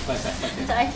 該晒，多謝。 唔使。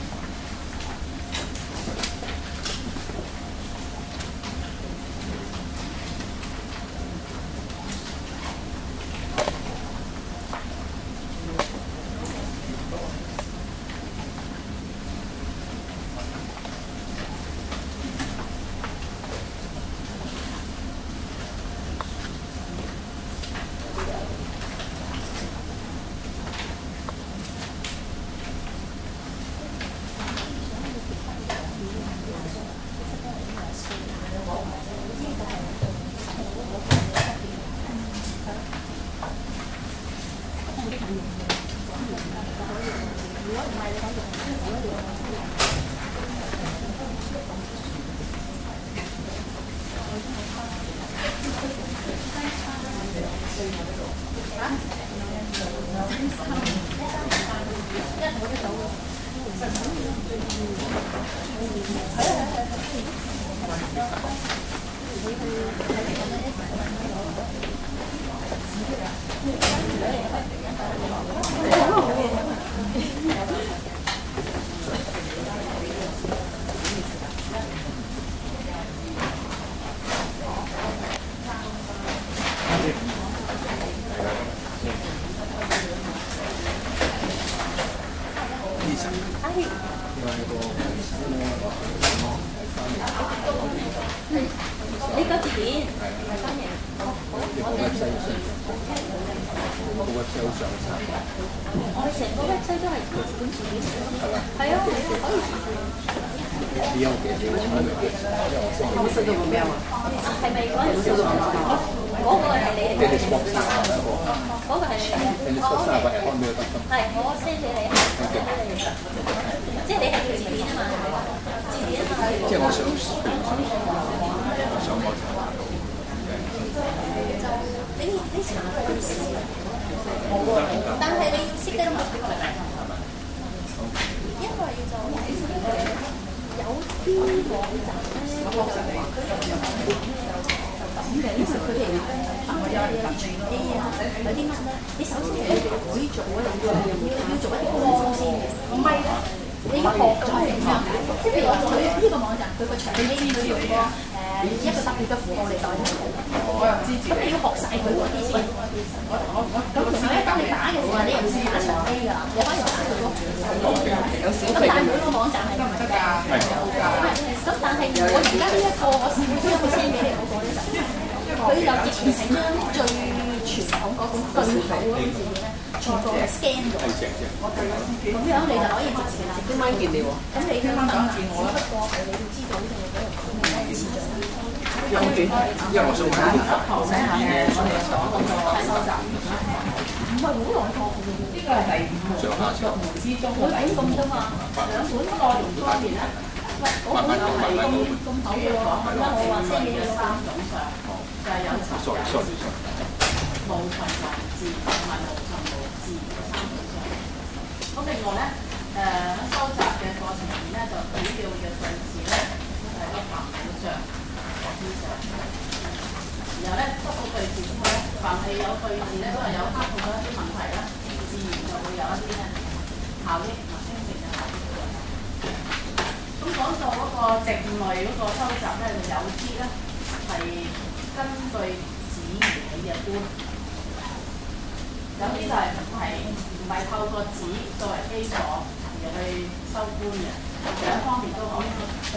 你嗰字典係翻譯， 個 website 好上冊， 我哋成個 website 都係本字典，係啊，可以你有幾多他們收到個 mail 啊？ 係咪嗰陣時嗰個係你嚟嘅？嗰個係你嚟嘅。係我 send 俾你，即係你係字典啊嘛，字典啊嘛。 即係我上網查。 你查佢嘅事，但係你要識得嘛？因為就有啲網站咧，就話佢哋咁嘅，因為佢哋有傳機啊，有啲乜咧？你首先係要改造啊，要做一啲光先嘅，唔係咧。你要學咗係點樣？即係譬如我做呢個網站，佢個長機佢用個一個特別嘅符號嚟代替我又知咁你要學晒佢嗰啲先。咁同埋咧，當你打嘅時候，你又試下長機㗎，你可以打佢個符號。 有小咁但係每個網站係唔得㗎，咁但係我而家呢一個我試過將佢 send 俾你嗰個咧就，佢就直情係將最傳統嗰種對口嗰種字咧。全部係 scan 咗，咁樣你就可以直接啲蚊見你喎。咁你啱啱講字我啦，不過係你要知道呢個嗰個字用短，因為我想睇下我哋講嗰個收集， 唔係好耐學嘅喎。 呢個係第5學門之中嘅第5啫嘛。 兩本內容方面咧，喂，嗰本都係咁厚嘅喎。咁我話先你3種上，就係有無循環字同埋無循無字3種上。咁另外咧，喺收集嘅過程入面咧，就主要嘅句子咧都係一個符像之上。然後咧，執到句子之後咧，凡係有句子咧，都係有克服咗一啲問題啦，自然就會有一啲咧效益同生成嘅效益。咁講到嗰個靜類嗰個收集咧，就有啲咧係根據紙而起嘅觀，有啲就係唔係透過紙作為基礎而去收觀嘅，另一方面都可以。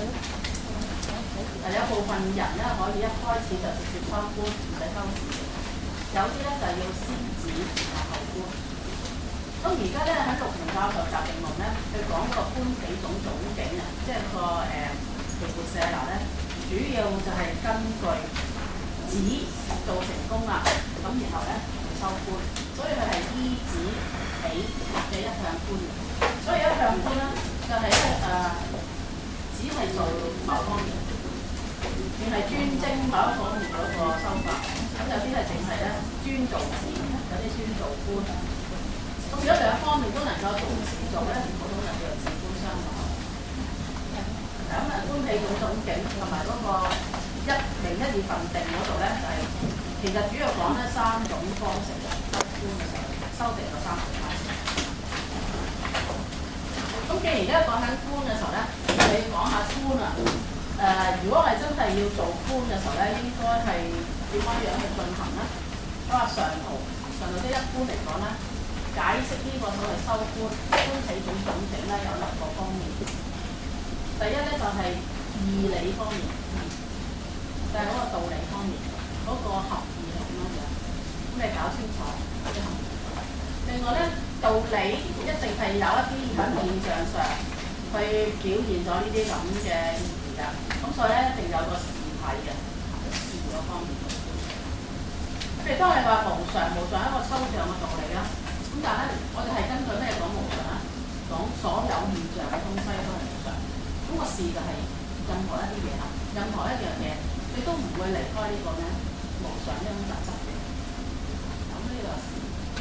有部分人咧可以一開始就直接收觀，唔使收字嘅；有啲咧就要先紙然後後觀。咁而家咧喺陸平教授集定論咧，佢講個觀幾種總景啊，即係個奇活舍那咧，主要就係根據紙做成功啦，咁然後咧收觀，所以佢係依紙起嘅一向觀。所以一向觀咧就係咧只係做某方面。淨係專精某一方面嗰個收法，咁有啲係淨係咧專做字，有啲專做觀。咁如果兩方面都能夠同時做咧，普通人叫做字觀雙學。咁觀氣種總景同埋嗰個1名1月份定嗰度咧，就係、其實主要講咧3種方式收觀嘅時候，收定有3種方式。咁既然而家講緊官嘅時候咧，你講下官啊。如果係真係要做官嘅時候咧，應該係點樣去進行咧？佢話上圖即係一般嚟講咧，解釋呢個所謂收官起總總整咧有6個方面。第一咧就係義理方面，就係嗰個道理方面，嗰個合義係點樣？咁你搞清楚。另外咧，道理一定係有一啲喺現象上去表現咗呢啲咁嘅意義㗎。咁所以咧，一定有個事體嘅事嗰方面。譬如當你話無常係一個抽象嘅道理啦。咁但係咧，我哋係根據咩講無常啊？講所有現象嘅東西都係無常。咁個事就係任何一啲嘢啦，任何一樣嘢，你都唔會離開呢個咩無常呢種特質嘅。咁呢個事。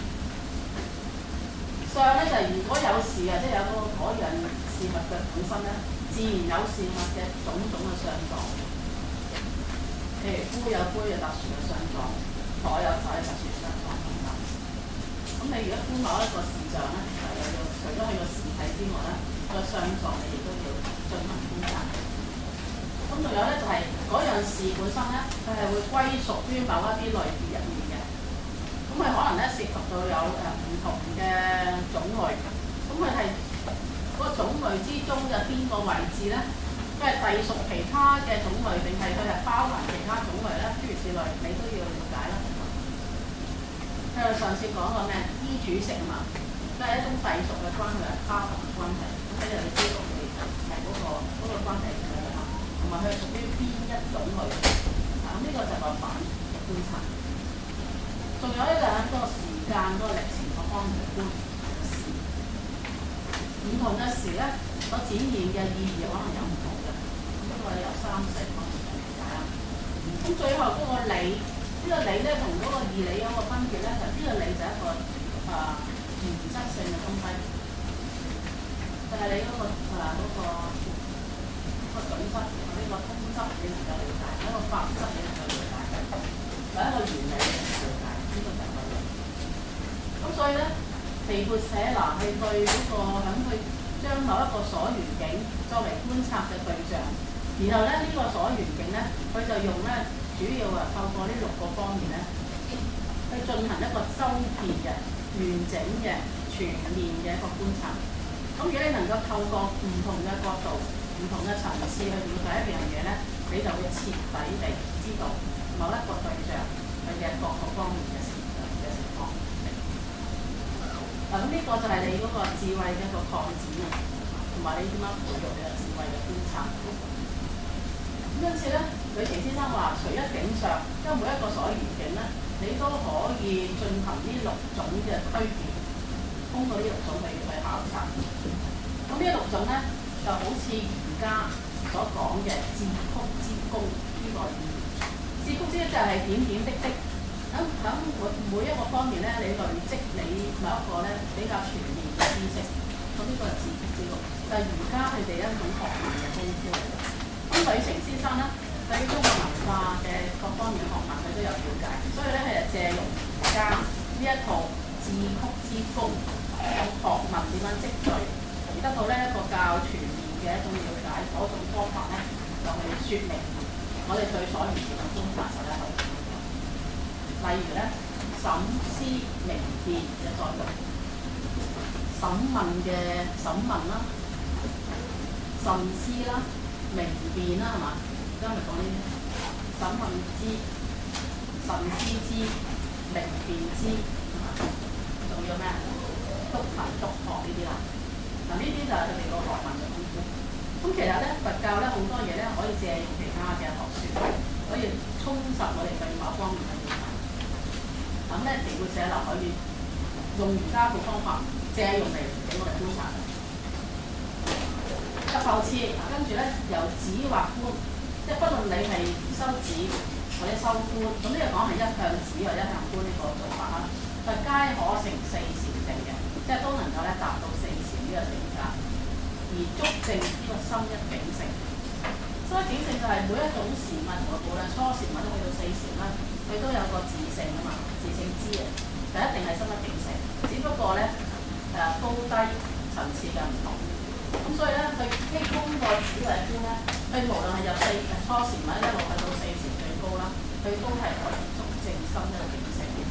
相咧就係如果有事啊，即係有嗰樣事物嘅本身咧，自然有事物嘅種種嘅相狀。譬如杯有杯嘅特殊嘅相狀，台有台嘅特殊相狀等等。咁你如果觀某一個事象咧，就又要除咗佢個事體之外咧，個相狀你亦都要進行觀察。咁仲有咧就係嗰樣事本身咧，佢係會歸屬於某一啲類別入面嘅。咁佢可能咧涉及到有唔同嘅種類，咁佢係嗰個種類之中嘅邊個位置咧？佢係隸屬其他嘅種類，定係佢係包含其他種類咧？諸如此類，你都要了解啦。佢哋上次講過咩？依主食啊嘛，都係一種隸屬嘅關係，係他同嘅關係。咁你就要知道佢係嗰個關係係點樣，同埋佢係屬於邊一種類。咁呢個就係個反嘅觀察。仲有咧就係嗰個時間嗰個歷程嗰方面嘅觀事，唔同嘅事咧，所展現嘅意義可能有唔同嘅。咁呢個有3、4方面嘅理解啦。咁最後嗰個理，呢個理咧同嗰個義理有個分別咧，就呢個理就係一個原則性嘅東西，就係你嗰個準則或者個通則你能夠理解，一個法則你能夠理解，或者一個原理你能夠理解。咁所以咧，皮撥舍那係對嗰個響去將某一個所緣境作為觀察嘅對象，然後咧呢個所緣境咧，佢就用咧主要透過呢6個方面咧，去進行一個周遍嘅、完整嘅、全面嘅一個觀察。咁如果你能夠透過唔同嘅角度、唔同嘅層次去了解一樣嘢咧，你就會徹底地知道某一個對象佢嘅各個方面嘅情況。咁呢個就係你嗰個智慧嘅一個擴展啊，同埋你點樣培育你嘅智慧嘅觀察。咁因此咧，呂澄先生話，除咗境上，因為每一個所緣境咧，你都可以進行呢6種嘅區別，通過呢6種去考察。咁呢6種咧，就好似儒家所講嘅致曲之功呢個意義。致曲之就係點點滴滴。喺每一個方面咧，你累積你某一個咧比較全面嘅知識，咁呢個係致曲之功，就係儒家佢哋一種學問嘅功夫嚟嘅。咁呂澄先生咧對於中國文化嘅各方面嘅學問佢都有了解，所以咧佢就借用儒家呢一套致曲之功，用學問點樣積聚，而得到呢一個較全面嘅一種了解嗰種方法咧，就去説明我哋對所緣境嘅觀察實咧係。例如咧，審思明辨嘅作用，審問啦，慎思啦，明辨啦，係嘛？而家咪講呢啲審問之、慎思之、明辨之，仲有咩？督文督學呢啲啦。嗱，呢啲就係佢哋個學問嘅功夫。咁其實咧，佛教咧好多嘢咧可以借用其他嘅學説，可以充實我哋對某方面嘅了解。咁咧，皮撥舍那可以用儒家嘅方法借用嚟俾我哋觀察。及後次，跟住咧由止或觀，即係不論你係修止或者修觀，咁呢個講係一向止或一向觀呢個做法啦，就皆可成4禪定嘅，即係都能夠咧達到4禪呢個境界，而足證呢個心一境性。心一境性就係每一種禪物，無論初禪或者去到4禪啦，佢都有個自性啊嘛，自性知啊，就一定係心一境性。只不過咧高低層次嘅唔同。咁咁所以咧，佢經過紫微觀咧，佢無論係入初禪或者一路去到四禪最高啦，佢都係可以足正心一個景色嘅。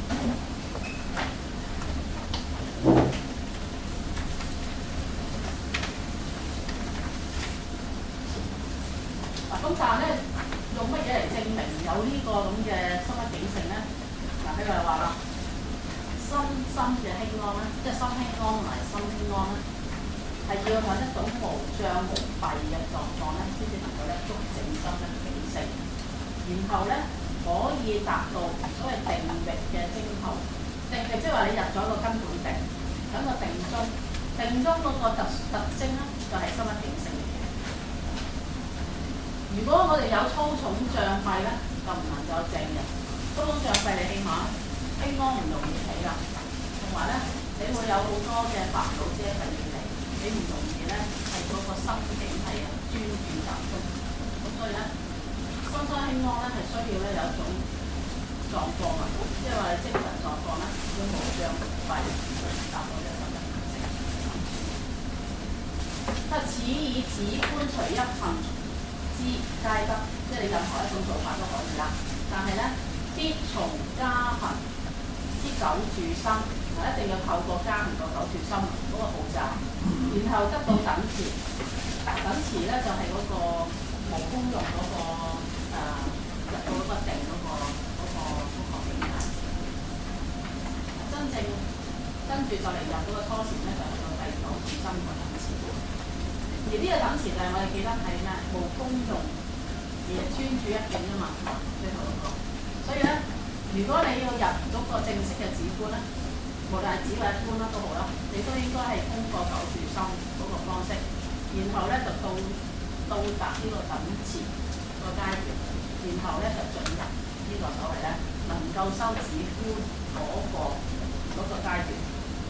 咁但係咧，用乜嘢嚟證明有呢個咁嘅心一境性咧？嗱，譬如話啦，心嘅輕安咧，即係心輕安同埋心輕安咧，係要有一種無障無蔽嘅狀況咧，先至能夠咧足正心一境性，然後咧可以達到所謂定力嘅徵候。定力即係話你入咗個根本定，喺個定中嗰個特徵咧，就係心一境性。如果我哋有粗重障蔽咧，就唔能夠正嘅。粗重障蔽你起碼輕安唔容易起啦，同埋咧你會有好多嘅煩惱遮蔽住你，你唔容易咧係嗰個心境係專注集中。咁所以咧，心輕安咧係需要咧有一種狀況啊，即係話你精神狀況咧要無障無蔽，達到一個心境性。此以止觀隨一行之皆得，即係你任何一種做法都可以啦。但係咧，必從加行之久住心，一定要透過加行個久住心嗰個步驟，然後得到等持。等持咧就係嗰個無功用嗰個入到嗰個定嗰個境界。真正跟住就嚟入嗰個初禪咧，就係個第九住心個等持。而呢個等持就係我哋記得係咩？無功用而專注一境啊嘛，最後嗰個。所以咧，如果你要入嗰個正式嘅止觀咧，無論係止或者觀啦都好啦，你都應該係通過久住心嗰個方式，然後咧就到達呢個等持個階段，然後咧就進入呢個所謂咧能夠修止觀嗰個階段。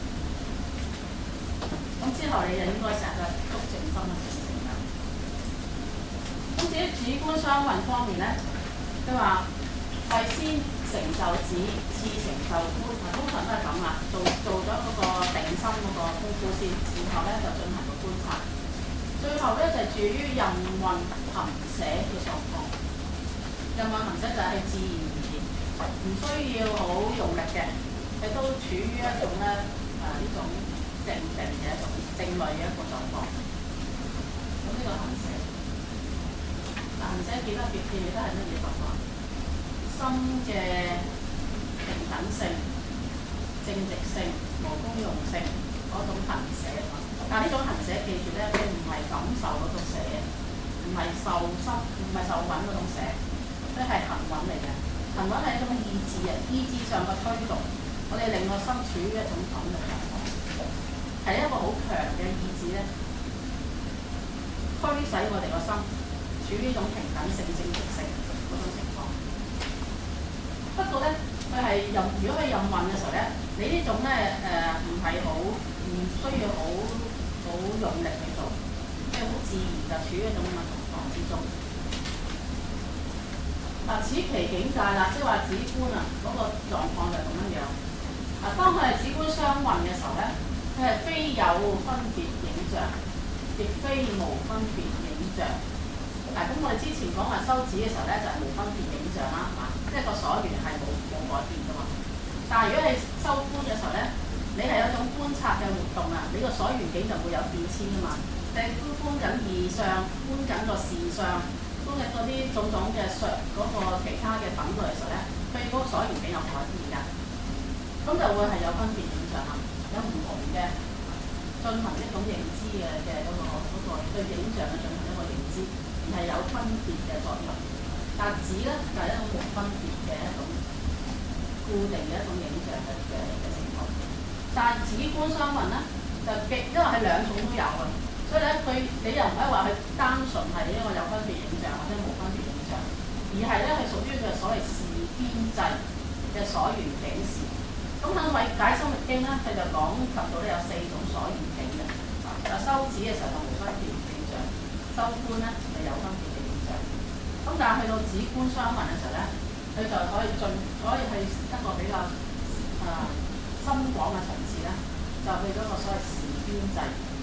咁之後你就應該成日足正心嘅境性啦。咁至於止觀雙運方面咧，佢話係先成就止，次成就觀，通常都係咁啦。做咗嗰個定心嗰個功夫先，然後咧就進行個觀察，最後咧就係住於任運行捨嘅狀況。任運行捨就係自然而然，唔需要好用力嘅，亦都處於一種咧呢種靜定嘅一種靜慮嘅一個狀況。咁呢個行捨，行捨記得都係乜嘢狀況？心嘅平等性、正直性、無功用性嗰種行捨。但係呢種行捨記住咧，佢唔係感受嗰種捨，唔係受心，唔係受蘊嗰種捨，即係行蘊嚟嘅。行蘊係一種意志啊，意志上嘅推動，我哋令個心處於一種咁嘅狀況，係一個好強嘅意志咧，驅使我哋個心處於一種平等性、正直性嗰種情況。不過咧，佢係如果佢任運嘅時候咧，你呢種咧唔係好，唔需要好用力去做，即係好自然就處於一種咁嘅狀況之中。此其境界啦，即係話止觀啊嗰個狀況就係咁樣樣。當佢係止觀雙運嘅時候咧，佢係非有分別影像，亦非無分別影像。咁我哋之前講話修止嘅時候咧，就係無分別影像啦，即係個所緣係冇改變噶嘛。但係如果你修觀嘅時候咧，你係有一種觀察嘅活動啊，你個所緣境就會有變遷噶嘛。你觀緊異相，觀緊個事相，觀緊嗰啲種種嘅嗰個其他嘅品類嘅時候咧，佢嗰個所緣境有改變㗎。咁就會係有分別影像啦，有唔同嘅進行一種認知嘅嗰個對影像嘅進行一個認知。係有分別嘅作用，但止咧就係一種無分別嘅一種固定嘅一種影像嘅情況。但係止觀雙運咧，就因為係兩種都有嘅，所以咧你又唔可以話佢單純係一個有分別影像或者無分別影像，而係咧係屬於佢所謂事邊際嘅所緣境事。咁喺《解深密經》咧，佢就講及到咧有4種所緣境嘅。修止嘅時候就無分別影像，修觀咧就有分別嘅影像。咁但係去到止觀雙運嘅時候咧，佢就可以去一個比較深廣嘅層次咧，就去咗個所謂事邊際。事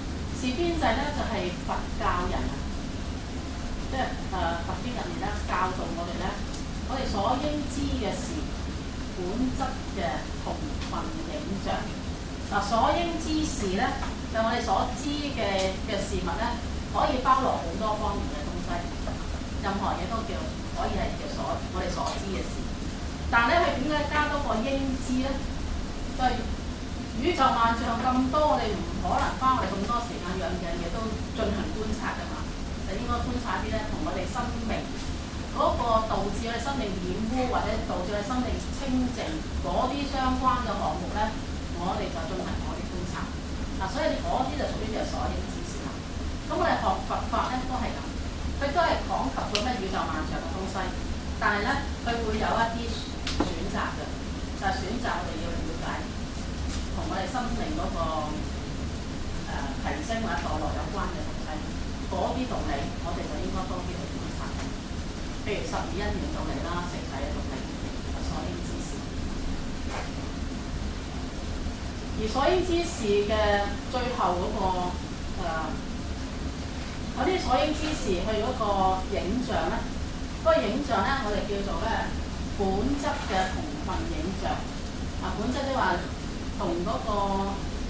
邊制咧就係、佛教人啊，即係佛經入面咧教導我哋咧，我哋所應知嘅事本質嘅同分影像。嗱，所應知事咧，就我哋所知嘅事物咧，可以包羅好多方面嘅東西，任何嘢都叫可以係叫我哋所知嘅事。但係咧，佢點解加多個應知咧？就係、宇宙萬象咁多，我哋唔可能花我哋咁多時間樣樣嘢都進行觀察㗎嘛，就應該觀察啲咧同我哋生命嗰個導致我哋生命染污或者導致我哋生命清淨嗰啲相關嘅項目咧，我哋就進行我哋觀察。嗱，所以嗰啲就屬於就所應知事啦。咁我哋學佛法咧都係咁，佢都係講及到咩宇宙萬象嘅東西，但係咧佢會有一啲選擇嘅，就係、是、選擇我哋要了解同我哋生命嗰、個、提升或者墮落有關嘅東西，嗰啲道理我哋就應該多啲去觀察。譬如12因緣道理啦、食體嘅道理，所應知事。而所應知事嘅最後嗰、嗰啲所應知事佢嗰個影像咧，嗰、個影像咧我哋叫做咧本質嘅同分影像。本質即係話同嗰個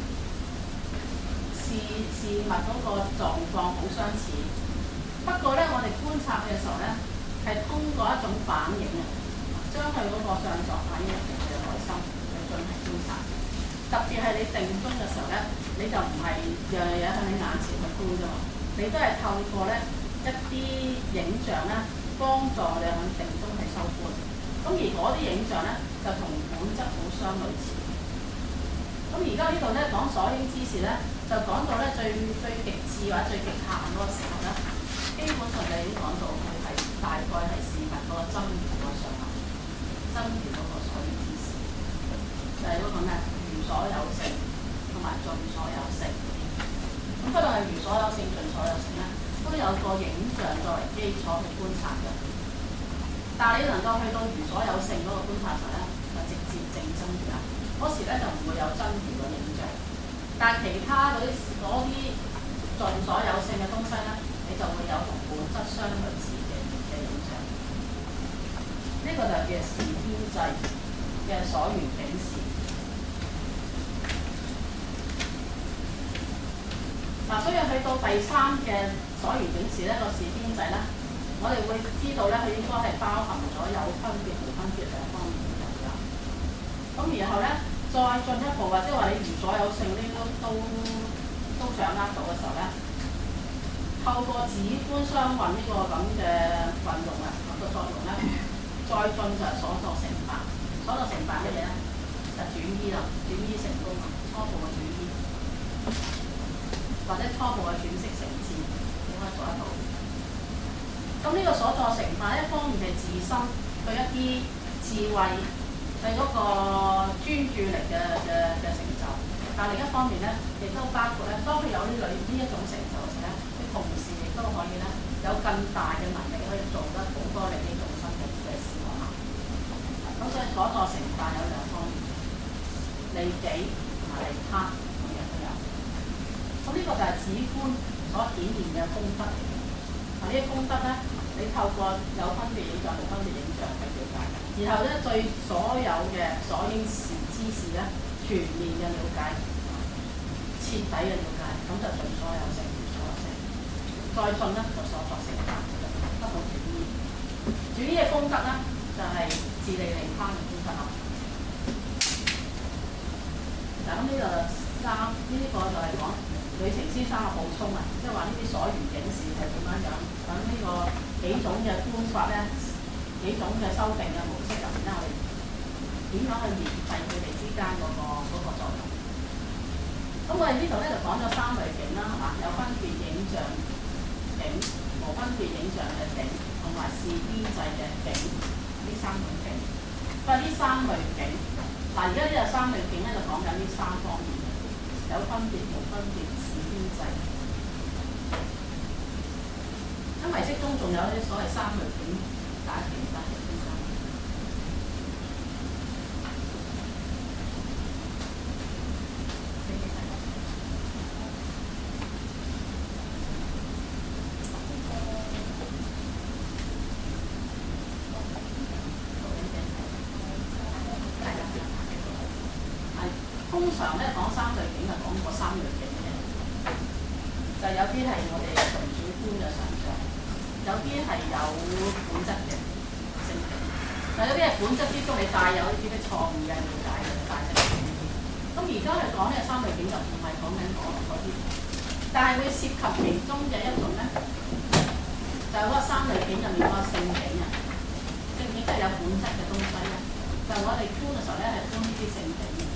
事物嗰個狀況好相似。不過咧，我哋觀察嘅時候咧，係通過一種反應啊，將佢嗰個上狀反映入嚟嘅內心去進行觀察。特別係你定中嘅時候咧，你就唔係樣樣嘢喺你眼前去觀啫嘛，你都係透過咧一啲影像咧，幫助你喺定中去收觀。咁而嗰啲影像咧，就同本質好相類似。咁而家呢度咧講所應知事咧，就講到咧最極致或者最極限嗰個時候咧，基本上你已經講到佢係大概係事物嗰個真如嗰個上限，真如嗰個所應知事，就係嗰個咩？如所有性同埋盡所有性。咁不論係如所有性、盡所有性咧，都有個影像作為基礎去觀察嘅。但係你能夠去到如所有性嗰個觀察上咧，就直接證真如啦。嗰時咧就唔會有真如嘅影像。但係其他嗰啲盡所有性嘅東西咧，你就會有同本質相類似嘅影像。呢、個就叫事邊制嘅所緣境事。所以去到第3嘅所緣境事咧，個事邊制咧，我哋會知道咧，佢應該係包含咗有分別、無分別兩方面嘅嘢。咁然後咧，再進一步或者話你如所有性呢都掌握到嘅時候咧，透過止觀雙運呢個咁嘅運動啊，個作用咧，再進就係所作成辦。所作成辦嘅嘢咧，就轉依啦，轉依成功啊，初步嘅轉依。或者初步嘅轉識成智，你可以做得到。咁呢個所作成辦，一方面係自身對一啲智慧、對嗰個專注力嘅成就，但另一方面咧，亦都包括咧，當佢有呢一種成就嘅時咧，佢同時亦都可以咧有更大嘅能力可以做得好多利益眾生嘅事項啊。咁所以所作成辦有兩方面，利己同埋利他。咁呢個就係止觀所顯現嘅功德嚟嘅。呢啲功德咧，你透過有分別影像、無分別影像去了解，然後咧對所有嘅所應知事咧全面嘅了解、徹底嘅了解，咁就盡所有性、如所有性。再進咧就所作成辦，得到轉依。轉依嘅功德咧就係自利利他嘅功德啦。嗱，咁呢個就係講呂澄先生嘅補充啊，即係話呢啲所緣境事係點樣樣，咁呢個幾種嘅觀法咧，幾種嘅修訂嘅模式入面咧，我哋點樣去聯繫佢哋之間嗰個作用？咁我哋呢度咧就講咗3類境啦，係嘛？有分別影像境、無分別影像嘅境，同埋事邊制嘅境，呢3類境。不過呢3類境，嗱而家呢個3類境咧就講緊呢3方面。有分別、無分別、事邊制。咁唯識中仲有啲所謂3類境解其他嘅先生。 常咧講三類景係講過三類景嘅，就有啲係我哋純主觀嘅想像，有啲係有本質嘅性景，但有啲係本質之中你帶有一啲嘅錯誤嘅了解嘅帶質嘅。咁而家係講呢個三類景就唔係講緊嗰啲，但係會涉及其中嘅一種咧，就係嗰個三類景入面嗰個性景啊，性景即係有本質嘅東西咧。就我哋觀嘅時候咧，係觀呢啲性景嘅。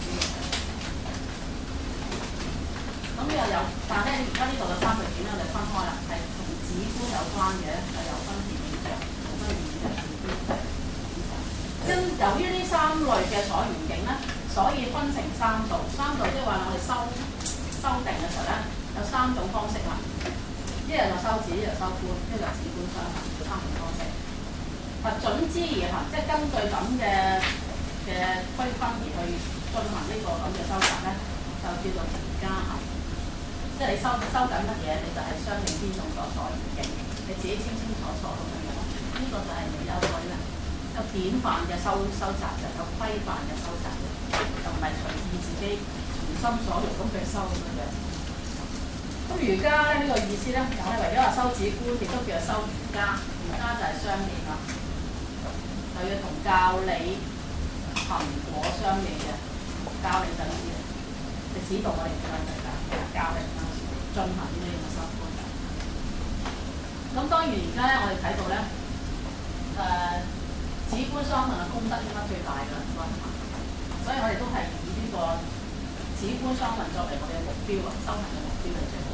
咁又有，但係咧而家呢度嘅三類景咧，我哋分開啦，係同主觀有關嘅，就有分別影像，有分別嘅主觀。由於呢三類嘅所緣景咧，所以分成三度。三度即係話我哋修訂嘅時候咧，有三種方式啦。一係就修止，一係修觀，一係就止觀相行，三種方式。準之而行，即係根據咁嘅區分而去進行呢個咁嘅修習咧，就叫做持家行。即係你收緊乜嘢，你就係相應邊種所緣境，你自己清清楚楚咁樣樣。呢個就係你有佢啦，有典範嘅修習，就有規範嘅修習，就唔係隨意自己隨心所欲咁去修咁樣。咁瑜伽咧呢個意思咧，我哋為咗話修止觀，亦都叫做修瑜伽。瑜伽就係相應啦。就要同教理行果相應嘅，教理等於你指導我哋點樣去教理點樣進行呢啲咁嘅修觀。咁當然而家咧，我哋睇到咧，止觀雙運嘅功德應該最大嘅，所以我哋都係以呢個止觀雙運作為我哋嘅目標啊，修行嘅目標係最好。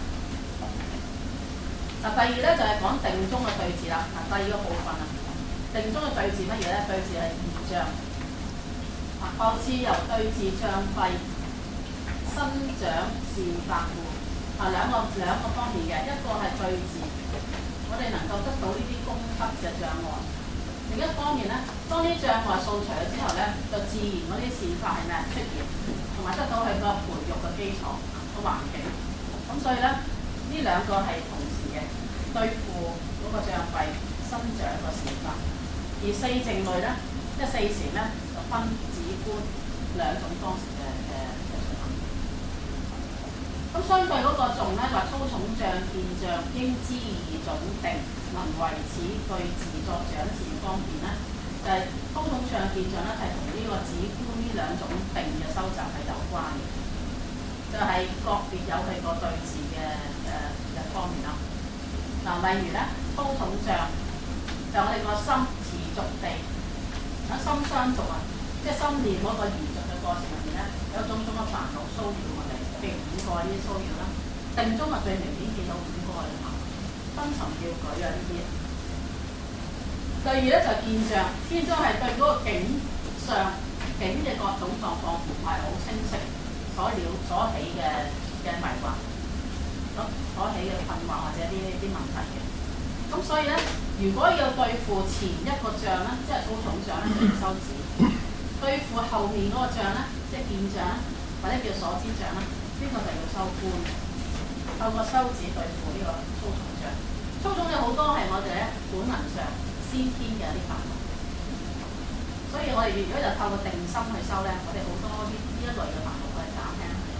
嗱，第二咧就係講定中嘅對治啦。嗱，第二個部分啊。定中嘅對治乜嘢咧？對治係二障，後次由對治障廢，生長善法故。兩個方面嘅，一個係對治，我哋能夠得到呢啲功德嘅障礙；另一方面咧，當啲障礙掃除咗之後咧，就自然嗰啲善法係咩出現，同埋得到佢個培育嘅基礎個環境。咁所以咧，呢兩個係同時嘅，對付嗰個障廢，生長個善法。而四靜慮咧，即係四禪咧，就分止觀兩種方式嘅進行。咁相對嗰個頌咧，話粗重障、見障應知二種定，能為此對治作長善方便咧，就係粗重障、見障咧，係同呢個止觀呢兩種定嘅修習係有關嘅，就係、是、個別有佢個對治嘅方面啦。嗱，例如咧，粗重障就我哋個心持續地喺心相續啊，即係心念嗰個延續嘅過程入面咧，有種種嘅煩惱騷擾我哋，譬如五個呢啲騷擾啦。定中啊最明顯見到五個嘅嘛，昏沉叫舉啊呢啲。第二咧就係見障，見障係對嗰個境上境嘅各種狀況唔係好清晰，所起嘅迷惑，所起嘅困惑或者啲問題嘅。咁所以咧，如果要對付前一個障咧，即係粗重障咧，就要修止；對付後面嗰個障咧，即係見障咧，或者叫所知障咧，呢個就要修觀。透過修止對付呢個粗重障。粗重有好多係我哋咧本能上先天嘅一啲煩惱，所以我哋如果就透過定心去修咧，我哋好多呢一類嘅煩惱我哋減輕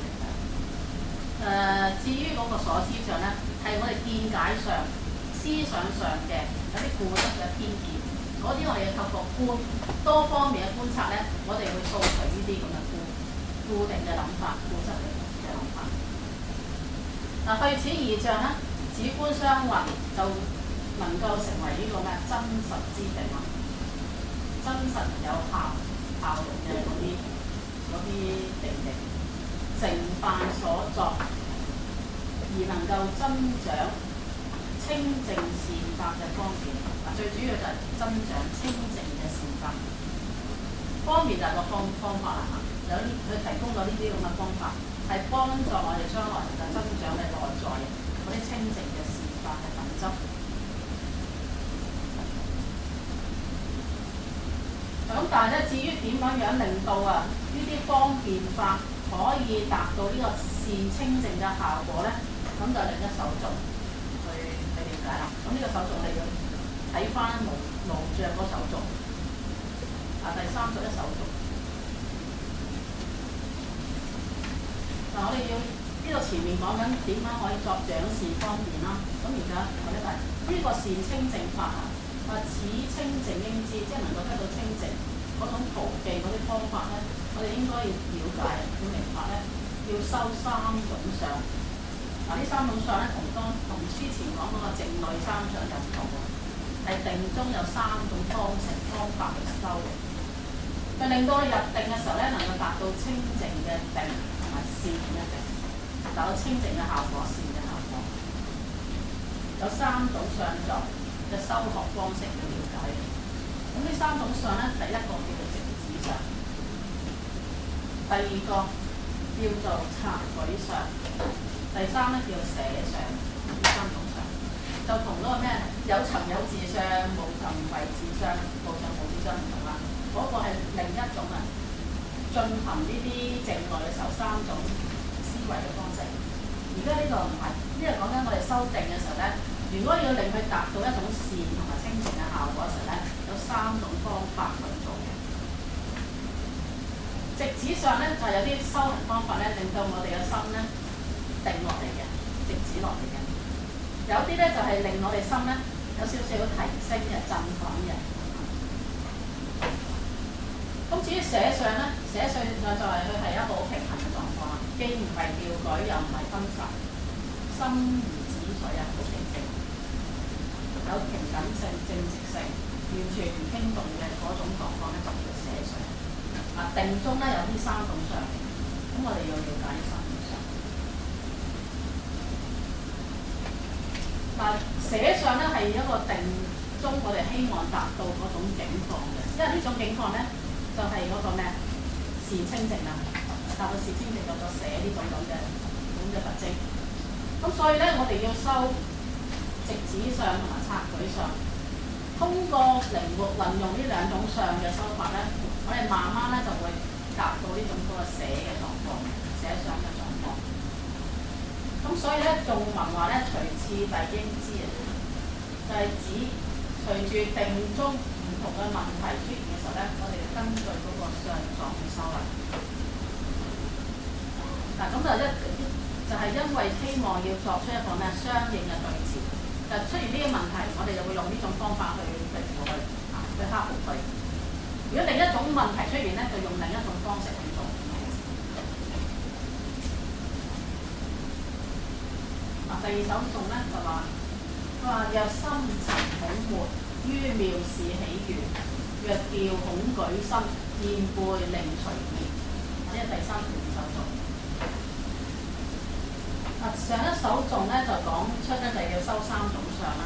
佢哋。至於嗰個所知障咧，係我哋見解上。思想上嘅有啲固執嘅偏見，嗰啲我哋要透過觀多方面嘅觀察咧，我哋會掃除呢啲咁嘅固定嘅諗法、固執嘅諗法。嗱，去此二障咧，止觀雙運就能夠成為呢個咩真實之定啊，真實有效用嘅嗰啲定力，成辦所作，而能夠增長清淨善法嘅方便。最主要就係增長清淨嘅善法。方便就係個方法啦嚇，有啲佢提供咗呢啲咁嘅方法，係幫助我哋將來能夠增長嘅內在嗰啲清淨嘅善法嘅品質。咁但係咧，至於點樣令到呢啲方便法可以達到呢個善清淨嘅效果咧，咁就另一手續去了解啦。咁呢個手續你要睇翻無障嗰手續，第31手續。 嗱，我哋要呢度前面講緊點樣可以作長善方便啦。咁而家我哋睇呢個善清淨法啊，話此清淨應知，即係能夠得到清淨嗰種途徑嗰啲方法咧，我哋應該要了解要明白咧，要修三種相。嗱，呢三種相咧同之前講嗰個靜慮三相就唔同喎，係定中有三種方法去修嘅，就令到你入定嘅時候咧，能夠達到清淨嘅定同埋善嘅定，達到清淨嘅效果、善嘅效果。有三種相狀嘅修學方式要了解嘅。咁呢三種相咧，第一個叫做直指相，第二個叫做察舉相，第三咧叫做捨相。呢三種相就同嗰個咩有尋有自相、無尋唯自相、無尋無自相唔同啦。嗰個係另一種啊，進行呢啲靜慮嘅時候三種思維嘅方式。而家呢個唔係，呢個講緊我哋修定嘅時候咧，如果要令佢達到一種善同埋清淨嘅效果嘅時候咧，有三種方法去做嘅。直指上咧就係有啲修行方法咧，令到我哋嘅心咧定落嚟嘅，直指落嚟嘅。有啲咧就係令我哋心咧有少少提升嘅、振奮嘅。咁至於捨相咧，捨相就係佢係一個好平衡嘅狀況啦，既唔係掉舉，又唔係分層，心如止水啊，好平靜，有平等性、正直性，完全唔傾動嘅嗰種狀況咧，就叫捨相。啊，定中咧有呢三種相，咁我哋要了解呢三種相。嗱，捨相咧係一個定中我哋希望達到嗰種境況嘅，因為呢種境況咧。就係嗰個咩善清淨啊，達到善清淨就寫呢種咁嘅特徵。咁所以咧，我哋要修直指相同埋察舉相，通過靈活運用呢兩種相嘅修法咧，我哋慢慢咧就會達到呢種嗰個寫嘅狀況，寫相嘅狀況。咁所以咧，頌文話咧，隨次第應知啊，就係指隨住定中唔同嘅問題出現嘅時候咧，我哋根據嗰個相狀去修啦。嗱，咁就係因為希望要作出一個咩相應嘅對治，就出現呢啲問題，我哋就會用呢種方法去對付佢，去克服佢。如果另一種問題出現咧，就用另一種方式去做。第二首頌咧就話，佢話若心尋孔沒，於妙事喜悅，若調恐懼心，現背令隨滅。呢係第三條首頌。上一首頌咧就講出咧就要修三種相啦。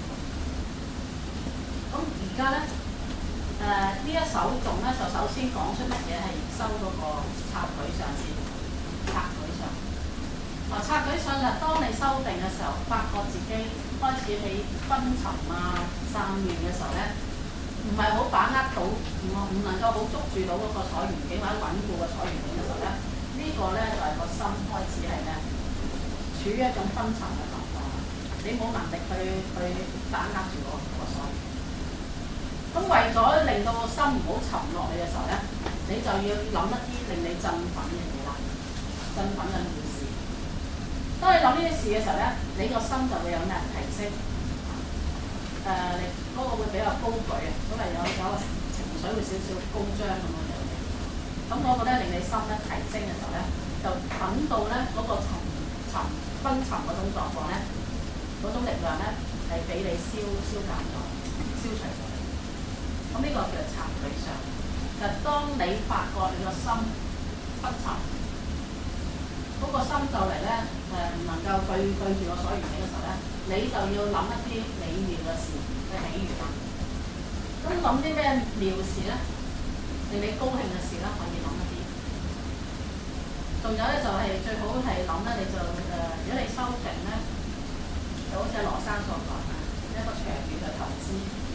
咁而家咧呢一首頌咧就首先講出乜嘢係修嗰個察舉相先，察舉相。察舉相就當你修定嘅時候，發覺自己開始起昏沉啊、散亂嘅時候咧，唔係好把握到，唔能夠好捉住到嗰個所緣境或者穩固嘅所緣境嘅時候咧，呢個咧就係個心開始係咩？處於一種昏沉嘅狀況，你冇能力去把握住嗰個所緣。咁為咗令到個心唔好沉落嚟嘅時候咧，你就要諗一啲令你振奮嘅嘢啦，振奮嘅妙事。當你諗呢啲事嘅時候咧，你個心就會有咩提升？你嗰個會比較高舉啊，咁咪有個情緒會少少高漲咁樣樣嘅。咁嗰個咧令你心咧提升嘅時候咧，就等到咧嗰個昏沉嗰種狀況咧，嗰種力量咧係俾你消減咗、消除咗。咁呢個叫做察舉相。就當你發覺你個心昏沉，嗰個心就嚟咧唔能夠對住個所緣境嘅時候咧，你就要諗一啲美妙嘅事嘅喜悅啦。咁諗啲咩妙事咧？令你高興嘅事啦，可以諗一啲。仲有咧就係最好係諗咧，你就如果你修定咧，就好似羅生所講啊，一個長遠嘅投資。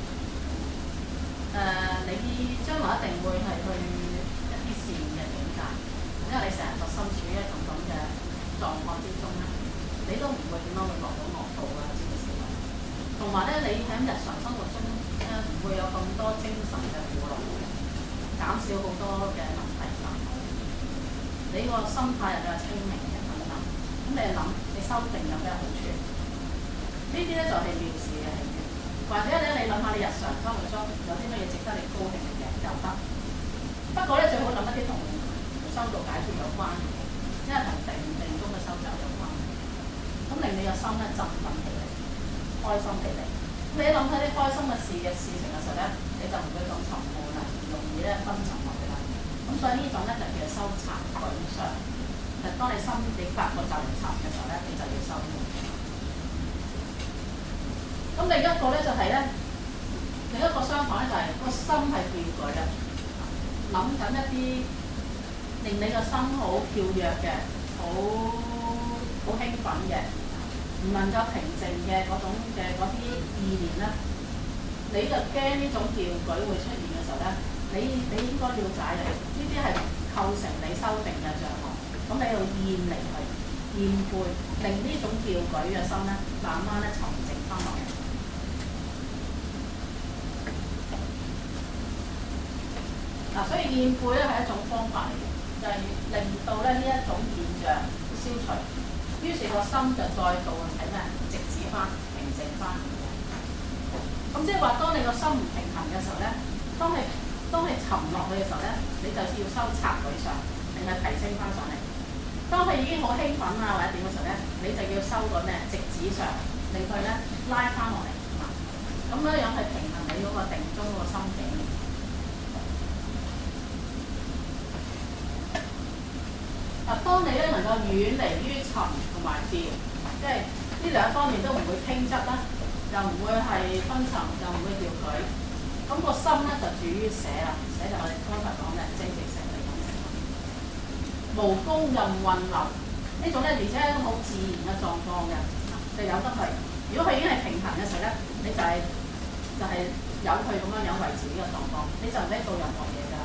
你將來一定會係去一啲善嘅境界，因為你成日個心處於一種咁嘅狀況之中咧，你都唔會點樣會落到惡道啊之類嘅。同埋咧，你喺日常生活中咧唔會有咁多精神嘅苦惱，減少好多嘅問題煩惱。咁你個心態又比較清明嘅等等。咁你諗你修定有咩好處？呢啲咧就係妙事嘅喜悅，或者咧你諗下你日常生活中有啲乜嘢值得你高興嘅嘢又得。不過咧最好諗一啲同修道解脫有關嘅，因為同定中嘅修習有關。咁令你個心咧振奮起嚟，開心起嚟。咁你一諗起啲開心嘅事情嘅時候咧，你就唔會咁沉悶啦，唔容易咧昏沉落去啦。咁所以呢種咧就叫做修慚舉相。就當你心你發覺就嚟沉嘅時候咧，你就要修。咁另一個咧就係咧，另一個相反咧就係個心係跳舉嘅，諗緊一啲令你個心好跳躍嘅，好興奮嘅，唔能夠平靜嘅嗰種嘅嗰啲意念咧，你就驚呢種跳舉會出現嘅時候咧，你應該了解嘅，呢啲係構成你修定嘅障礙。咁你要厭離佢，厭背，令呢種跳舉嘅心咧，慢慢咧沉靜翻落嚟。嗱，所以厭背咧係一種方法嚟嘅，就係令到咧呢一種現象消除，於是個心就再度係咩？直指翻、平靜翻。咁即係話，當你個心唔平衡嘅時候咧，當你沉落去嘅時候咧，你就要收慚舉相，令佢提升翻上嚟。當佢已經好興奮啊或者點嘅時候咧，你就要收個咩？直指相，令佢咧拉翻落嚟。咁樣樣係平衡你嗰個定中嗰個心境。嗱，當你咧能夠遠離於沉同埋掉，即係呢兩方面都唔會傾側啦，又唔會係昏沉，又唔會掉舉，咁個心咧就住於捨啦。捨就我哋剛才講嘅正直性嚟講，無功任運流呢種咧，而且係一種好自然嘅狀況嘅，就由得佢。如果佢已經係平衡嘅時候咧，你就係由佢咁樣維持呢個狀況，你就唔使做任何嘢㗎。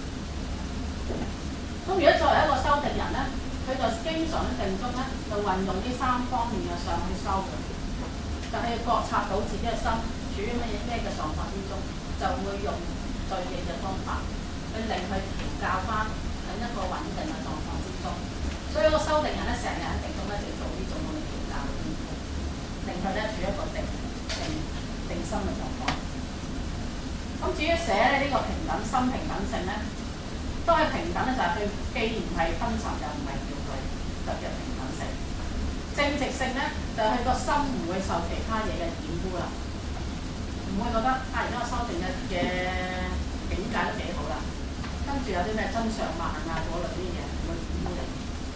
咁如果作為一個修定人咧，佢就經常喺定中咧，就運用呢三方面嘅相去修嘅，就係覺察到自己嘅心處於咩嘅狀況之中，就會用對應嘅方法去令佢調教翻喺一個穩定嘅狀況之中。所以個修定人咧，成日喺定中咧就要做呢種咁嘅調教嘅功夫，令佢咧處於一個定心嘅狀況。咁至於寫咧呢個平等心平等性咧。當係平等咧，就係佢既唔係昏沉又唔係掉舉，就叫平等性。正直性咧，就係佢個心唔會受其他嘢嘅染污啦，唔會覺得而家我修定嘅境界都幾好啦，跟住有啲咩真相慢啊嗰類啲嘢唔會染污你，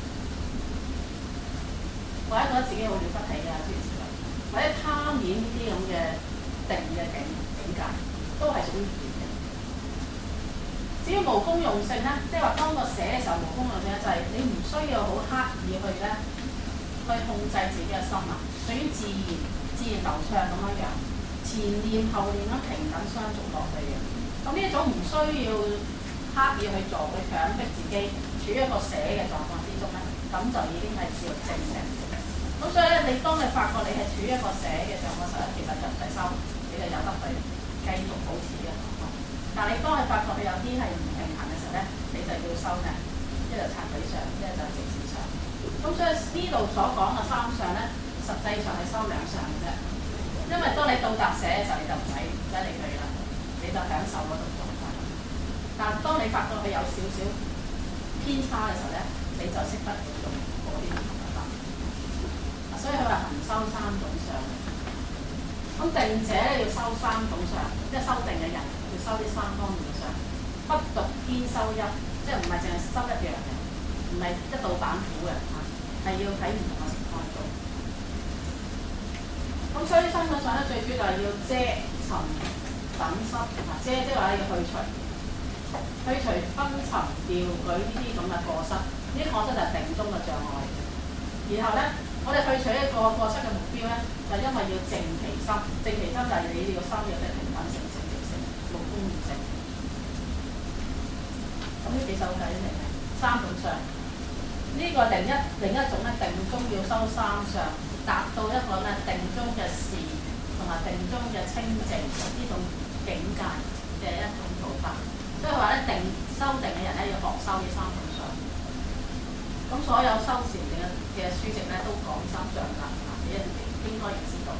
或者覺得自己好了不起啊諸如此類，或者貪戀呢啲咁嘅定嘅境界，都係屬於至於無功用性咧，即係話當個寫嘅時候無功用性咧，就係你唔需要好刻意去控制自己嘅心啊，屬於自然流暢咁樣樣，前念後念咁平等相續落去嘅。咁呢一種唔需要刻意去做，去強迫自己處於一個寫嘅狀況之中咧，咁就已經係叫做正嘅。咁所以咧，當你發覺你係處於一個寫嘅狀況時候咧，其實就唔使收，你就由得佢繼續保持嘅。但係你當你發覺你有啲係唔平衡嘅時候咧，你就要收嘅，一就慚舉相，一就直指相。咁所以呢度所講嘅三相咧，實際上係收兩相嘅啫。因為當你到達寫嘅時候，你就唔使理佢啦，你就享受嗰種狀態。但係當你發覺佢有少少偏差嘅時候咧，你就識得用嗰啲唔同嘅法。所以佢話行修三種相。咁定者咧要收三種相，即係修定嘅人。收呢三方面嘅相，不獨偏收一，即係唔係淨係收一樣嘅，唔係一道板斧嘅嚇，係要睇唔同嘅情況做。咁所以三種相咧，最主要就係要遮、沉、等濕嚇。遮即係話要去除昏沉、掉舉呢啲咁嘅過失，呢啲過失就係定中嘅障礙。然後咧，我哋去除一個過失嘅目標咧，就係因為要淨其心，淨其心就係你個心要嘅平等性。無功用性，咁呢幾首偈嚟嘅三種相，呢個另一種咧，定中要收三相，達到一個咧定中嘅事同埋定中嘅清淨呢種境界嘅一種做法。所以話咧，修定嘅人咧要學收呢三種相。 咁所有修禪嘅書籍咧都講三上啦，你一定應該要知道。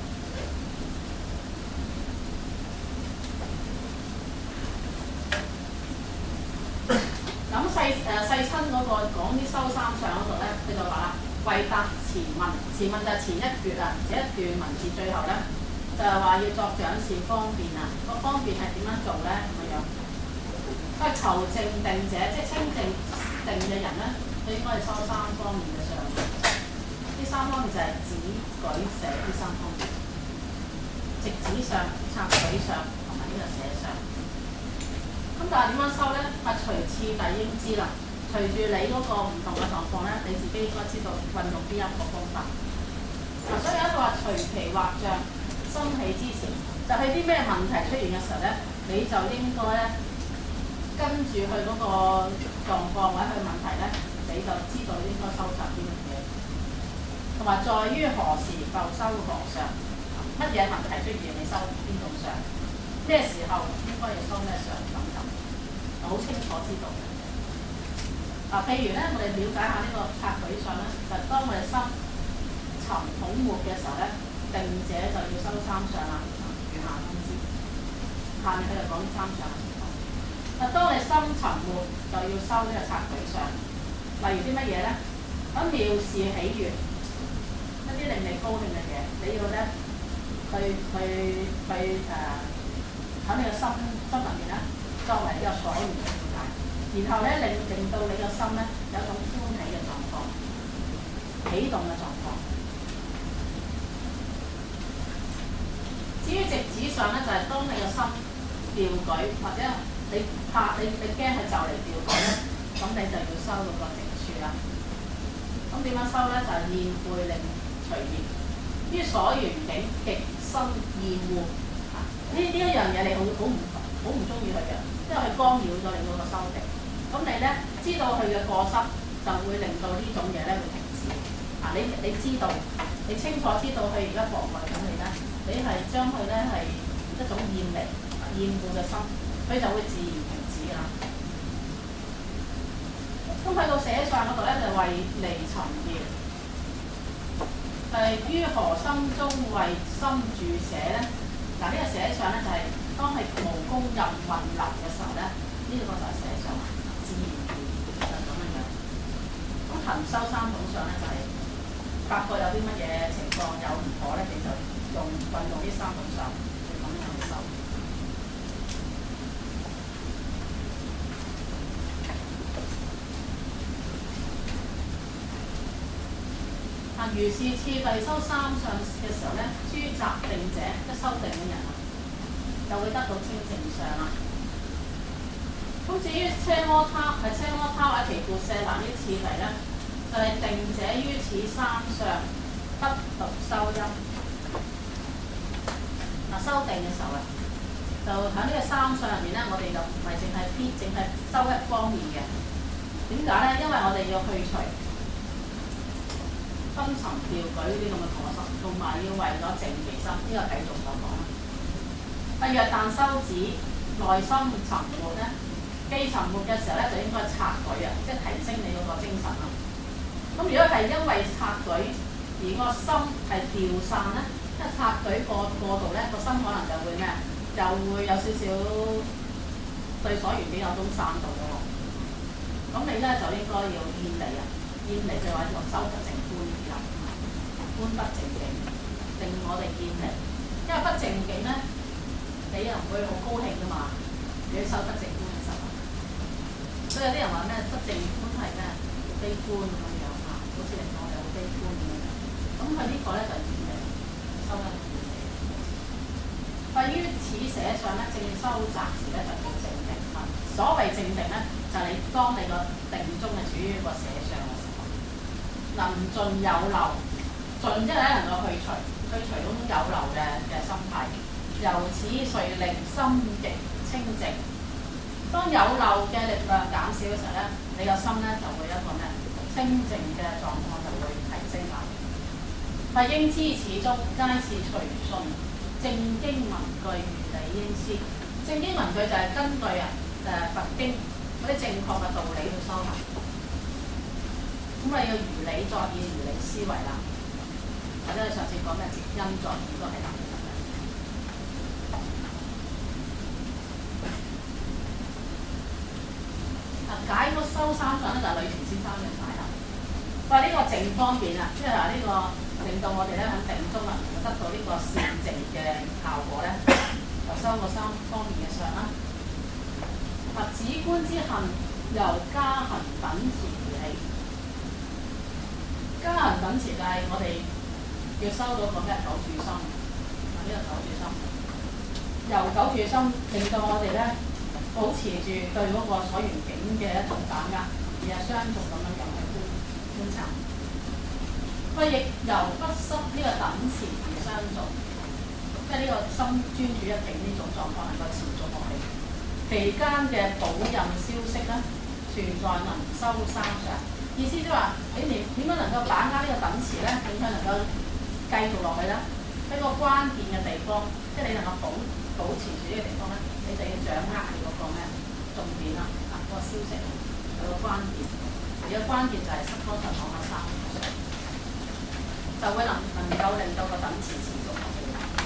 咁細親嗰個講啲修三上嗰度咧，佢就話啦，為答前文，前文就係前一段啊，前一段文字最後咧就係話要作長善方便啊，個方便係點樣做咧咁樣？佢係求靜定者，即係清靜定嘅人咧，佢應該係修三方面嘅相。呢三方面就係止、舉、捨呢三方面，直指相、察舉相同埋呢個捨相。咁但係點樣修咧？係隨次第應知啦。隨住你嗰個唔同嘅狀況咧，你自己應該知道運用邊一個方法。嗱，所以有一個話隨其惑障生起之時，就係啲咩問題出現嘅時候咧，你就應該咧跟住佢嗰個狀況或者佢問題咧，你就知道應該收集啲乜嘢。同埋在於何時復修何相，乜嘢問題出現你收邊種相，咩時候應該要收咩相等等，好清楚知道。嗱，譬如咧，我哋了解下呢個察舉相咧，就係當我哋心沉統沒嘅時候咧，定者就要收三相啦。如下分之，下面佢就講三相嘅情況。嗱，當你心沉沒就要收呢個察舉相，例如啲乜嘢咧？咁妙事喜悅，一啲令你高興嘅嘢，你要咧去喺你嘅心入面咧，作為一個所緣嘅了解。然後咧，令到你個心咧有一種歡喜嘅狀況，起動嘅狀況。至於直指相咧，就係、是、當你個心掉舉，或者你怕你驚佢就嚟掉舉咧，咁你就要收到個直處啦。咁點樣收咧？就係、是、厭悔令隨業，於所緣境極生厭惡。呢一樣嘢你好唔中意佢嘅，因為佢干擾咗你嗰個修定。咁你咧知道佢嘅過失，就會令到呢種嘢咧會停止。你知道，你清楚知道佢而家妨礙緊你咧，你係將佢咧係一種厭離、厭惡嘅心，佢就會自然停止㗎啦。咁去到寫上嗰度咧，就為離尋業，係於何心中為心住寫咧？嗱，呢個寫上咧就係、當係無功任運流嘅時候咧，呢、個就係寫上自然就係咁樣樣。咁勤修三種相咧，就係、發覺有啲乜嘢情況有唔妥咧，你就運用呢三種相去咁樣去修。如是次第修三相嘅時候咧，諸習定者，即修定嘅人啊，就會得到清淨相啦。咁至於車摩他或者毗缽舍那呢次第咧，就係、定者於此三相不獨修音。嗱，修定嘅時候啊，就喺呢個三相入面咧，我哋就唔係淨係修一方面嘅。點解咧？因為我哋要去除昏沉掉舉呢啲咁嘅過失，同埋要為咗淨其心，呢、個繼續所講啦。若但修止內心沉沒咧，既沉沒嘅時候咧，就應該察舉啊，即係提升你嗰個精神啦。咁如果係因為察舉而個心係掉散咧，即係察舉過度咧，個心可能就會咩？就會有少少對所緣境有種散度嘅喎。咁你咧就應該要厭離啊，厭離就話用修不淨觀呢啲啦，觀不淨境，令我哋厭離。因為不淨境咧，你又唔會好高興噶嘛。如果修不淨觀嘅時候，所以有啲人話咩不淨觀係咩悲觀咁樣啊，好似嚟講係好悲觀咁樣。咁佢呢個咧就厭離，修得厭離。對於此寫上咧，正修習時咧就叫靜定啦。所謂靜定咧，就係、你當你個定中係處於一個寫上嘅時候，能盡有漏，盡即係咧能夠去除嗰種有漏嘅心態。由此遂令心極清淨。當有漏嘅力量減少嘅時候咧，你個心咧就會一個咩清淨嘅狀況就會提升啦。咪應知此中皆是隨順正經文句如理應思。正經文句就係根據佛經嗰啲正確嘅道理去修行。咁咁你要如理作意、如理思維啦。或者你上次講咩接因作意都係咁嘅。解嗰修三相咧就係呂澄先生嘅解啦。佢話呢個靜方面啊，即係話呢個令到我哋咧喺定中啊得到呢個善靜嘅效果咧，就修個三方面嘅相啦。止觀之行由加行等持而起，加行等持就係我哋要收到個咩九住心，呢個九住心，由九住心令到我哋咧保持住對嗰個所緣境嘅一種把握，而係相續咁樣去觀察。佢亦由不失呢個等持而相續，即係呢個心專注一境呢種狀況能夠持續落去。期間嘅保任消息咧，存在能修三相。意思即係話，你點樣能夠把握呢個等持咧？點樣能夠繼續落去咧？一個關鍵嘅地方，即係你能夠保持住呢個地方咧，你就要掌握你嗰個咩重點啦，嗰個消息有個關鍵。而個關鍵就係剛才講嘅三相，就會能夠令到個等持持續落去。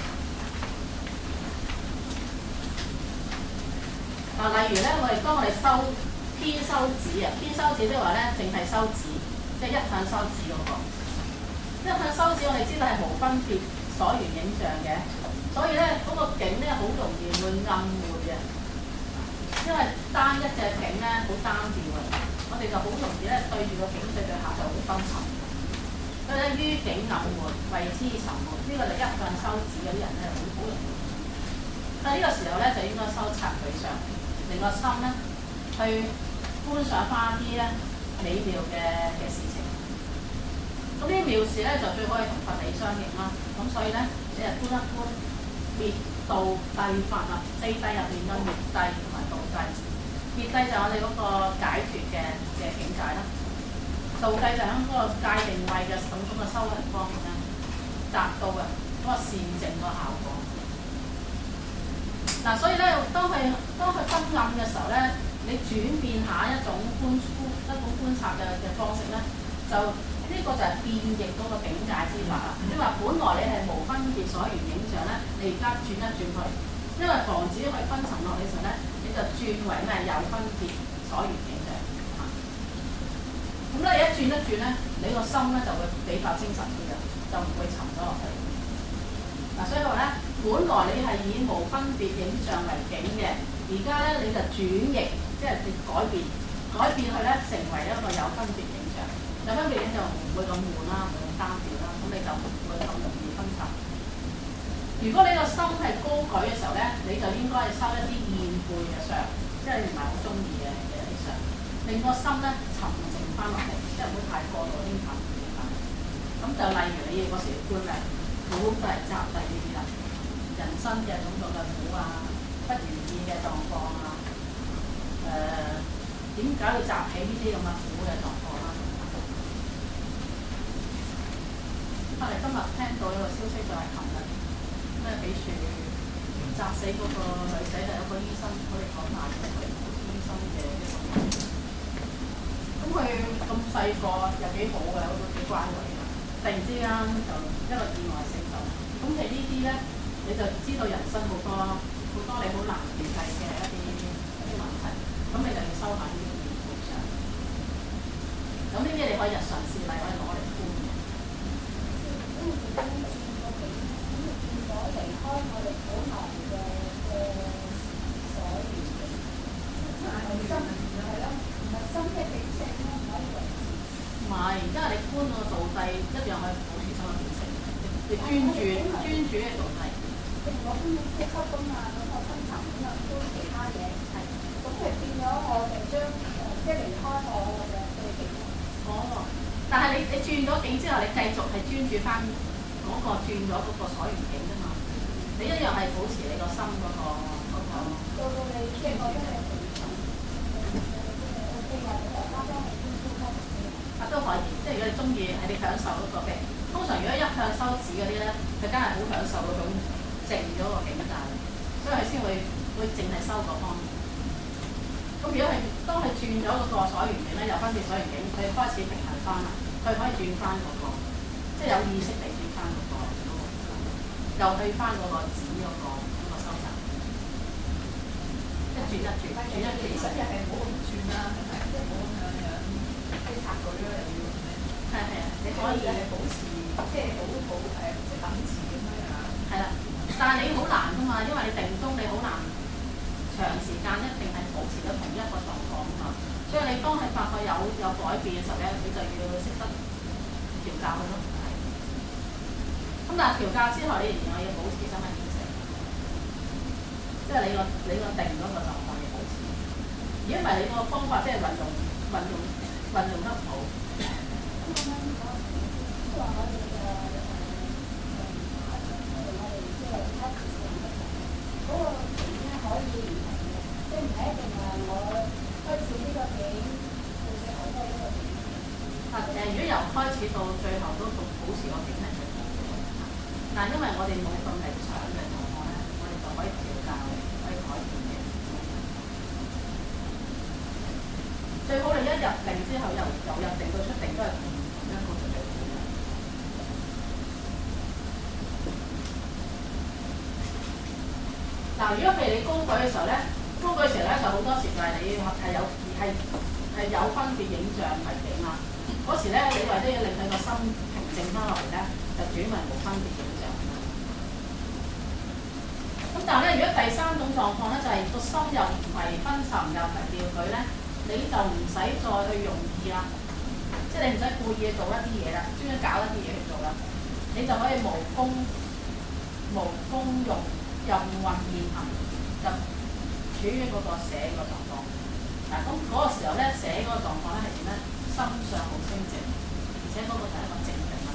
例如咧，當我哋偏修止啊，偏修止即係話咧，淨係修止，即係一向修止嗰個。一向修止，我哋知道係無分別所緣影像嘅，所以咧嗰個境咧好容易會暗昧嘅，因為單一隻境咧好單調啊，我哋就好容易咧對住個境對下就會分沉。所以咧於境暗昧，謂之沉沒，呢個就一向修止嗰啲人咧好容易。但係呢個時候咧就應該修察佢相。令個心咧去觀賞翻啲咧美妙嘅事情。咁呢啲妙事咧就最好係同佛理相應啦。咁所以咧，你係觀一觀滅道諦法啊，四諦入邊嘅滅諦同埋道諦。滅諦就係我哋嗰個解脫嘅境界啦。道諦就喺嗰個界定位嘅種種嘅修行方面咧，達到嘅嗰個善靜個效果。嗱，所以咧，當佢昏暗嘅時候咧，你轉變下一種觀察嘅方式咧，就呢個就係變易嗰個境界之法啦。你話本來你係無分別所緣影像咧，你而家轉一轉去，因為防止佢昏沉落嘅時候咧，你就轉為咩有分別所緣影像。咁咧，你一轉一轉咧，你個心咧就會比較精神啲嘅，就唔會沉咗落去。嗱，所以話咧。本來你係以無分別影像為境嘅，而家咧你就轉譯，即係改變去咧成為一個有分別影像。有分別影像唔會咁悶啦，唔會咁單調啦，咁你就唔會咁容易分沉。如果你個心係高舉嘅時候咧，你就應該係收一啲厭背嘅相，即係你唔係好中意嘅一啲相，令個心咧沉靜翻落嚟，即係唔好太過度興奮。咁就例如你嗰時觀咩苦都係集諦呢啲啦。人生嘅種種嘅苦啊，不如意嘅狀況啊，點解會集起呢啲咁嘅苦嘅狀況啦？我哋今日聽到一個消息就係琴日咩俾樹砸死嗰個女仔，就有個醫生，我哋講埋佢醫生嘅一個。咁佢咁細個又幾好嘅，好幾乖女嘅，突然之間就一個意外死咗。咁其實呢啲咧。你就知道人生好多你好難預計嘅一啲問題，咁你就要收下呢啲業報上。咁呢啲你可以日常事例可以攞嚟觀嘅。變咗離開我哋本來嘅所緣嘅，係心係咯，唔係心嘅本性咯，唔可以維持。唔係，因為你觀個道諦一樣可以保持心嘅本性，你專注嘅道諦。我觀到呼吸㗎嘛，咁我深層咁又觀其他嘢，係，咁係變咗我哋將即係離開我嘅對境。哦，但係你轉咗境之後，你繼續係專注翻嗰個轉咗嗰個所緣境㗎嘛，你一樣係保持你個心嗰個。到你即係覺得係平靜，OK 嘅，你又加裝係觀呼吸。啊都可以，即係如果你中意係你享受嗰個嘅，通常如果一向修止嗰啲咧，佢梗係好享受嗰種。靜咗個境界，所以佢先會淨係收嗰方面。咁如果係當佢轉咗嗰個所緣境咧，又分別所緣境，佢開始平衡翻啦，佢可以轉翻嗰個，即係有意識地轉翻嗰個，又去翻嗰個紙嗰個收集，一轉一轉，轉一轉。 其實又係唔好咁轉啦，係咪？即係唔好咁樣即係拆佢咯，又要咩？ 係啊，你可以保持即係好即係等詞咁樣樣。 係啦，但係你好難㗎嘛，因為你定鐘你好難長時間一定係保持咗同一個狀況㗎嘛，所以你當係發覺有改變嘅時候咧，你就要識得調教佢咯。咁但係調教之後，你仍然要保持生命意識，即係你個定嗰個狀況要保持。如果唔係你個方法即係運用得唔好。如果由開始到最後都保持個境係最好嘅，但係因為我哋冇咁理想嘅狀況咧，我哋就可以調教，可以改變嘅。最好你一入定之後，由入定到出定都係同一個最好嘅。嗱，如果譬如你高舉嘅時候咧，就好多時就係你係有分別影像為景啦。嗰時咧，你為咗要令佢個心平靜翻落嚟咧，就轉為無分別影像。咁但係咧，如果第三種狀況咧，就係個心又唔係分沉，又唔係掉舉咧，你就唔使再去用意啦，即係你唔使故意去做一啲嘢啦，專登搞一啲嘢去做啦，你就可以無功用任運現行，就處於嗰個寫個狀況。嗱，咁嗰個時候咧，寫嗰個狀況咧係點咧？心上好清靜，而且嗰個就係一個靜定啦。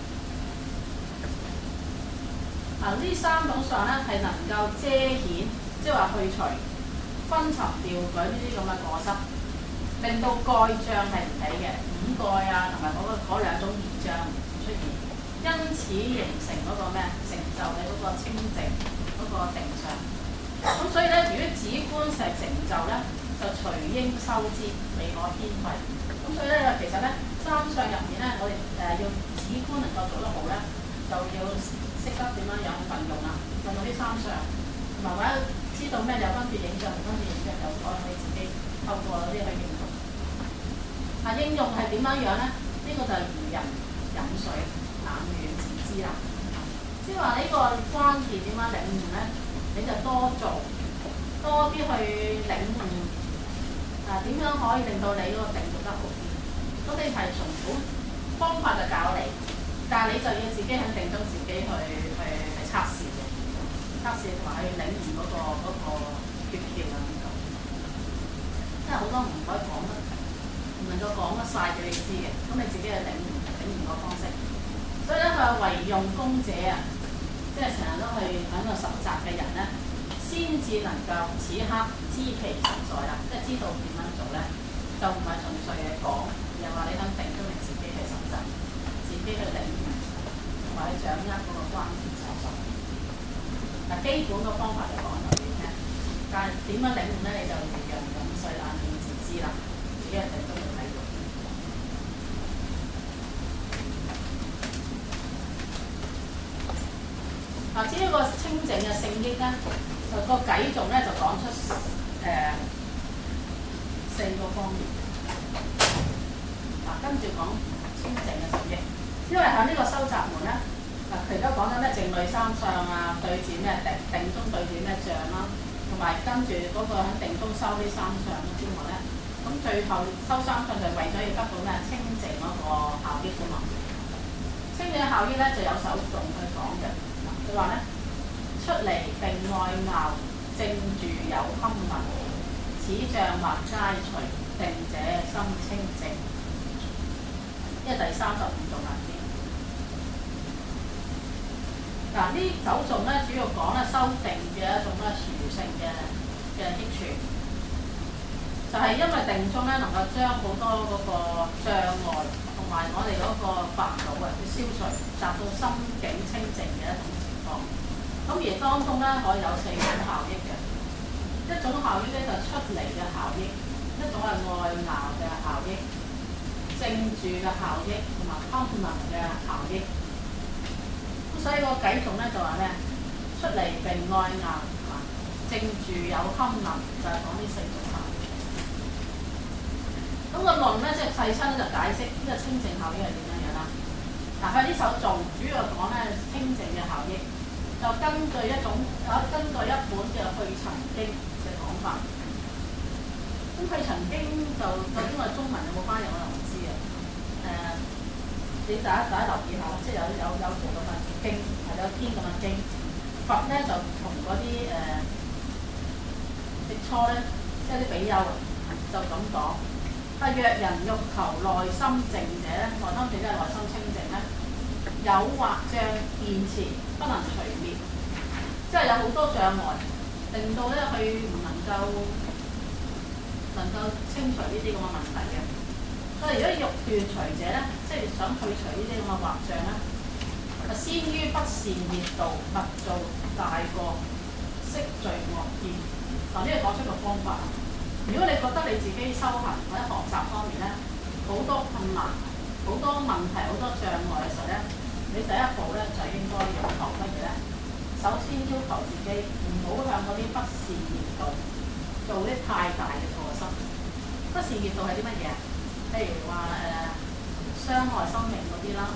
嗱，呢三種上咧係能夠遮顯，即係話去除分沉掉舉呢啲咁嘅過失，令到蓋障係唔起嘅，掩蓋啊同埋嗰兩種現象唔出現，因此形成嗰個咩？成就你嗰個清靜嗰個定相。咁所以咧，如果止觀係成就咧，就隨應收之，未可偏廢。咁所以咧，其實咧三相入面咧，我哋要止觀能夠做得好咧，就要識得點樣樣運用啦，運用啲三相，同埋或者知道咩有分別影像，唔分別影像，就可以自己透過嗰啲去應用。應用係點樣樣咧？呢個就係如人飲水，冷暖自知啦。即係話呢個關鍵點樣領悟咧？你就多做，多啲去領悟。點樣可以令到你嗰個定做得好啲？咁你係從好方法就教你，但係你就要自己喺定中自己去測試嘅，測試同埋去領悟嗰個訣竅啊咁講。因為好多唔可以講得，唔能夠講得晒俾你知嘅，咁你自己去領悟個方式。所以咧，佢話唯用功者啊，即係成日都去喺度實習嘅人咧，先至能夠此刻知其實在啦，即係知道點樣做咧，就唔係純粹嘅講，又話你肯定都你自己去實習，自己去領悟，同埋去掌握嗰個關鍵所在。嗱，基本嘅方法就講咗俾你聽，但係點樣領悟咧，你就如人飲水，冷暖自知啦，自己喺定中去睇到。嗱，至於個清靜嘅聖益咧，個偈頌咧就講出4個方面。嗱，跟住講清靜嘅聖益，因為喺呢個修習門咧，佢而家講緊咩靜慮三相啊，對治咩定中對治咩障啦，同埋跟住嗰個喺定中修呢三相之外咧，咁最後修三相就為咗要得到咩清靜嗰個效益㗎嘛。清靜嘅效益咧就有首頌去講嘅。佢話咧，出離定外貌，正住有堪聞，此障或皆除，定者心清靜。因為第35頌啦先。嗱，呢9頌咧主要講咧修定嘅一種咧殊勝嘅益處，就係因為定中咧能夠將好多嗰個障礙同埋我哋嗰個煩惱去消除，達到心境清靜嘅一種情況。咁而當中咧可以有4種效益嘅，一種效益咧就出離嘅效益，一種係外貌嘅效益， 正住嘅效益同埋 complement 嘅效益。咁所以個偈頌咧就話咩？出嚟並愛咬啊，正住有堪能，就係講呢四種效益。咁個論咧即係細親咧就解釋呢個清淨效益係點樣樣啦。嗱，佢呢首頌主要講咧清淨嘅效益，就根據一本嘅去塵經嘅講法。咁去塵經就究竟我中文有冇翻譯我就唔知啊。你大家留意下，即係有條咁嘅經，係有篇咁嘅經。佛咧就同嗰啲苾芻咧，即係啲比丘就咁講。若人欲求內心淨者咧，內心淨即係內心清淨咧，有惑障現前，不能除滅，即係有好多障礙，令到咧佢唔能夠清除呢啲咁嘅問題嘅。所以如果欲斷除者咧，即係想去除呢啲咁嘅惑障咧，就先於不善業道，勿做大過，息罪惡業。嗱，呢個講出個方法。如果你覺得你自己修行或者學習方面咧好多困難、好多問題、好多障礙嘅時候咧，你第一步咧就應該要求乜嘢咧？首先要求自己唔好向嗰啲不善業道做啲太大嘅過失。不善業道係啲乜嘢啊？譬如話傷害生命嗰啲啦，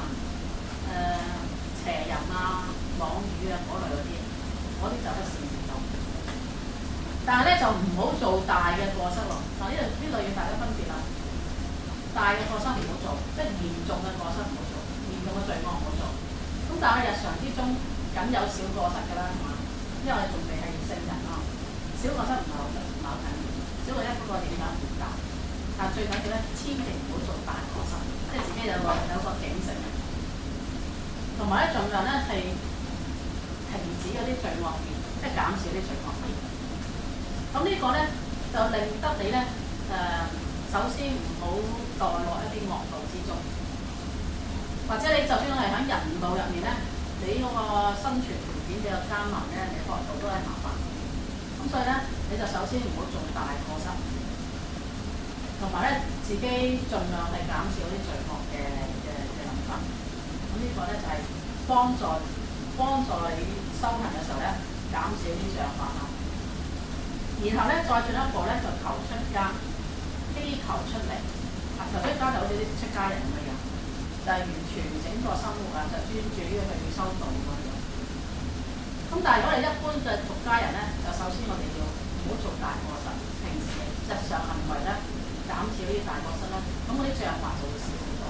邪淫啊、妄語啊嗰類嗰啲，嗰啲就不善業道。但係咧就唔好做大嘅過失喎。嗱，呢度要大家分別啦。大嘅過失唔好做，即係嚴重嘅過失唔好做，嚴重嘅罪惡唔好做。咁但係日常之中梗有小過失㗎啦，係嘛？因為我哋仲未係聖人啊，小過失唔係好緊要，小過一不過影響唔大。但係最緊要咧，千祈唔好做大過失，即係自己有個警醒。同埋咧，盡量咧係停止嗰啲罪惡業，即係減少啲罪惡業。咁呢個咧就令得你咧首先唔好墮落一啲惡道之中，或者你就算係喺人道入面咧，你嗰個生存條件比較艱難咧，你學道都係麻煩。咁所以咧，你就首先唔好做大過失，同埋咧自己盡量係減少啲罪惡嘅諗法。咁呢個咧就係幫助你修行嘅時候咧，減少啲障礙啦。然後咧，再進一步咧，就求出家，希求出嚟。求出家就好似啲出家人咁嘅樣，就係完全整個生活啊，就專注於去修道咁樣。咁但係如果你一般嘅俗家人咧，就首先我哋要唔好做大過失，平時日常行為咧減少呢啲大過失咧，咁嗰啲障礙就會少好多。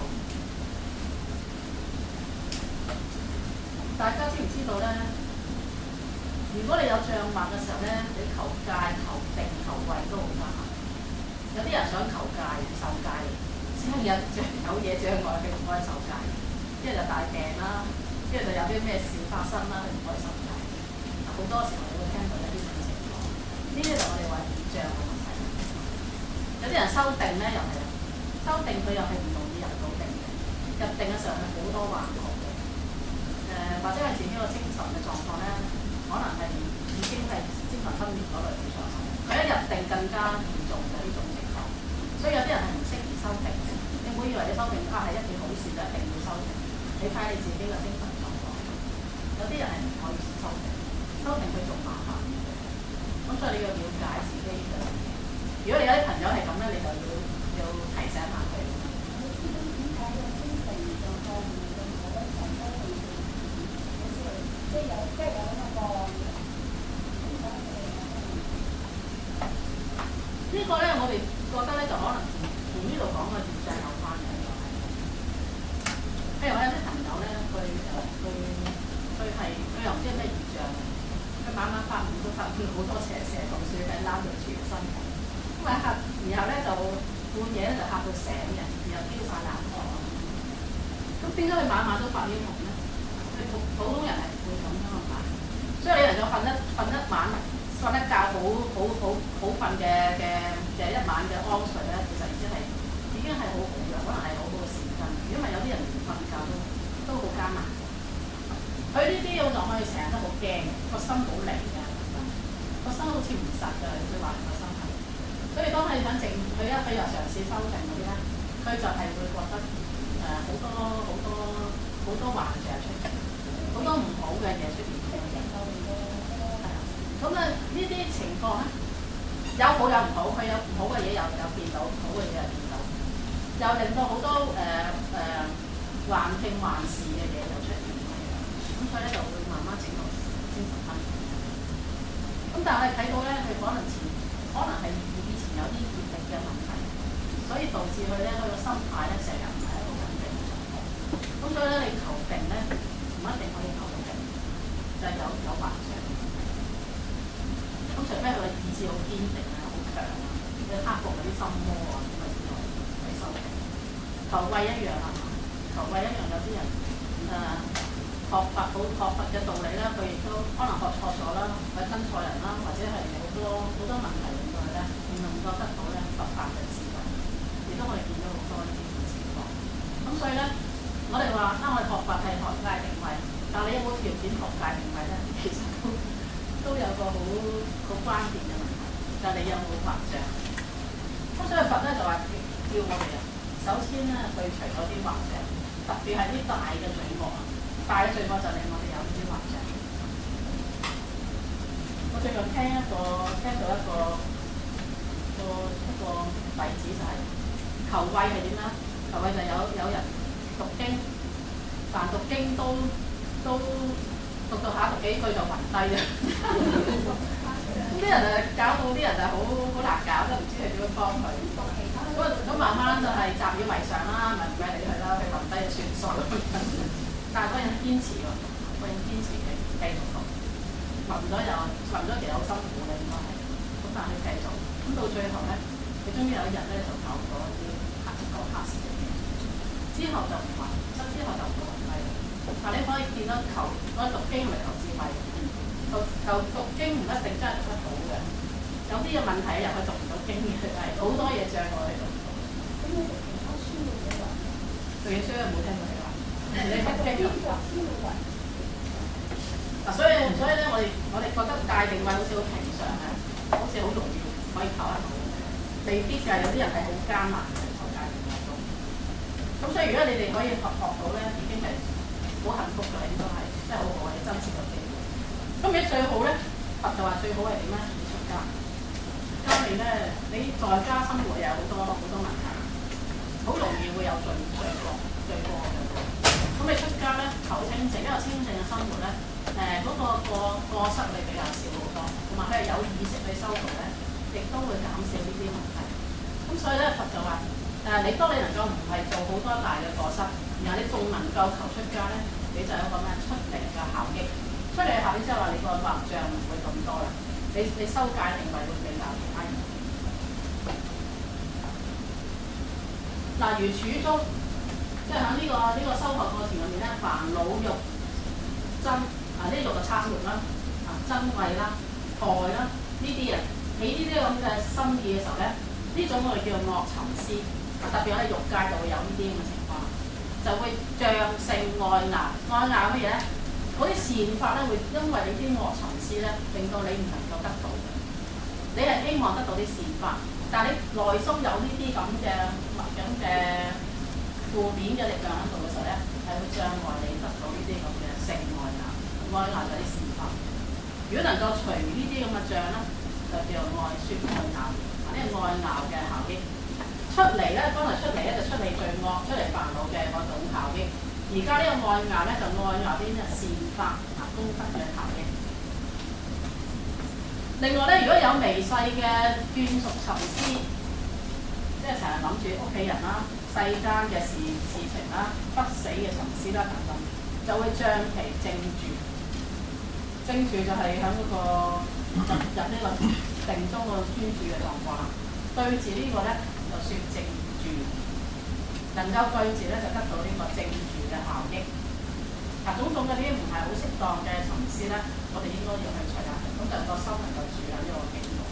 大家知唔知道咧？如果你有障礙嘅時候咧，你求戒、求定、求慧都好難。有啲人想求戒、受戒，即係有嘢障礙佢唔可以受戒。一係就大病啦，一係就有啲咩事發生啦，佢唔可以受戒。好多時候你會聽到一啲咁嘅情況，呢啲就我哋話業障嘅問題。有啲人修定咧，又係修定，佢又係唔容易入到定嘅。入定嘅時候係好多幻覺嘅，或者係自己個精神嘅狀況咧。可能係已經係精神分裂嗰類嘅狀況，佢一入定更加嚴重嘅呢種情況，所以有啲人係唔適宜修定嘅。你唔好以為你修定係一件好事就一定要修定，你睇你自己嘅精神狀況。有啲人係唔可以修定，修定佢仲麻煩。咁所以你要了解自己嘅。如果你有啲朋友係咁咧，你就要提醒下佢。呢個咧，我哋覺得咧就可能同呢度講嘅業障有關嘅。譬如我有啲朋友咧，佢又唔知係咩業障，佢晚晚發夢都發見好多蛇同鼠喺攬住全身嘅，咁啊嚇，然後咧就半夜咧就嚇到醒嘅，然後飆晒冷汗。咁點解佢晚晚都發呢啲夢咧？普通人係唔會咁㗎嘛，所以你能夠瞓一晚。瞓一覺好瞓嘅一晚嘅安睡咧，其實已經係好好嘅，可能係好好嘅時間。如果唔係有啲人連瞓覺都好艱難。佢呢啲我就可以成日都好驚，個心好離嘅，個心好似唔實嘅，佢話個心係。所以當佢想靜，佢一日嘗試修定嗰啲咧， 佢就係會覺得好多幻象出現，好多唔好嘅嘢出現。咁啊，呢啲情況咧有好有唔好，佢有唔好嘅嘢又見到，好嘅嘢又見到，又令到好多幻聽幻視嘅嘢又出現咁樣。咁所以咧就會慢慢整到精神分裂。咁但係我哋睇到咧，佢可能係以前有啲業力嘅問題，所以導致佢咧佢個心態咧成日唔係一個穩定嘅狀況。咁所以咧你求定咧唔一定可以求到定，就係有幻象。咁除非佢嘅意志好堅定啊、好強啊，你克服嗰啲心魔啊，咁啊先可以修定。求慧一樣啊，求慧一樣有啲人學佛嘅道理咧，佢亦都可能學錯咗啦，或者跟錯人啦，或者係好多問題令到佢咧唔能夠得到咧佛法嘅智慧。亦都我哋見到好多呢啲咁嘅情況。咁所以咧，我哋話我哋學佛係學戒定慧，但係你有冇條件學戒定慧咧？其實都有個好關鍵嘅問題，就係你有冇幻象。咁所以佛咧就話叫我哋啊，首先咧去除咗啲幻象，特別係啲大嘅罪惡啊。大嘅罪惡就令我哋有呢啲幻象。我最近聽到一個例子就係求慧係點咧？求慧就有人讀經，但讀經都讀到下讀幾句就暈低啦。咁啲人搞到啲人好難搞，都唔知係點樣幫佢。咁慢慢就係習以為常啦，咪唔計理佢啦，佢暈低就算數。但係嗰人堅持喎，嗰人堅持繼續讀，暈咗其實好辛苦嘅應該係，咁但係佢繼續，咁到最後咧，佢終於有一日咧就考咗啲考試嘅嘢，之後就唔暈，之後就唔會暈低。但你可以見到我讀經係咪求智慧？讀經唔一定真係讀得到嘅，有啲嘅問題入去讀唔到經嘅，係好多嘢障礙去讀唔到。咁你讀其他書嘅嘢話？讀嘢書有冇聽過你話？你讀經嗱，所以咧，我哋覺得戒定慧好似好平常嘅，好似好容易可以考得到，未必㗎。有啲人係好艱難嘅求戒定慧都。咁所以如果你哋可以學到咧，已經係好幸福㗎啦，應該係真係好好嘅，珍惜個機會。咁而最好咧，佛就話最好係點咧？你出家，家裏咧，你在家生活又有好多問題，好容易會有罪過嘅。咁你出家咧，求清淨，因為清淨嘅生活咧，嗰個過失你比較少好多，同埋佢係有意識去修道咧，亦都會減少呢啲問題。咁所以咧，佛就話當你能夠唔係做好多大嘅過失，然後你仲能夠求出家咧，你就有個咩出離嘅效益。出離嘅效益即係話你個惑障唔會咁多啦，你修戒定慧會比較其他人。如處中。即係喺呢個修學過程裏面咧，煩惱欲真呢欲就貪欲啦，珍貴啦、害啦呢啲啊，起呢啲咁嘅心意嘅時候咧，呢種我哋叫做惡尋思，特別喺欲界就會有呢啲咁嘅情況，就會障性愛鬧乜嘢咧？嗰啲善法咧會因為你啲惡尋思咧，令到你唔能夠得到嘅。你係希望得到啲善法，但係你內心有呢啲咁嘅負面嘅力量喺度嘅時候咧，係會障礙你得到呢啲咁嘅性愛鬧就係啲善法。如果能夠除呢啲咁嘅障咧，就叫做愛説愛鬧，呢個愛鬧嘅效益出嚟咧，剛才出嚟咧就出嚟罪惡、出嚟煩惱嘅嗰種效益。而家呢個愛鬧咧就愛鬧啲善法功德嘅效益。另外咧，如果有微細嘅眷屬尋思，即係成日諗住屋企人啦、世間嘅事情啦、不死嘅尋思啦等等，就會障其正住。正住就係喺嗰個入呢個定中個專注嘅狀況啦。對治呢個咧就説正住，能夠對治咧就得到呢個正住嘅效益。種種嗰啲唔係好適當嘅尋思咧，我哋應該要去除下，咁就個心能夠住喺呢個境度。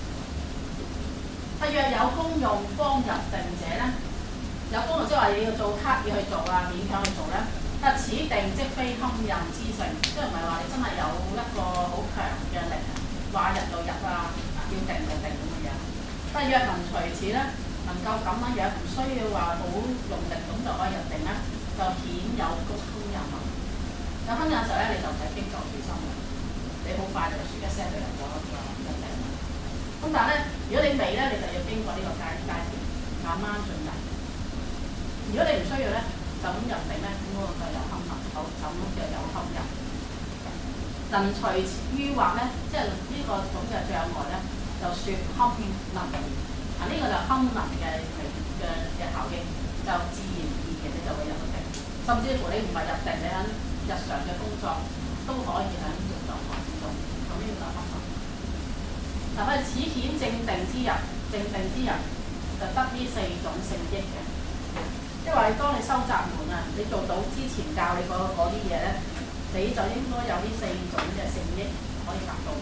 若有功用方入定者咧，有功用即係話你要做刻意去做啊，勉強去做咧。此定即非堪任之性，即係唔係話你真係有一個好強嘅力，話入就入啊，要定就定咁嘅樣。若能隨此咧， 能夠咁樣樣，唔需要話好用力咁就可以入定咧，就顯有個烹飪啊。有烹飪嘅時候咧，你就唔使經過注心嘅，你好快就説一聲就入咗個入定。咁但係咧，如果你未咧，你就要經過呢個階段，慢慢進入。如果你唔需要咧，就咁入定咧，咁嗰個就有烹飪，就咁就有烹飪。能除於惑咧，即係呢個種嘅障礙咧，就説堪能言。呢個就堪能嘅效應，就自然而然你就會入到定。甚至乎你唔係入定，你喺日常嘅工作都可以喺呢種狀況之中。咁呢個就堪能。嗱，佢此顯正定之人，正定之人就得呢4種聖益嘅。即係話，當你修習門啊，你做到之前教你嗰啲嘢咧，你就應該有呢4種嘅聖益可以達到。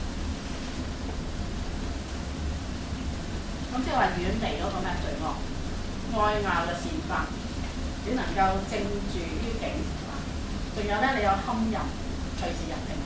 咁即係話遠離嗰個咩罪惡，愛樂嘅善法，只能夠正住於境。仲有咧，你有堪淫，隨時入定。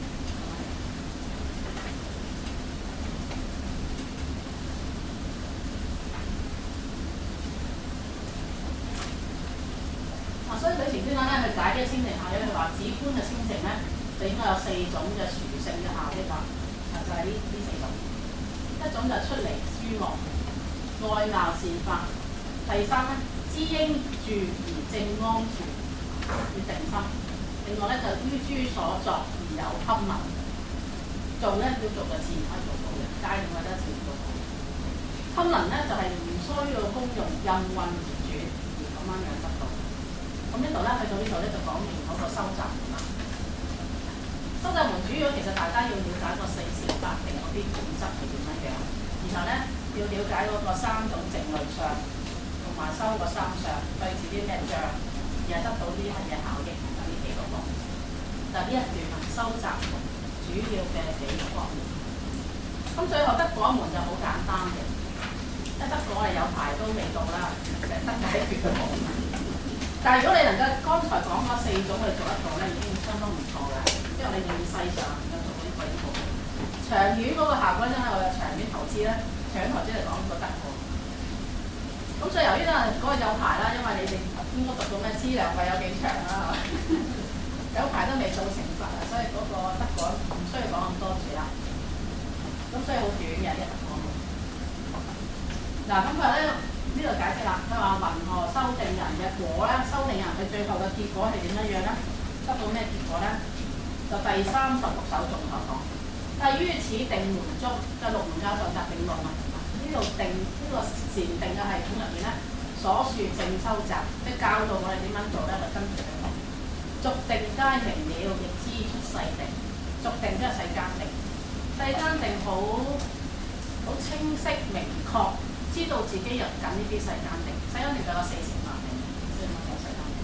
所以佢前端咧去解呢個清淨效益，佢話止觀嘅清淨咧，就應該有4種嘅殊勝嘅效益啦。就係呢4種，一種就出離諸惡，愛樂善法。第3咧，知應住而正安住，要定心。另外咧就於諸所作而有堪能，做咧要做就自然可以做到嘅，階段或者自然做到。堪能咧就係唔需要功用任運而轉而咁樣樣得到。咁呢度咧去到呢度咧就講明嗰個修習門啦。修習門主要其實大家要了解個4善法定嗰啲本質係點樣樣，然後咧要了解嗰個3種靜慮相，同埋修個3相對治啲咩障，而係得到啲乜嘢效益，就呢幾個方面。就呢一段修習門主要嘅幾個方面。咁最後得果門就好簡單嘅，即係得果係有排都未到啦，就係得解決嘅門。但係如果你能夠剛才講嗰4種去做得到咧，已經相當唔錯啦。因為你現世上能夠做到呢個呢個，長遠嗰個效果真係我有長遠投資咧，長遠投資嚟講都得喎。咁所以由於咧嗰個有排啦，因為你哋應該讀到咩資糧費有幾長啦，係嘛？有排都未到成佛啊，所以嗰個得果唔需要講咁多住啦。咁所以好短嘅一得果。嗱，咁佢咧。呢度解釋啦，佢話云何修定人嘅果咧，修定人佢最後嘅結果係點樣樣咧？得到咩結果咧？就第36首頌所講。但係於此定門中，就六門教授集定論啊。呢度定呢個禪定嘅系統入面咧，所説正修習，即係教導我哋點樣做咧，就跟住嚟講。續定皆明了，亦知出世定。續定即係世間定，世間定好清晰明確。知道自己入緊呢啲世間定，世間定就有4成法定，所以我講世間定。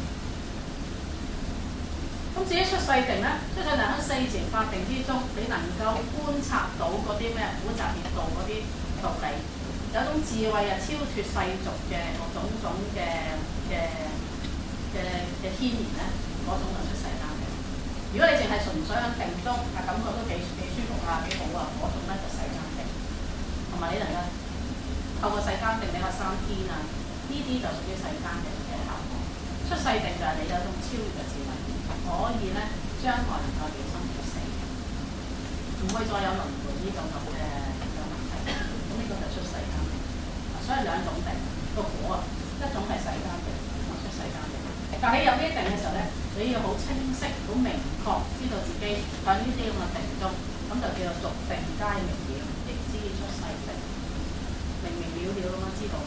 咁至於出世定咧，出世定喺4成法定之中，你能夠觀察到嗰啲咩苦集滅道嗰啲道理，有種智慧啊，超脱世俗嘅種種嘅牽連咧，嗰種就出世間定。如果你淨係純粹喺定中，感覺都幾舒服啊，幾好啊，嗰種咧就世間定。同埋你能夠透過世間定你個3天啊，呢啲就屬於世間定嘅效果。出世定就係你有種超越嘅智慧，可以咧將來能夠了生脫死，唔會再有輪迴呢種咁嘅問題。咁呢個就出世間定。所以2種定個果啊，一種係世間定，一種出世間定。但係你入呢啲定嘅時候咧，你要好清晰、好明確知道自己喺呢啲咁嘅定中，咁就叫做續定皆明了，亦知出世定。明明了了咁樣知道，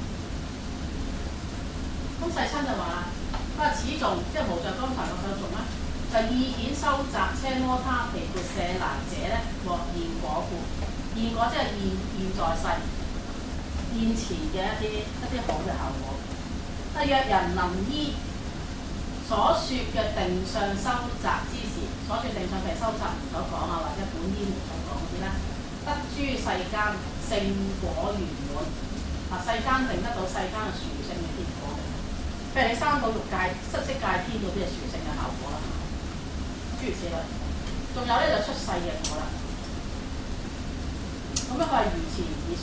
咁世親就話啦，佢話此頌即係無著剛才嗰個頌咧，就意顯修習車摩他毗缽舍那者咧獲現果故，現果即係現在世、現前嘅一啲好嘅效果。但若人能依所説嘅定相修習之時，所説定相譬如修習門所講啊，或者本依門所講嗰啲咧，得諸世間聖果圓滿，世間定得到世間嘅殊勝嘅結果嘅，譬如你三寶六界、七色界天嗰啲係殊勝嘅效果啦，諸如此類。仲有咧就出世嘅果啦。咁咧佢係如前已説，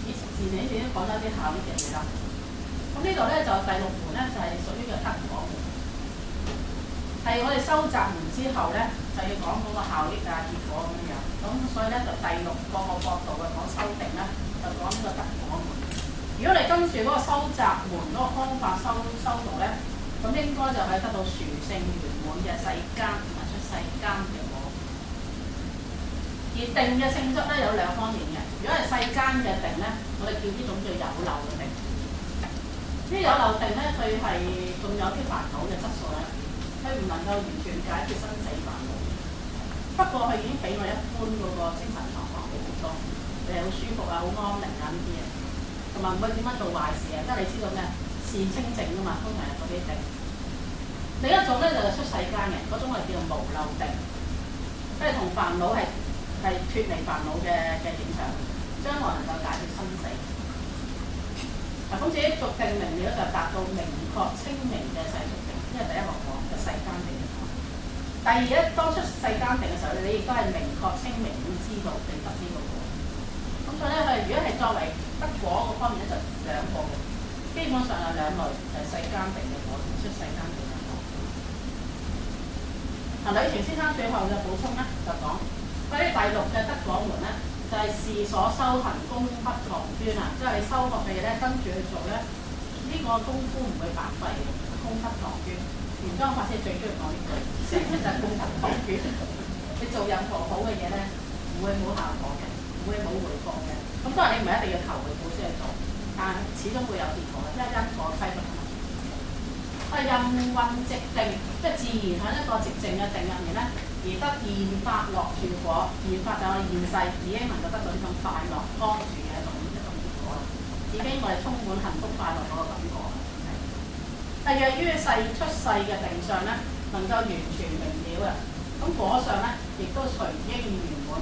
前已經講咗啲效益嘅嘢啦。咁呢度咧就第6門咧就係屬於嘅得果門，係我哋收集完之後咧就要講嗰個效益啊結果咁樣。咁所以咧就第6個角度嘅講修定咧，就講呢個得果門。如果你跟住嗰個收集門嗰個方法修讀咧，咁應該就係得到殊勝圓滿嘅世間同埋出世間嘅果。而定嘅性質咧有2方面嘅。如果係世間嘅定咧，我哋叫呢種叫有漏嘅定。呢有漏定咧，佢係仲有啲煩惱嘅質素咧，佢唔能夠完全解決生死煩惱。不過佢已經比我一般嗰個精神狀況好好多，你係好舒服啊，好安寧啊呢啲嘢，同埋唔會點樣做壞事啊，即係你知道咩？善清淨㗎嘛，通常係嗰啲定。另一種咧就係出世間嘅，嗰種係叫做無漏定，即係同煩惱係脫離煩惱嘅影響，將來能夠解決生死。嗱，咁至於續定明了就達到明確清明嘅世俗定，因為第一個講嘅世間定嘅講。第二咧，當出世間定嘅時候，你亦都係明確清明咁知道你得呢個果。咁所以咧，佢如果係作為得果嗰方面咧，就2個嘅，基本上有2類，就係世間定嘅果同出世間定嘅果。嗱，呂澄先生最後嘅補充咧，就講關於第6嘅得果門咧，就係事所修行功不唐捐啊，即係你修學嘅嘢咧，跟住去做咧，呢個功夫唔會白費嘅，功不唐捐。玄奘法師最中意講呢句，成日就係功不唐捐。你做任何好嘅嘢咧，唔會冇效果嘅，唔會冇回報嘅。咁當然你唔係一定要求回報先去做，但係始終會有結果嘅，因為因果規律啊嘛。任運寂定，即係自然喺一個寂靜嘅定入面咧，而得現法樂住果。現法就係現世已經能夠得到呢種快樂安住嘅一種結果啦，已經我哋充滿幸福快樂嗰個感覺。但若於出世嘅定上咧，能夠完全明了嘅，咁果上咧亦都隨應圓滿。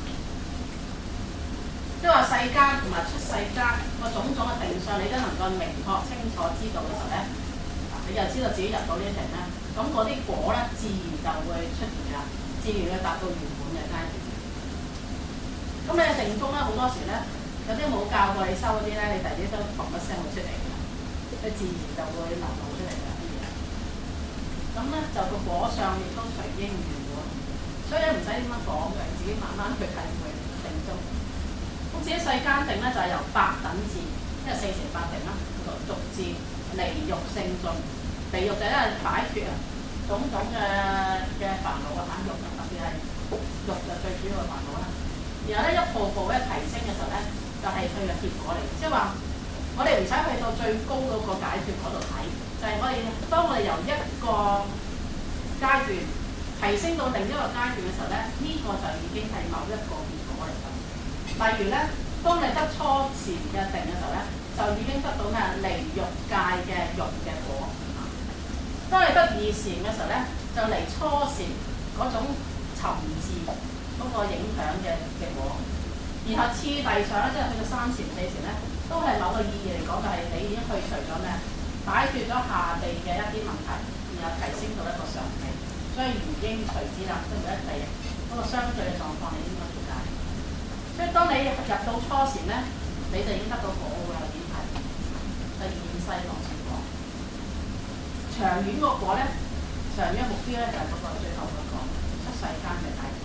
即係話世間同埋出世間個種種嘅定上，你都能夠明確清楚知道嘅時候咧，你就知道自己入到呢一定咧，咁嗰啲果咧自然就會出現啦，自然會達到圓滿嘅階段。咁你定中咧好多時咧，有啲冇教過你修嗰啲咧，你第啲都砰一聲會出嚟嘅，佢自然就會流露出嚟㗎啲嘢。咁咧就個果上亦都隨應圓滿，所以咧唔使點樣講嘅，自己慢慢去體會定中。咁至於世間定咧就係由8等至，即係4乘8定啦，逐漸離欲勝盡。離欲就因為擺脱啊種種嘅煩惱啊，欲啊，特別係欲就最主要嘅煩惱啦。然後咧一步步咧提升嘅時候咧，就係佢嘅結果嚟，即係話我哋唔使去到最高嗰個解脱嗰度睇，就係當我哋由一個階段提升到另一個階段嘅時候咧，呢個就已經係某一個結果嚟㗎。例如咧，當你得初禪嘅定嘅時候咧，就已經得到咩離欲界嘅欲嘅果。當你得2禪嘅時候咧，就離初禪嗰種沉滯嗰個影響嘅果。然後次第上咧，即係去到3禪、4禪咧，都係某個意義嚟講，就係你已經去除咗咩，擺脱咗下地嘅一啲問題，然後提升到一個上地，所以如應隨之啦，即係每一地嗰個相對嘅狀況，你應該了解。所以當你入到初禪咧，你就已經得到果㗎啦，已經係就現世樂成果。長遠個果咧，長遠目標咧就係嗰個最後嗰個出世間嘅體驗。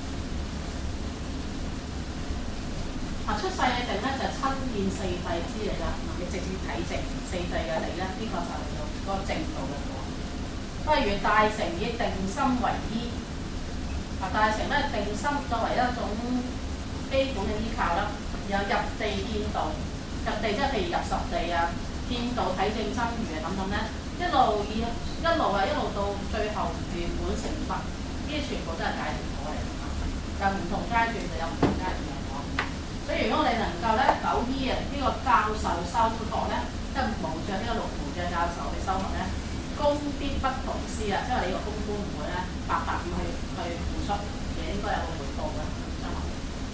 出世嘅定咧就親見4諦之理啦，你直接睇正4諦嘅理咧，呢個就係嗰個正道嘅果。例如大乘以定心為依，大乘咧定心作為一種基本嘅依靠啦，然後入地見道，入地即係譬如入十地啊，見道睇正真如啊等等咧，一路到最後圓滿成佛，呢啲全部都係解脫果嚟㗎嘛。有唔同階段就有唔同階段嘅果。所以如果我哋能夠咧9依啊呢個教授修學咧，即係無著呢個6門嘅教授去修學咧，功必不同施啊，即係你個功夫唔會咧白白咁去付出，其實應該有個回報嘅將來。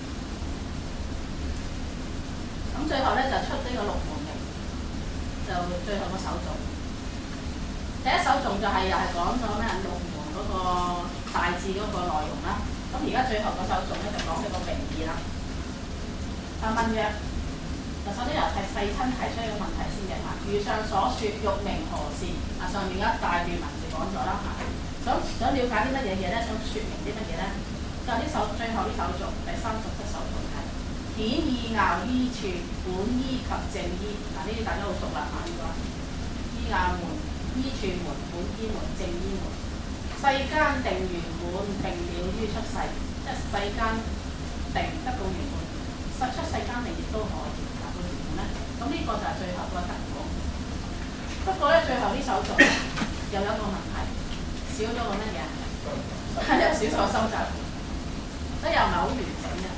咁最後咧就出呢個6門嘅，就最後個首頌。第一首頌就係又係講咗咩6門嗰個大致嗰個內容啦。咁而家最後個首頌咧就講佢個名義啦。問曰： 首先由世親提出一個問題先嘅嚇，如上所說，欲名何事？上面有一大段文字講咗啦嚇，想了解啲乜嘢嘢咧？想説明啲乜嘢咧？就呢首最後呢首頌第37首頌係顯意樂依處，本依及正依。呢啲大家好熟啦嚇，呢個依樂門、依處門、本依門、正依門。世間定圓滿，定了於出世，即係世間定得到圓滿，出世間定亦都可以達到圓滿咧。咁呢個就係最後個結果。不過咧，最後呢首頌又有一個問題，少咗個乜嘢？係有少咗個收集，即係又唔係好完整嘅。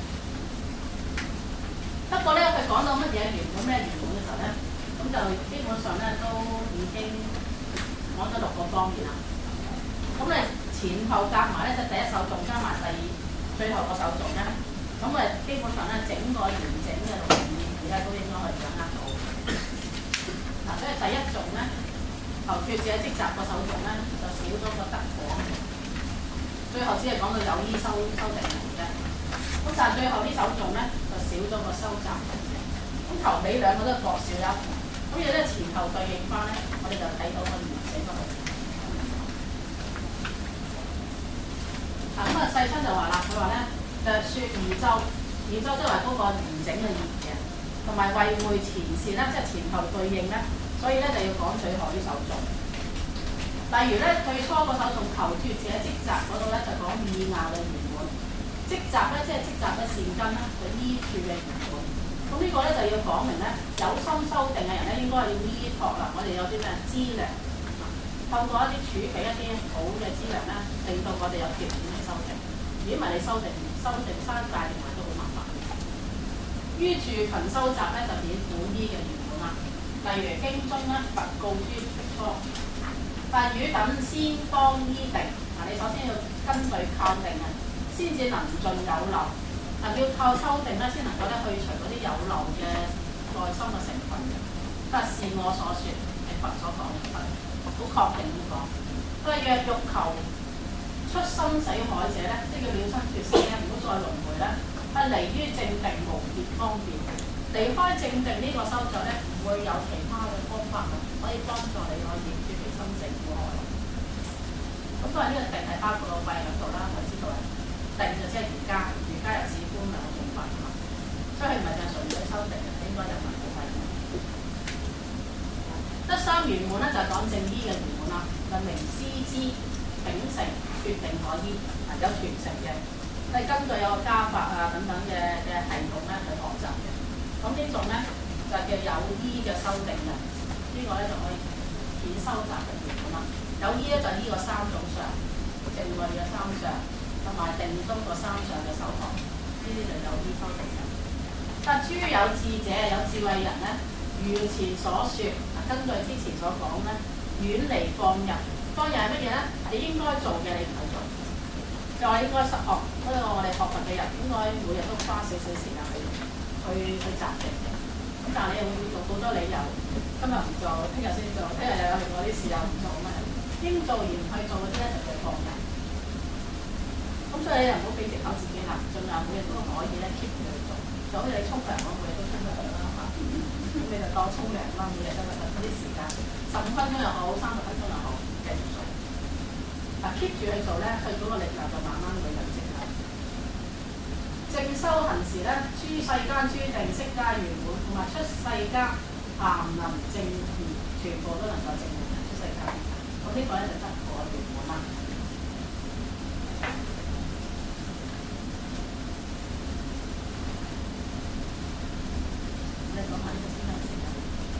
不過咧，佢講到乜嘢圓滿咩圓滿嘅時候咧，咁就基本上咧都已經講咗6個方面啦。咁你前後夾埋咧，就第一首頌加埋最後個首頌咧，咁基本上咧整個完整嘅6個意義咧都應該可以掌握到。所以第一頌咧，求決者積集個首頌咧就少咗個得果，最後只係講到有依修定嘅啫。咁但係最後呢首頌咧就少咗個收集嘅。咁頭尾兩個都各少一，咁亦咧前後對應翻咧，我哋就睇到個完整嗰個。咁世親就話啦，佢話咧就説二周即係話嗰個完整嘅意義嘅，同埋為會前事咧，即係前後對應咧，所以咧就要講最後呢首頌。例如咧，最初嗰首頌求決者積集嗰度咧就講意樂嘅圓滿，積集咧即係積集嘅善根啦，就依處嘅圓滿。咁呢個咧就要講明咧，有心修定嘅人咧應該係要依託啦。我哋有啲咩資糧，透過一啲儲備一啲好嘅資糧咧，令到我哋有條件去修定。如果唔係你修定山大定埋都好麻煩。於住勤修習咧就顯本依嘅圓滿啦。例如經中咧，佛告諸苾芻，佛語等先方依定。你首先要根據靠定啊，先至能盡有漏。要靠修定咧，先能夠咧去除嗰啲有漏嘅內心嘅成分嘅。不是我所說，係佛所講嘅，佛好確定咁講。佢話若欲求出生死海者咧，即係叫了生脫死咧，唔好再輪迴咧，係離於正定無別方便。離開正定呢個修習咧，唔會有其他嘅方法可以幫助你可以脫離生死苦海。咁當然呢個定係包括個慧喺度啦，我知道啦。定就即係瑜伽又止觀兩個種法嘛，所以唔係淨係純粹修定嘅，應該有埋個慧。得三圓滿咧就係講正依嘅圓滿啦，就明師之秉承決定可依，有傳承嘅，係根據有個家法啊等等嘅系統咧去學習嘅。咁呢種咧就叫有依嘅修定嘅，呢個咧就可以顯修習嘅圓滿啦。有依咧就係呢個三種相，正位嘅三相，同埋定中個三相嘅手學，呢啲就有依修定嘅。但諸有智者有智慧人咧，如前所說，根據之前所講咧，遠離放逸。放逸係乜嘢咧？你應該做嘅你唔去做，就話應該實學。所以我哋學佛嘅人應該每日都花少少時間去習定嘅。咁但係你又會用好多理由，今日唔做，聽日先做，聽日又有另外啲事又唔做咩？應做而唔去做嗰啲咧就叫放逸。咁所以你又唔好俾藉口自己啦，盡量每日都可以咧 keep 住去做。就好似你沖涼咁，每日都沖涼啦嚇。咁你就當沖涼啦，每日都係嗰啲時間，15分鐘又好，30分鐘又好，繼續做。keep 住去做咧，佢嗰個力量就慢慢會累積啦。正修行時咧，諸世間諸定悉皆圓滿，同埋出世間咸能正義，全部都能夠正滿出世間。咁呢個咧就得個圓滿啦。你講下呢個先啦，先啦。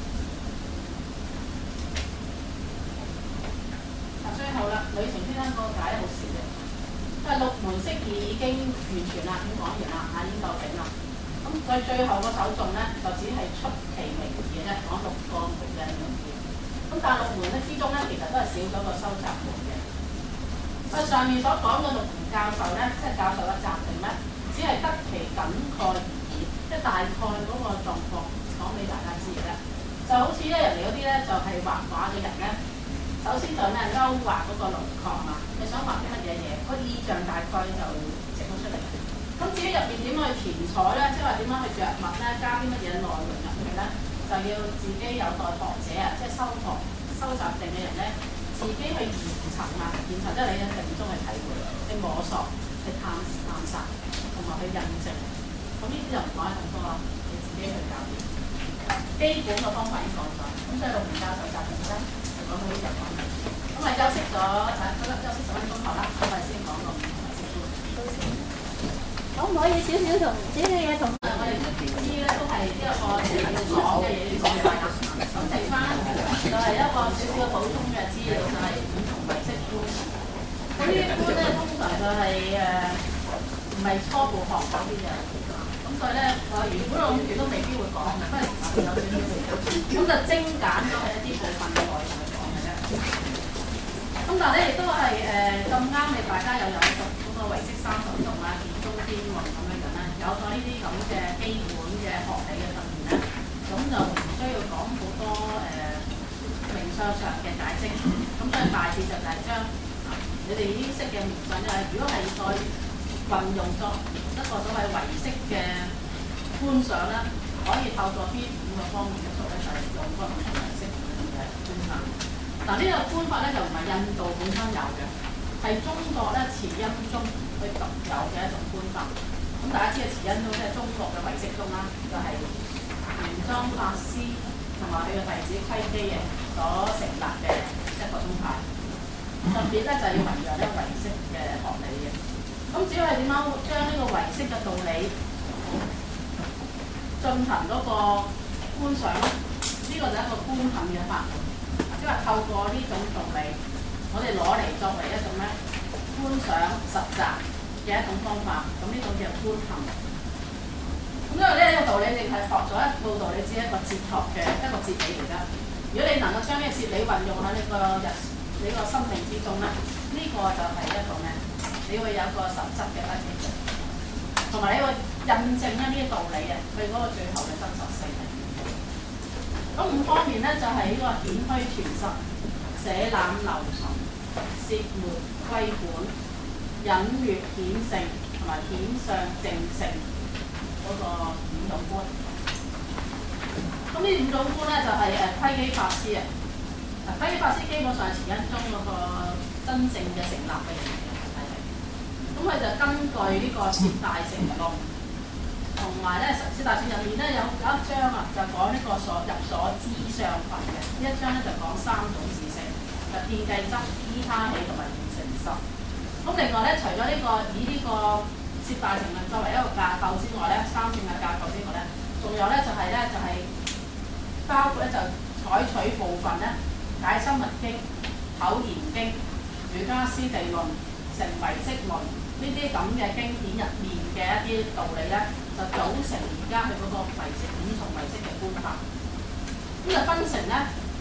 最後啦，呂澄先生嗰個解好少嘅，因為6門釋義已經完全啦，已經講完啦，已經夠頂啦。咁佢最後個首頌咧，就只係出其名義啫，講6個門嘅名義。咁但係6門咧之中咧，其實都係少咗個修習門嘅。上面所講嘅6門教授咧，即係教授嘅習定咧，只係得其梗概而已，即係大概嗰個狀況講俾大家知嘅啫。就好似咧人哋嗰啲咧，就係畫畫嘅人咧。首先就係咩勾畫嗰個輪廓嘛，你想畫啲乜嘢嘢，個意象大概就整咗出嚟。咁咁至於入邊點樣去填彩咧，即係話點樣去着墨咧，加啲乜嘢內容入去咧，就要自己有待學者啊，即係收集定嘅人咧，自己去研尋啊，研尋即係你喺定中去體會、去摸索、去探索同埋去印證。咁呢啲就唔講得咁多啦，你自己去搞掂。基本嘅方法已經講咗，咁所以陸明教授集定咧就講到呢度講。咁我休息咗休息10分鐘後啦，咁我哋先講個五同埋積觀。 可唔可以少少同少少嘢同？ 我哋都知咧，都係一個要講嘅嘢要講晒啦。咁剩翻就係一個少少補充嘅資料，就係五重唯識觀。咁呢啲觀咧，通常就係唔係初步學嗰啲嘅。咁所以咧，我原本我諗住都未必會講，不過有少少嚟嘅。咁就精簡咗係一啲部分嘅內容去講嘅啫。咁但係咧，亦都係咁啱你大家又有讀嗰個唯識三種啊、點中天運咁樣樣咧，有咗呢啲咁嘅基本嘅學理嘅訓練咧，咁就唔需要講好多名相上嘅解釋。咁所以大致就係將你哋已經識嘅名相，就係如果係再運用作一個所謂唯識嘅觀想咧，可以透過邊5個方面嘅做咧，就係用嗰個五重唯識嘅觀法。嗱呢個觀法咧就唔係印度本身有嘅，係中國咧慈恩宗佢獨有嘅一種觀法。咁大家知道慈恩宗即係中國嘅唯識宗啦，就係玄奘法師同埋佢嘅弟子窺基嘅所成立嘅一個宗派。特別咧就係要弘揚呢個唯識嘅學理嘅。咁只要係點樣將呢個唯識嘅道理進行嗰個觀想，呢個就係一個觀行嘅法門。即係透過呢種道理，我哋攞嚟作為一種咧觀想實習嘅一種方法，咁呢種叫觀行。咁因為呢個道理，你係學咗一套道理，只係一個哲學嘅一個哲理嚟㗎。如果你能夠將呢個哲理運用喺你個生命之中咧，呢個就係一個咩？你會有一個實質嘅得益，同埋你會印證咧呢啲道理啊，佢嗰個最後嘅真實性。咁5方面咧就係呢個顯虛傳實、捨攬留存、攝沒歸本、隱喻顯性同埋顯相正性嗰個5種觀。咁呢5種觀咧就係窺基法師啊。窺基法師基本上係慈恩宗嗰個真正嘅成立嘅人嚟嘅，咁佢就根據呢個攝大乘論。同埋咧，攝大乘入面咧有一章啊，就講呢個入所知相分嘅。呢一章咧就講3種自性，就遍計執、依他起同埋現成實。咁另外咧，除咗呢個以呢個攝大乘論作為一個架構之外咧，三性嘅架構之外咧，仲有咧就係包括咧就採取部分咧解深密經、口言經、瑜伽師地論、成唯識論呢啲咁嘅經典入面嘅一啲道理咧。就組成而家佢嗰個唯識5重唯識嘅觀法，咁就分成咧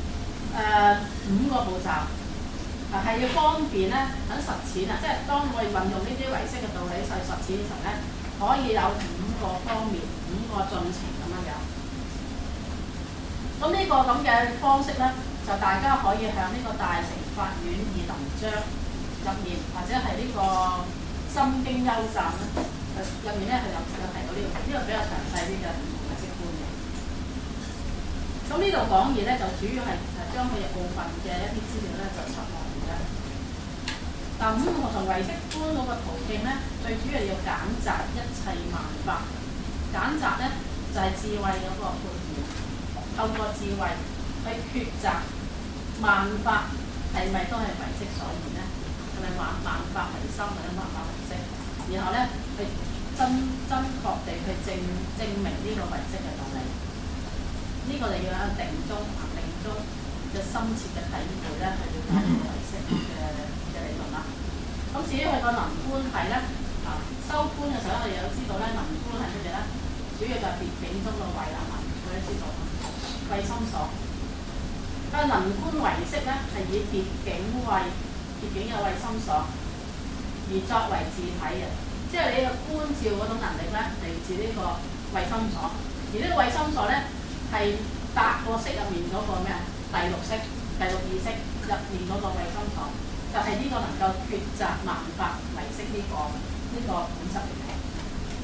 5個步驟，係要方便咧喺實踐啊！即係當我哋運用呢啲唯識嘅道理去實踐嘅時候咧，可以有5個方面、5個進程咁樣樣。咁呢個咁嘅方式咧，就大家可以向呢個大乘法院2林章入面，或者係呢個心經優贊咧。入面咧，佢有提到呢個比較詳細啲嘅五重唯識觀嘅。咁呢度講義咧，就主要係將佢嘅部分嘅一啲資料咧，就輯落嚟嘅。但5重唯識觀嗰個途徑咧，最主要要揀擇一切萬法。揀擇咧就係智慧嗰個判斷，透過智慧去抉擇萬法係咪都係唯識所言咧？係咪萬法唯心或者萬法唯識？然後咧去真確地去證明呢個唯識嘅道理，呢個就要喺定中嘅深切嘅體會咧，去了解呢個唯識嘅理論啦。咁至於佢個能觀係咧，修觀嘅時候我哋有知道咧，能觀係乜嘢咧？主要就係別境中嘅慧能，佢都知道慧心所。但係能觀唯識咧，係以別境嘅慧心所而作為自體嘅。即係你嘅觀照嗰種能力咧，嚟自呢個慧心所，而呢個慧心所咧係8個識入面嗰個咩啊？第6識、第6意識入面嗰個慧心所，就係呢個能夠抉擇萬法唯識呢個本質嚟嘅。咁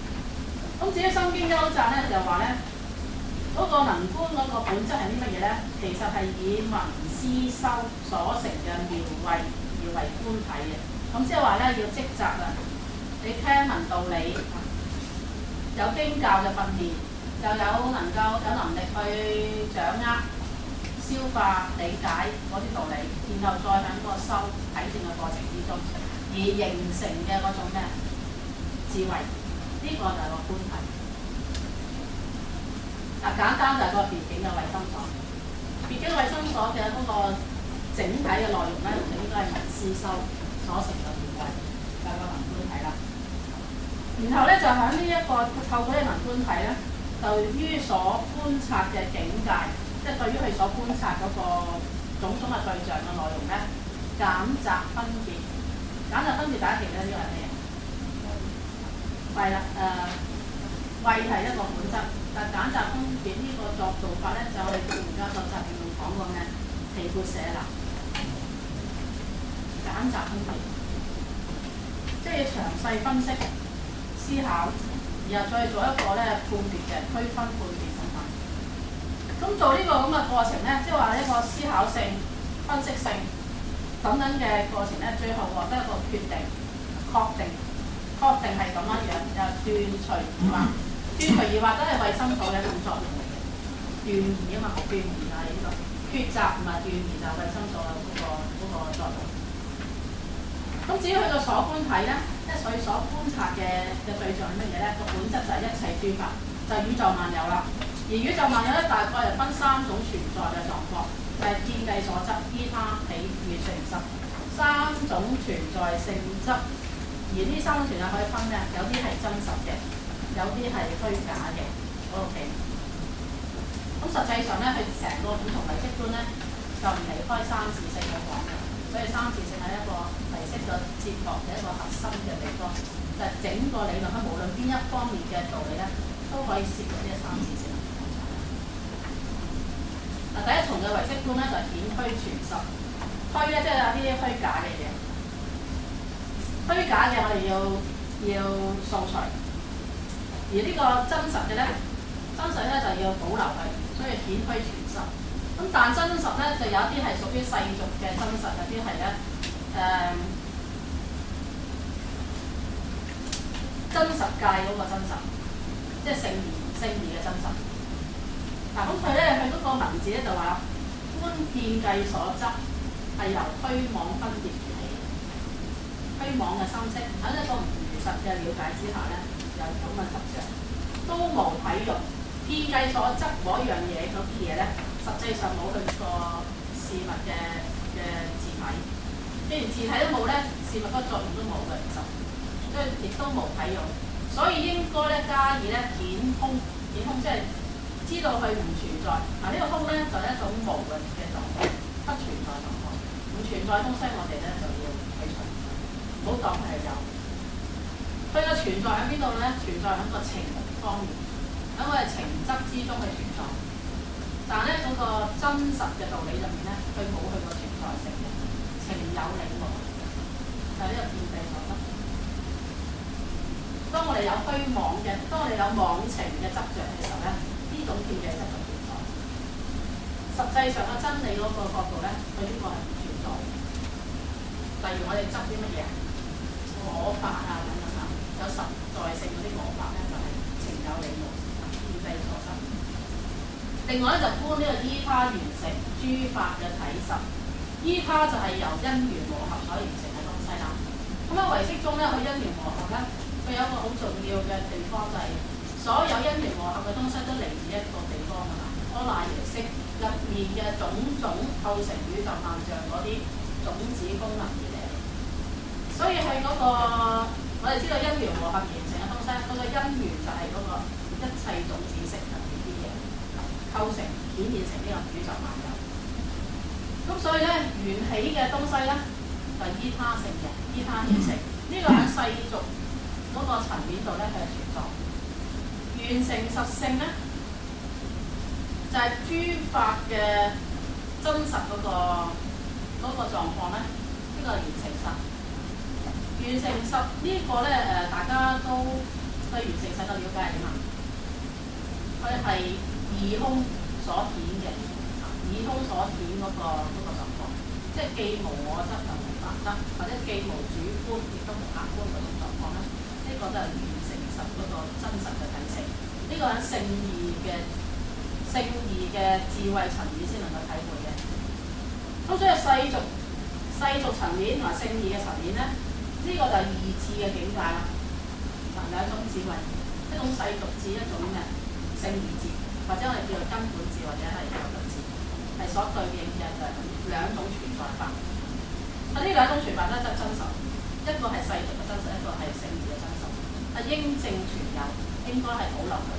咁至於《心經》優讚咧，就話咧嗰個能觀嗰個本質係啲乜嘢咧？其實係以文思修所成嘅妙慧而為觀體嘅。咁即係話咧要積集啊！你聽聞道理，有經教嘅訓練，又有能力去掌握、消化、理解嗰啲道理，然後再喺個修體證嘅過程之中，而形成嘅嗰種咩智慧，呢、個就係個觀體。嗱，簡單就係個別境嘅慧心所，別境慧心所嘅嗰個整體嘅內容咧，就應該係文思修所成嘅妙慧，就係個能觀體啦。然後咧就喺呢一個透過呢個能觀體咧，就於所觀察嘅境界，即係對於佢所觀察嗰個種種嘅對象嘅內容咧，揀擇分別。揀擇分別大家記得呢個係咩啊？慧啦，慧係一個本質，但揀擇分別呢個做法咧，就係我哋而家個習用講過嘅毗缽舍那。揀擇分別，即係要詳細分析、思考，然後再做一個咧判別嘅區分、判別同埋。咁做呢個咁嘅過程咧，即係話一個思考性、分析性等等嘅過程咧，最後獲得一個決定、確定係咁樣樣，又斷除疑惑。斷除疑惑都係慧心所嘅一種作用嚟嘅，斷疑啊嘛，斷疑就係呢個抉擇，唔係斷疑就係慧心所嘅嗰個作用。咁至於佢個所觀體咧，即係佢所觀察嘅對象係乜嘢咧？個本質就係一切諸法，就係宇宙萬有啦。而宇宙萬有咧，大概係分三種存在嘅狀況，就係見計所執、依他起與成實三種存在性質。而呢三種存在可以分咩？有啲係真實嘅，有啲係虛假嘅。OK。咁實際上咧，佢成個五重唯識觀咧，就唔離開三自性去講嘅。所以三自性係一個唯識嘅哲學嘅一個核心嘅地方，就係、整個理論咧，無論邊一方面嘅道理咧，都可以涉及呢三自性。嗱，第一重嘅唯識觀咧就係顯虛全實，虛咧即係有啲虛假嘅嘢，虛假嘅我哋要掃除，而呢個真實嘅咧，真實咧就要保留佢，所以顯虛全實。咁但真實咧就有一啲係屬於世俗嘅真實，有啲係咧真實界嗰個真實，即係聖義嘅真實。嗱咁佢咧佢嗰個文字咧就話觀見計所執係由虛妄分別而起，虛妄嘅心識喺一個唔如實嘅了解之下咧，有咁嘅執著，都無體用。見計所執嗰樣嘢嗰啲嘢咧，實際上冇佢個事物嘅自體。既然自體都冇咧，事物個作用都冇嘅，其實，所以亦都無體用。所以應該咧加以咧顯空，顯空即係知道佢唔存在。嗱、呢個空咧就係一種無嘅狀況，不存在狀況。唔存在東西我哋咧就要去除，唔好當佢係有。佢嘅存在喺邊度咧？存在喺個情方面。喺我哋情質之中去存在，但係咧嗰個真實嘅道理入面咧，佢冇佢個存在性嘅，情有理無，就係呢個見計所執。當我哋有虛妄嘅，當我哋有妄情嘅執着嘅時候咧，呢種見計執就存在。實際上嘅真理嗰個角度咧，佢呢個係唔存在。例如我哋執啲乜嘢我法啊等等啊，有實在性嗰啲我法咧，就係情有理無。所執。另外咧就觀呢個依他緣成諸法嘅體實，依他就係由因緣和合所形成嘅東西啦。咁喺唯識中咧，佢因緣和合咧，佢有一個好重要嘅地方就係、所有因緣和合嘅東西都嚟自一個地方㗎嘛。阿賴耶識入面嘅種種構成宇宙萬象嗰啲種子功能而嚟，所以係嗰、個我哋知道因緣和合形成嘅東西，嗰、個因緣就係嗰、個。一切種子識入面啲嘢構成顯現成呢個宇宙萬有，咁所以咧緣起嘅東西咧就係、依他性嘅，依他顯成。呢個喺世俗嗰個層面度咧佢係存在。緣成實性咧就係、諸法嘅真實嗰個狀況咧，呢個係緣成實。緣成實呢個咧大家都對完成實嘅了解係點啊？佢係二空所顯嘅，二空所顯嗰個狀況，即係既無我執又無法執，或者既無主觀亦都無客觀嗰種狀況咧。呢個都係完成實嗰個真實嘅體性。呢個喺聖義嘅智慧層面先能夠體會嘅。咁所以世俗層面同埋聖義嘅層面咧，呢個就係義智嘅境界啦。兩種智慧，一種世俗智，一種嘅聖義智，或者我哋叫做根本智或者係有德智，係所對應嘅就係兩種存在法。呢兩種存在法都係真實，一個係世俗嘅真實，一個係聖義嘅真實。應正存有，應該係保留佢。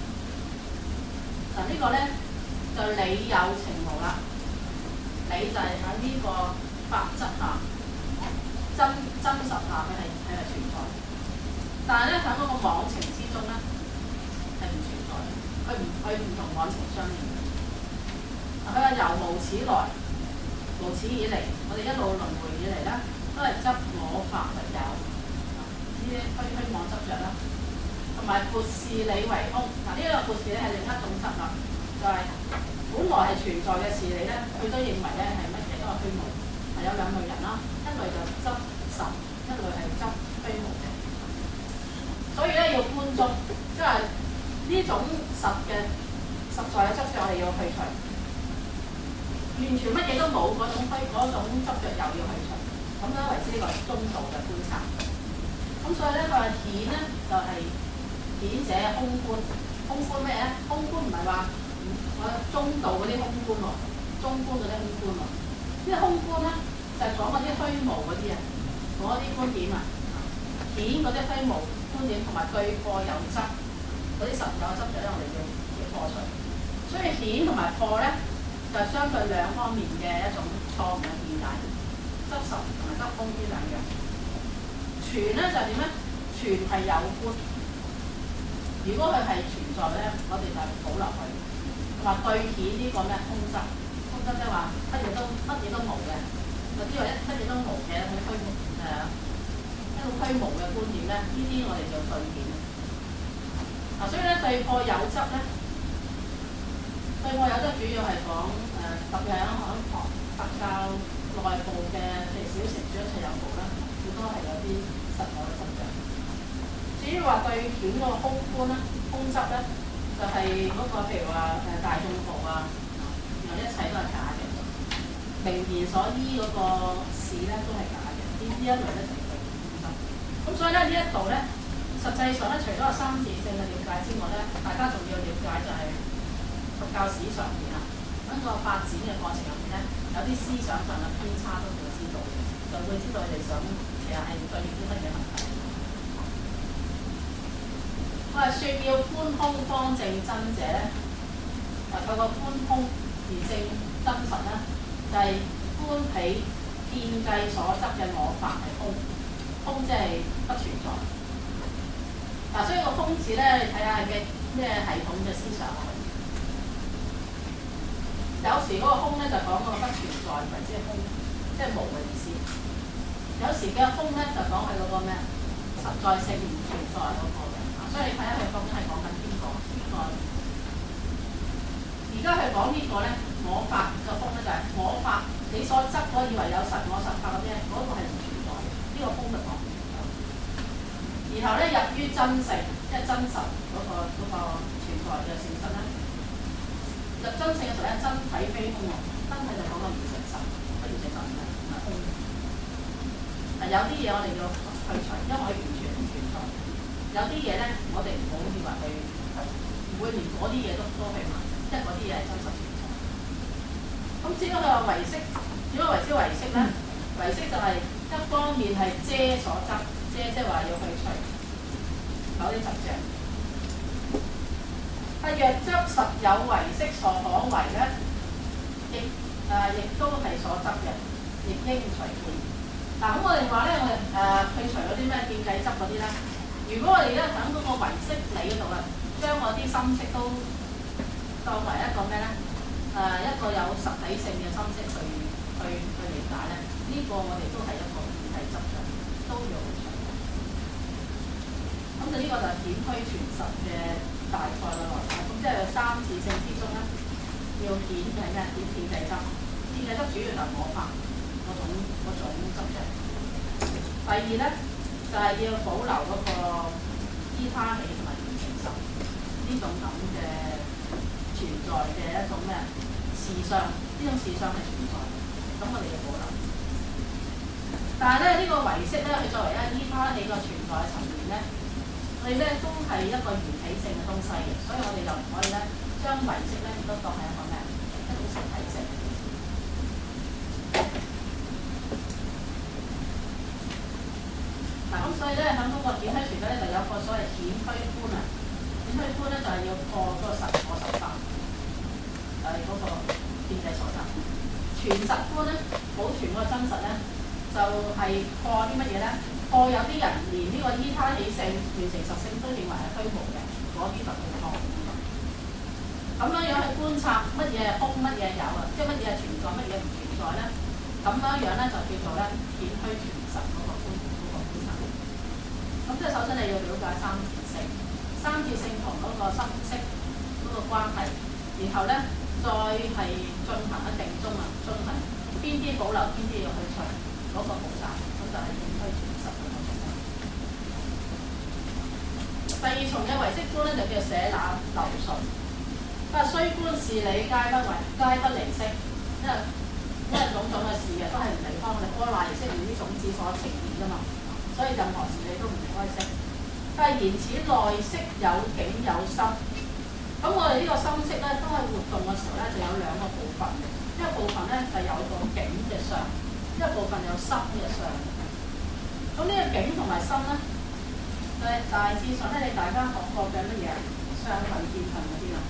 嗱呢個咧就理有情無啦，理就係喺呢個法則下真實下佢係存在。但係咧喺嗰個妄情之中咧係唔存在，佢唔同妄情相應。佢話由無始來，無始以嚟，我哋一路輪迴以嚟咧，都係執我法為有，呢啲虛妄執着啦，同埋撥事理為空。嗱呢一個撥事理係另一種執啦，就係、本來係存在嘅事理咧，佢都認為咧係乜嘢都係虛無。係有兩類人啦，一類就執實，一類係執虛無嘅。所以咧要觀中，即係呢種實在嘅執着，我哋要去除，完全乜嘢都冇嗰種執着又要去除，咁樣為之呢個中道嘅觀察。咁所以咧佢話顯咧就係、顯者空觀，空觀咩咧？空觀唔係話我中道嗰啲空觀喎，中觀嗰啲空觀喎。呢個空觀咧就係講嗰啲虛無嗰啲啊，嗰啲觀點啊，顯嗰啲虛無觀點同埋對破有執嗰啲實有執着咧，我哋要破除。所以顯同埋破咧，就係相對兩方面嘅一種錯誤嘅見解，執實同埋執空呢兩樣。全咧就係點咧？全係有觀。如果佢係存在咧，我哋就保留佢。同埋對顯呢個咩空執，空執即係話乜嘢都冇嘅，或者話乜嘢都冇嘅，佢虛無一個虛無嘅觀點咧，呢啲我哋就對顯。所以咧對破有執咧，對破有執主要係講特別係喺佛教內部嘅，譬如小乘主一切有部啦，好多係有啲實我嘅執着。至於話對顯嗰個空觀啦、空執咧，就係、嗰個譬如話大眾部啊，原來一切都係假嘅，名言所依嗰個事咧都係假嘅，呢一類咧就係對空執。咁所以咧呢一度咧，實際上咧除咗有三自性嘅了解之外咧，大家仲要了解就係佛教史上面啊，喺個發展嘅過程入面咧，有啲思想上嘅偏差都會知道嘅，就會知道佢哋想其實係對啲乜嘢問題。我係説要觀空方證真者咧，佢個觀空而證真實咧，就係、觀彼遍計所執嘅我法係空，空即係不存在。所以個空字咧，你睇下係嘅咩系統嘅思想啊？有時嗰個空咧就講嗰個不存在，為之係空，即係無嘅意思。有時嘅空咧就講係嗰個咩實在性唔存在嗰個嘅。所以你睇下佢究竟係講緊邊個？而家佢講呢個咧，我法嘅空咧就係我法，你所執我以為有實我實法嗰啲咧，嗰個係唔存在嘅。呢個空就講唔存在。然後咧入於真性，即係真實嗰個存在嘅性質咧。入真性嘅時候咧，真體非空喎，真體就講緊唔成實，不如成實唔係空。有啲嘢我哋要去除，因為佢完全唔存在。有啲嘢咧，我哋唔好以為佢唔會連嗰啲嘢都去埋，即係嗰啲嘢係真實存在。咁至於佢話唯識，點解為之唯識咧？唯識就係一方面係遮所執，遮即係話要去除某啲執著。若執實有唯識所可為咧，亦都係所執嘅，亦應除見。咁我哋話咧，我哋去除嗰啲咩見計執嗰啲咧。如果我哋咧喺嗰個唯識理嗰度啊，將我啲心識都當為一個咩咧？一個有實體性嘅心識去理解咧，呢個我哋都係一個係執著，都要去除。咁就呢個就係顯虛傳實嘅大概嘅內容。咁即係三次性之中咧，要顯係咩？顯片際執。片際執主要就係我法嗰種執著。第二咧就係、是、要保留嗰個依他起同埋緣成實呢種咁嘅存在嘅一種咩事相，呢種事相係存在，咁我哋要保留。但係咧呢、這個唯識咧，佢作為一依他起個存在嘅層面咧，我哋咧都係一個緣起性嘅東西嘅，所以我哋就唔可以咧將唯識咧亦都當係一個咩一種實體性。嗱咁所以咧喺嗰個顯虛傳實咧就有個所謂顯虛觀啊，顯虛觀咧就係要破嗰個實我實法，就係、是、嗰個見際所執。傳實觀咧，保存嗰個真實咧，就係、是、破啲乜嘢咧？破有啲人連呢個依他起性、緣成實性都認為係虛無嘅，嗰啲就叫破。咁樣樣去觀察乜嘢係空，乜嘢有啊，即係乜嘢係存在，乜嘢唔存在咧？咁樣樣咧就叫做咧顯虛傳實嗰個觀察。咁即係首先你要了解三次性，三次性同嗰個心識嗰個關係，然後咧再係進行一定中啊，進行邊啲保留，邊啲要去除嗰個步驟，咁就係顯虛傳實嗰個種。第二重嘅唯識觀咧就叫捨那流順。雖觀事理皆不離識，因為種種嘅事嘅都係唔離開我哋波那形式與啲種子所呈現㗎嘛，所以任何事理都唔離開識。但係言此內識有境有心，咁我哋呢個心識咧，當係活動嘅時候咧，就有兩個部分嘅，一個部分咧就有個境嘅相，一個部分有心嘅相。咁呢個境同埋心咧，大致上咧，你大家學過嘅乜嘢相分見分嗰啲啊？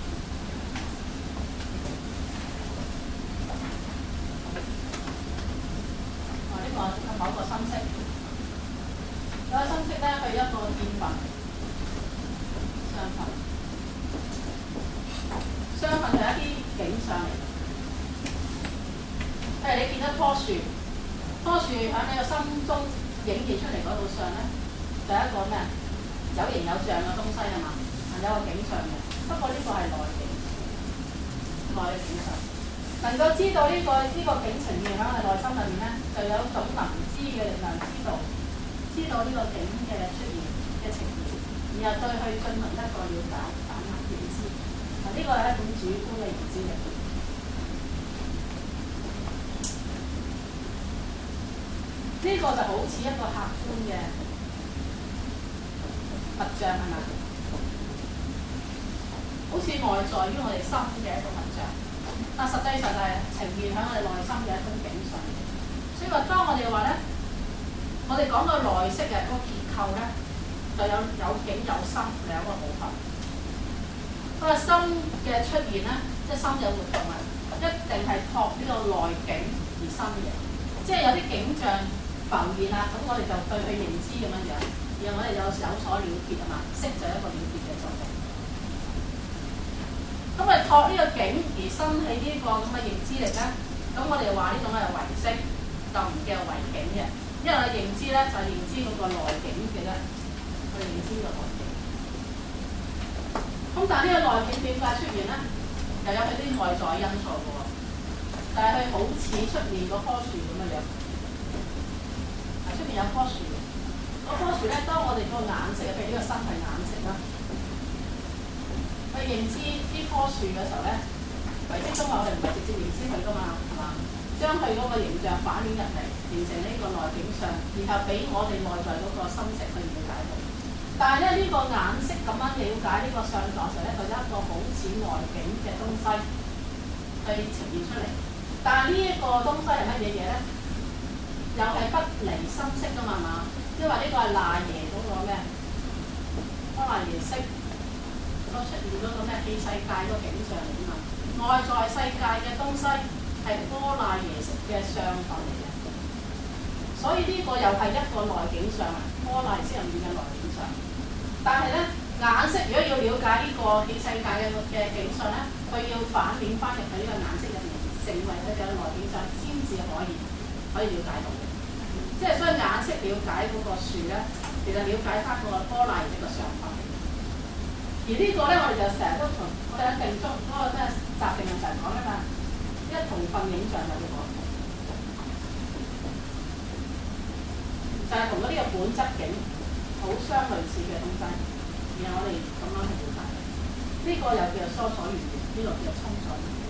某個心識，有個心識咧，佢一個見分、相分。相分就係一啲景象嚟。譬如你見一棵樹，棵樹喺你個心中影現出嚟嗰度上咧，就係一個咩啊？有形有象嘅東西係嘛？有個景象嘅。不過呢個係內景，內嘅景象。能夠知道呢個景呈現喺我哋內心入面咧，就有種能知嘅力量，知道呢個景嘅出現嘅呈現，然後對佢進行一個了解、反合認知。呢個係一種主觀嘅認知力。呢個就好似一個客觀嘅物象係咪？好似外在於我哋心嘅一個物象。但實際上就係呈現喺我哋內心嘅一種景象，所以話當我哋話咧，我哋講個內識嘅嗰個結構咧，就有境有心兩個部分。嗰個心嘅出現咧，即係心有活動啊，一定係託呢個內境而生嘅，即係有啲景象浮現啊，咁我哋就對佢認知咁樣樣，然後我哋有所了結啊嘛，識就係一個了結嘅作用。咁咪託呢個境而生起呢個咁嘅認知力咧，咁我哋話呢種係唯識，就唔叫唯境嘅，因為我認知咧就係認知嗰個內境嘅啫，我哋認知個內境。咁但係呢個內境點解出現咧？又有佢啲外在因素嘅喎，就係佢好似出面嗰棵樹咁嘅樣，出面有棵樹，嗰棵樹咧，當我哋個眼識，譬如呢個身係眼識啦。去認知呢棵樹嘅時候咧，唯識中我哋唔係直接認知佢噶嘛，係嘛？將佢嗰個形象反映入嚟，形成呢個內景相，然後俾我哋內在嗰個心識去了解到。但係咧呢個眼識咁樣了解呢個相狀時候咧，就有一個好似內景嘅東西去呈現出嚟。但係呢一個東西係乜嘢嘢咧？又係不離心識噶嘛，係嘛？因為呢個係那耶嗰個咩？阿那耶識。都出現咗個咩器世界個景象嚟㗎嘛？外在世界嘅東西係阿那耶識嘅相分嚟嘅，所以呢個又係一個內景相啊，阿那耶識入面嘅內景相。但係咧眼識如果要了解呢個器世界嘅景象咧，佢要反映翻入去呢個眼識入面，成為佢嘅內景相，先至可以了解到嘅。即係所以眼識了解嗰個樹咧，了其實了解翻個波賴呢個上法。而呢個咧，我哋就成日都同我哋喺定中嗰個咩習定論成日講啊嘛，一同分影像有嘅講，就係同嗰啲嘅本質境好相類似嘅東西。然後我哋咁樣去了解，呢個又叫做疏所緣緣，呢個叫做沖所緣緣。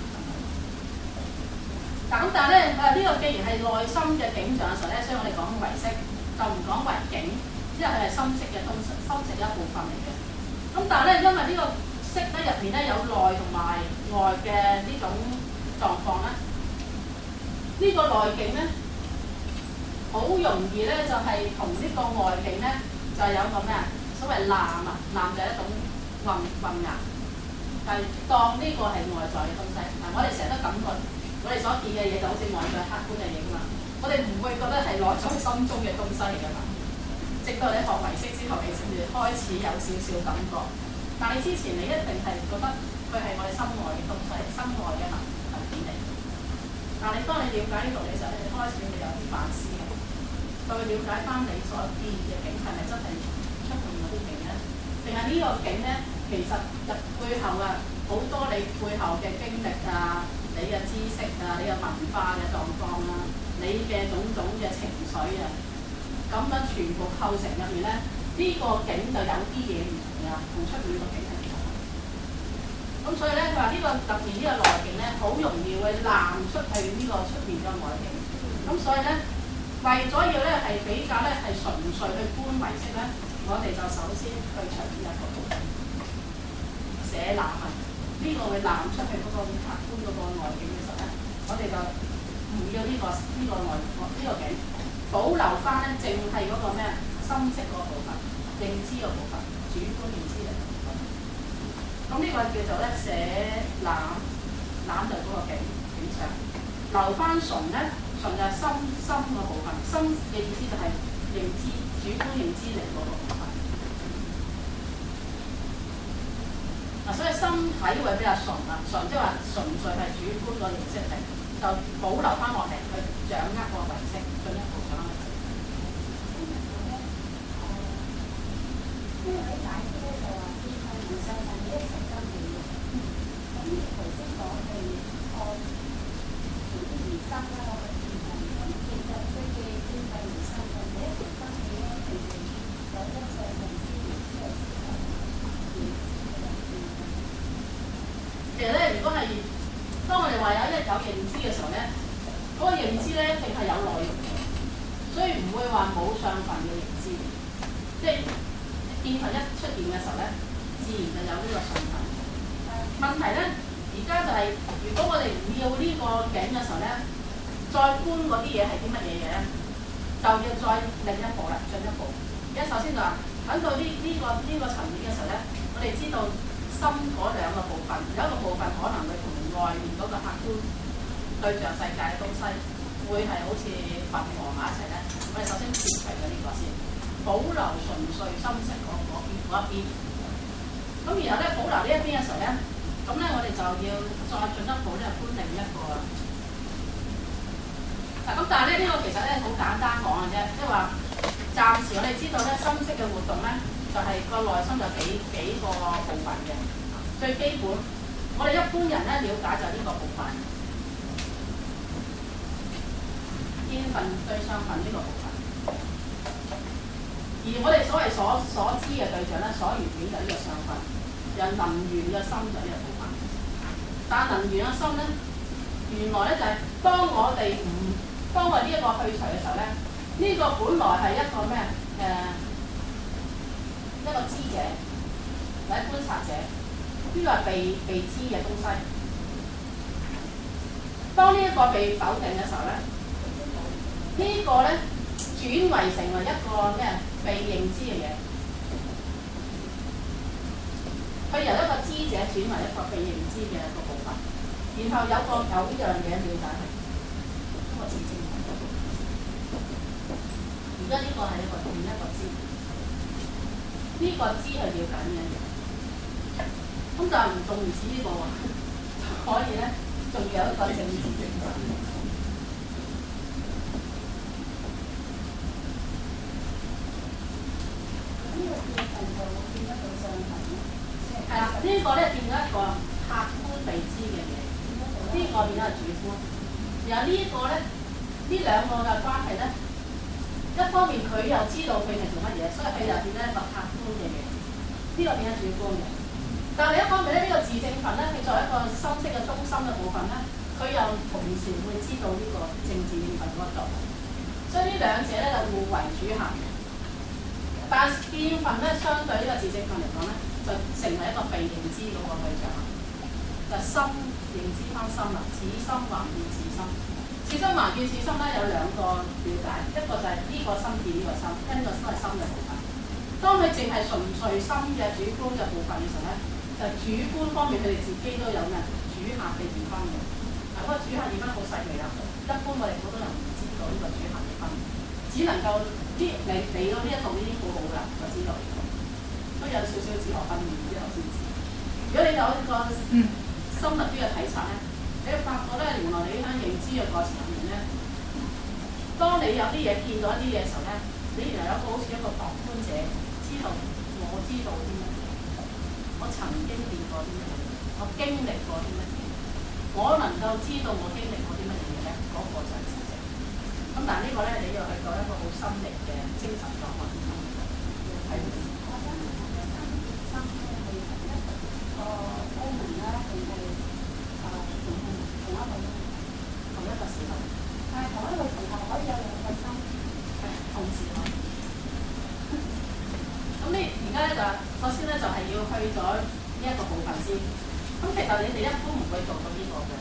但係咧，呢個既然係內心嘅景象嘅時候咧，所以我哋講唯識，就唔講唯境，因為佢係心識嘅東西，心識一部分嚟嘅。咁但係咧，因為呢個識咧入邊咧有內同埋外嘅呢種狀況咧，呢個內境咧好容易咧就係同呢個外境咧就係有個咩啊？所謂濫啊，濫就係一種混淆，係當呢個係外在嘅東西。嗱，我哋成日都感覺，我哋所見嘅嘢就好似外在客觀嘅嘢㗎嘛，我哋唔會覺得係內在心中嘅東西嚟㗎嘛。直到你學唯識之後，你先至開始有少少感覺。但係之前你一定係覺得佢係我哋心外嘅東西，心外嘅物件嚟。但係當你了解呢度嘅時候，你開始會有啲反思嘅，就會了解翻你所見嘅景係咪真係出現嗰啲景咧？定係呢個景咧，其實入背後啊好多你背後嘅經歷啊，你嘅知識啊，你嘅文化嘅狀況啊，你嘅種種嘅情緒啊。咁樣全部構成入面咧，呢個境就有啲嘢唔同啊，同出面個境係唔同。咁所以咧，佢話呢個入面呢個內境咧，好容易會攬出去呢個出面嘅外境。咁所以咧，為咗要咧係比較咧係純粹去觀唯識咧，我哋就首先去除呢一個部分，捨攬啊，呢個會攬出去嗰個客觀嗰個外境嘅時候咧，我哋就唔要呢個內呢個境。保留翻咧，淨係嗰個咩心識嗰部分、認知嗰部分、主觀認知嘅部分。咁呢個叫做咧捨攬，攬就係嗰個境上。留翻純咧，純就係心嗰部分，心嘅意思就係認知、主觀認知嚟嗰個部分。嗱，所以身體會比較純啦，純即係話純粹係主觀個認識嚟，就保留翻落嚟去掌握個唯識，進一步。 呢位解釋咧就話見係唔相近嘅一齊生氣嘅，咁頭先講係按條件而生啦，我嘅見係咁，其實佢嘅見係唔相近嘅一齊生氣咧，佢哋有得相近之餘，即係先係認知嘅見。 其實咧，如果係當我哋話有認知嘅時候咧，嗰個認知咧一定係有內容嘅，所以唔會話冇相份嘅認知，即係。見份一出現嘅時候咧，自然就有呢個相份。問題咧，而家就係、如果我哋唔要呢個境嘅時候咧，再觀嗰啲嘢係啲乜嘢嘢咧，就要再另一步啦，進一步。而家首先就話，等到呢個層面嘅時候咧，我哋知道心嗰兩個部分，有一個部分可能會同外面嗰個客觀對象世界嘅東西，會係好似混合埋一齊咧。我哋首先撇除咗呢個先。保留純粹心識嗰一邊，咁然後咧保留呢一邊嘅時候咧，咁咧我哋就要再進一步咧觀另一個啦。嗱咁但係咧呢個其實咧好簡單講嘅啫，即係話暫時我哋知道咧心識嘅活動咧，就係個內心有幾個部分嘅。最基本，我哋一般人咧了解就係呢個部分，見份對相份呢個部分。而我哋所謂所知嘅對象咧，所緣境就呢個相分，有能緣嘅心就呢個部分。但能緣嘅心咧，原來咧就係當我哋呢一個去除嘅時候咧，呢、個本來係一個咩一個知者或者觀察者，呢個係被知嘅東西。當呢一個被否定嘅時候咧，呢個咧轉為成為一個咩？被認知嘅嘢，佢由一個知者轉為一個被認知嘅一個部分，然後有呢樣嘢了解係一個知證。而家呢個係另一個知，呢個知係了解咩嘢？咁就仲唔止呢個喎，可以咧，仲有一個政治證實。 呢個咧變咗一個客觀被知嘅嘢，呢個變咗係主觀。然後呢個咧，呢兩個嘅關係咧，一方面佢又知道佢係做乜嘢，所以佢又變咗一個客觀嘅嘢，呢個變咗主觀嘅。但係另一方面咧，呢個自證份咧，佢作為一個心識嘅中心嘅部分咧，佢又同時會知道呢個正自證份嗰個作用，所以呢兩者咧就互為主客嘅。但係見份咧，相對呢個自證份嚟講咧，就成為一個被認知嗰個對象，就心認知翻心啦，此心還見此心。此心還見此心咧有兩個了解，一個就係呢個心見呢個心，因為呢個心係心嘅部分。當佢淨係純粹心嘅主觀嘅部分嘅時候咧，就主觀方面佢哋自己都有咩主客嘅二分嘅。嗱，嗰個主客二分好細微啦，一般我哋好多人唔知道呢個主客二分，只能夠啲你到呢一度已經好好啦，就知道都有少少哲學訓練之後先知。如果你有一個深入啲嘅體察咧，你會發覺咧，原來你喺認知嘅過程入面咧，當你有啲嘢見到一啲嘢嘅時候咧，你原來有一個好似一個旁觀者，知道我知道啲乜嘢，我曾經見過啲乜嘢，我經歷過啲乜嘢，我能夠知道我經歷過啲乜嘢咧，嗰個就係自證。咁但係呢個咧，你要去到一個好深入嘅精神狀態之中，要睇到。 我想問下嘅心見心咧係同一個功能啦，定係同一個時候？但係同一個時候可以有兩個心， 同時咯。咁你而家咧就首先咧就係要去咗呢一個部分先。咁其實你哋一般唔會做到呢個嘅。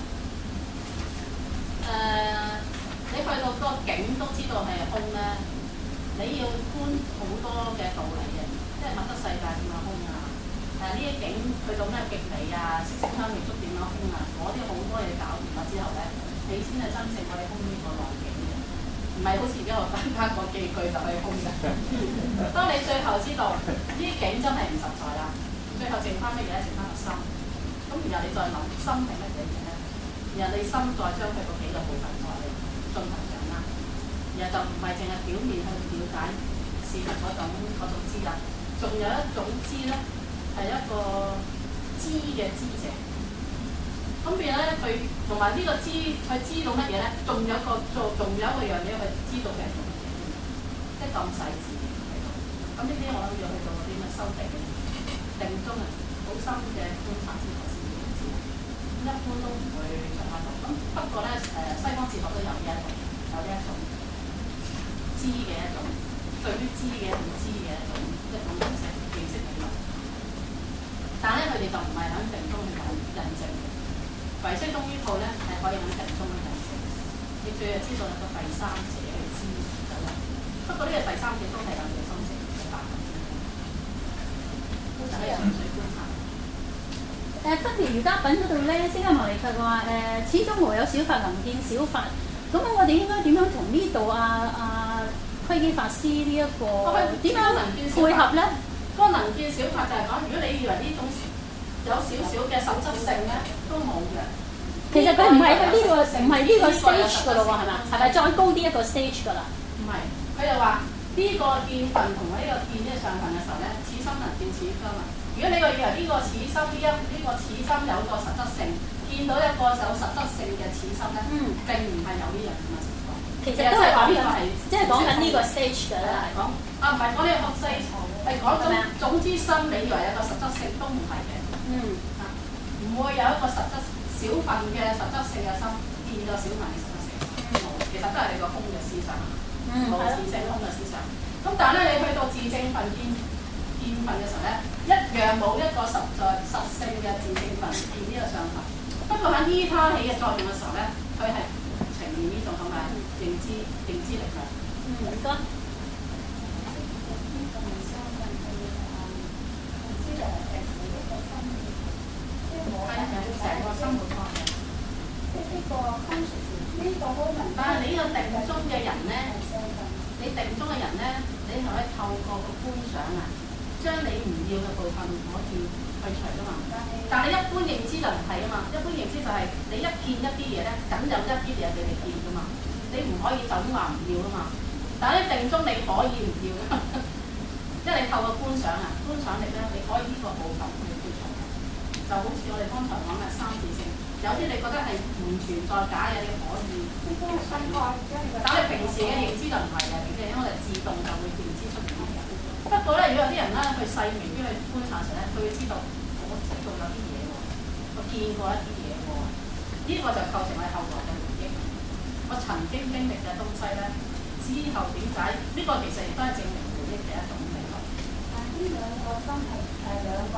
你去到個境都知道係空咧，你要觀好多嘅道理嘅，即係物質世界點樣空啊？呢啲境去到咩極理啊、色聲香味觸點樣空啊？嗰啲好多嘢搞掂咗之後咧，你先係真正可以空呢個內境嘅，唔係好似而家我單單個幾句就可以空嘅。當你最後知道呢啲境真係唔實在啦，最後剩翻乜嘢咧？剩翻個心。咁然後你再諗心係乜嘢嘢咧？然後你心再將佢個幾個部分再嚟進行掌握，然後就唔係淨係表面去了解事物嗰種知啦，仲有一種知咧係一個知嘅知者。咁變咧佢同埋呢個知，佢知道乜嘢咧？仲有一個樣嘢佢知道嘅係做乜嘢，即係咁細緻嘅喺度。咁呢啲我諗要去到嗰啲咩修定定中啊，好深嘅觀察先可先至知。一般都唔會出下度。咁不過咧西方哲學都有呢一種知嘅一種，對於知嘅一種知嘅一種認識理論。但係咧佢哋就唔係喺定中去印證嘅。唯識中呢套咧係可以喺定中去印證。你最係知道一個第三者去知咁樣。不過呢個第三者都係有佢嘅心情嘅發展。就係純粹觀察。 分別瑜伽品嗰度咧，釋迦牟尼佛話始終無有小法能見小法。咁我哋應該點樣同呢度窺基法師呢一個點樣配合咧？ 嗰個能見小法就係講，如果你以為呢種有少少嘅實質性咧，都冇嘅。 其實佢唔係佢呢個唔係呢個 stage 㗎咯喎，係咪？係咪再高啲一個 stage 㗎啦？ 唔係，佢就話呢個見份同呢個見呢個上份嘅時候咧，此心能見此心啊。如果你以為呢個此心呢個此心有個實質性，見到一個有實質性嘅此心咧，並唔係有呢樣咁嘅情況。 其實都係講緊係，即係講緊呢個 stage 㗎啦。 係講唔係講呢個 stage，係講總之心，你以為有個實質性都唔係嘅。唔會有一個實質小份嘅實質性嘅心見咗小份嘅實質性，冇，其實都係你個空嘅思想，冇自性空嘅思想。咁但係咧，你去到自證份見份嘅時候咧，一樣冇一個實性嘅自證份見呢個上份。不過喺依他起嘅作用嘅時候咧，佢係呈現呢種咁嘅認知力量。 唔該。 成個生活狀態， 即係呢個 consciousness 呢個 moment。但係你呢個定中嘅人咧，你定中嘅人咧，你係可以透過個觀想啊，將你唔要嘅部分可以去除噶嘛。但係你一般認知就唔係啊嘛，一般認知就係你一見一啲嘢咧，僅有一啲嘢俾你見噶嘛，你唔可以就咁話唔要啊嘛。但係定中你可以唔要㗎，因為你透過觀想啊，觀想力咧，你可以呢個部分去除。 就好似我哋剛才講嘅三字性，有啲你覺得係唔存在假嘅，你可以信嘅。但係平時嘅認知就唔係嘅，因為我哋自動就會認知出嚟嘅。不過咧，如果有啲人咧去細微啲去觀察時咧，佢會知道我知道有啲嘢喎，我見過一啲嘢喎，呢、個就構成我哋後來嘅回憶。我曾經經歷嘅東西咧，之後點解呢個其實亦都係證明回憶嘅一種理論。 但係呢兩個心係兩個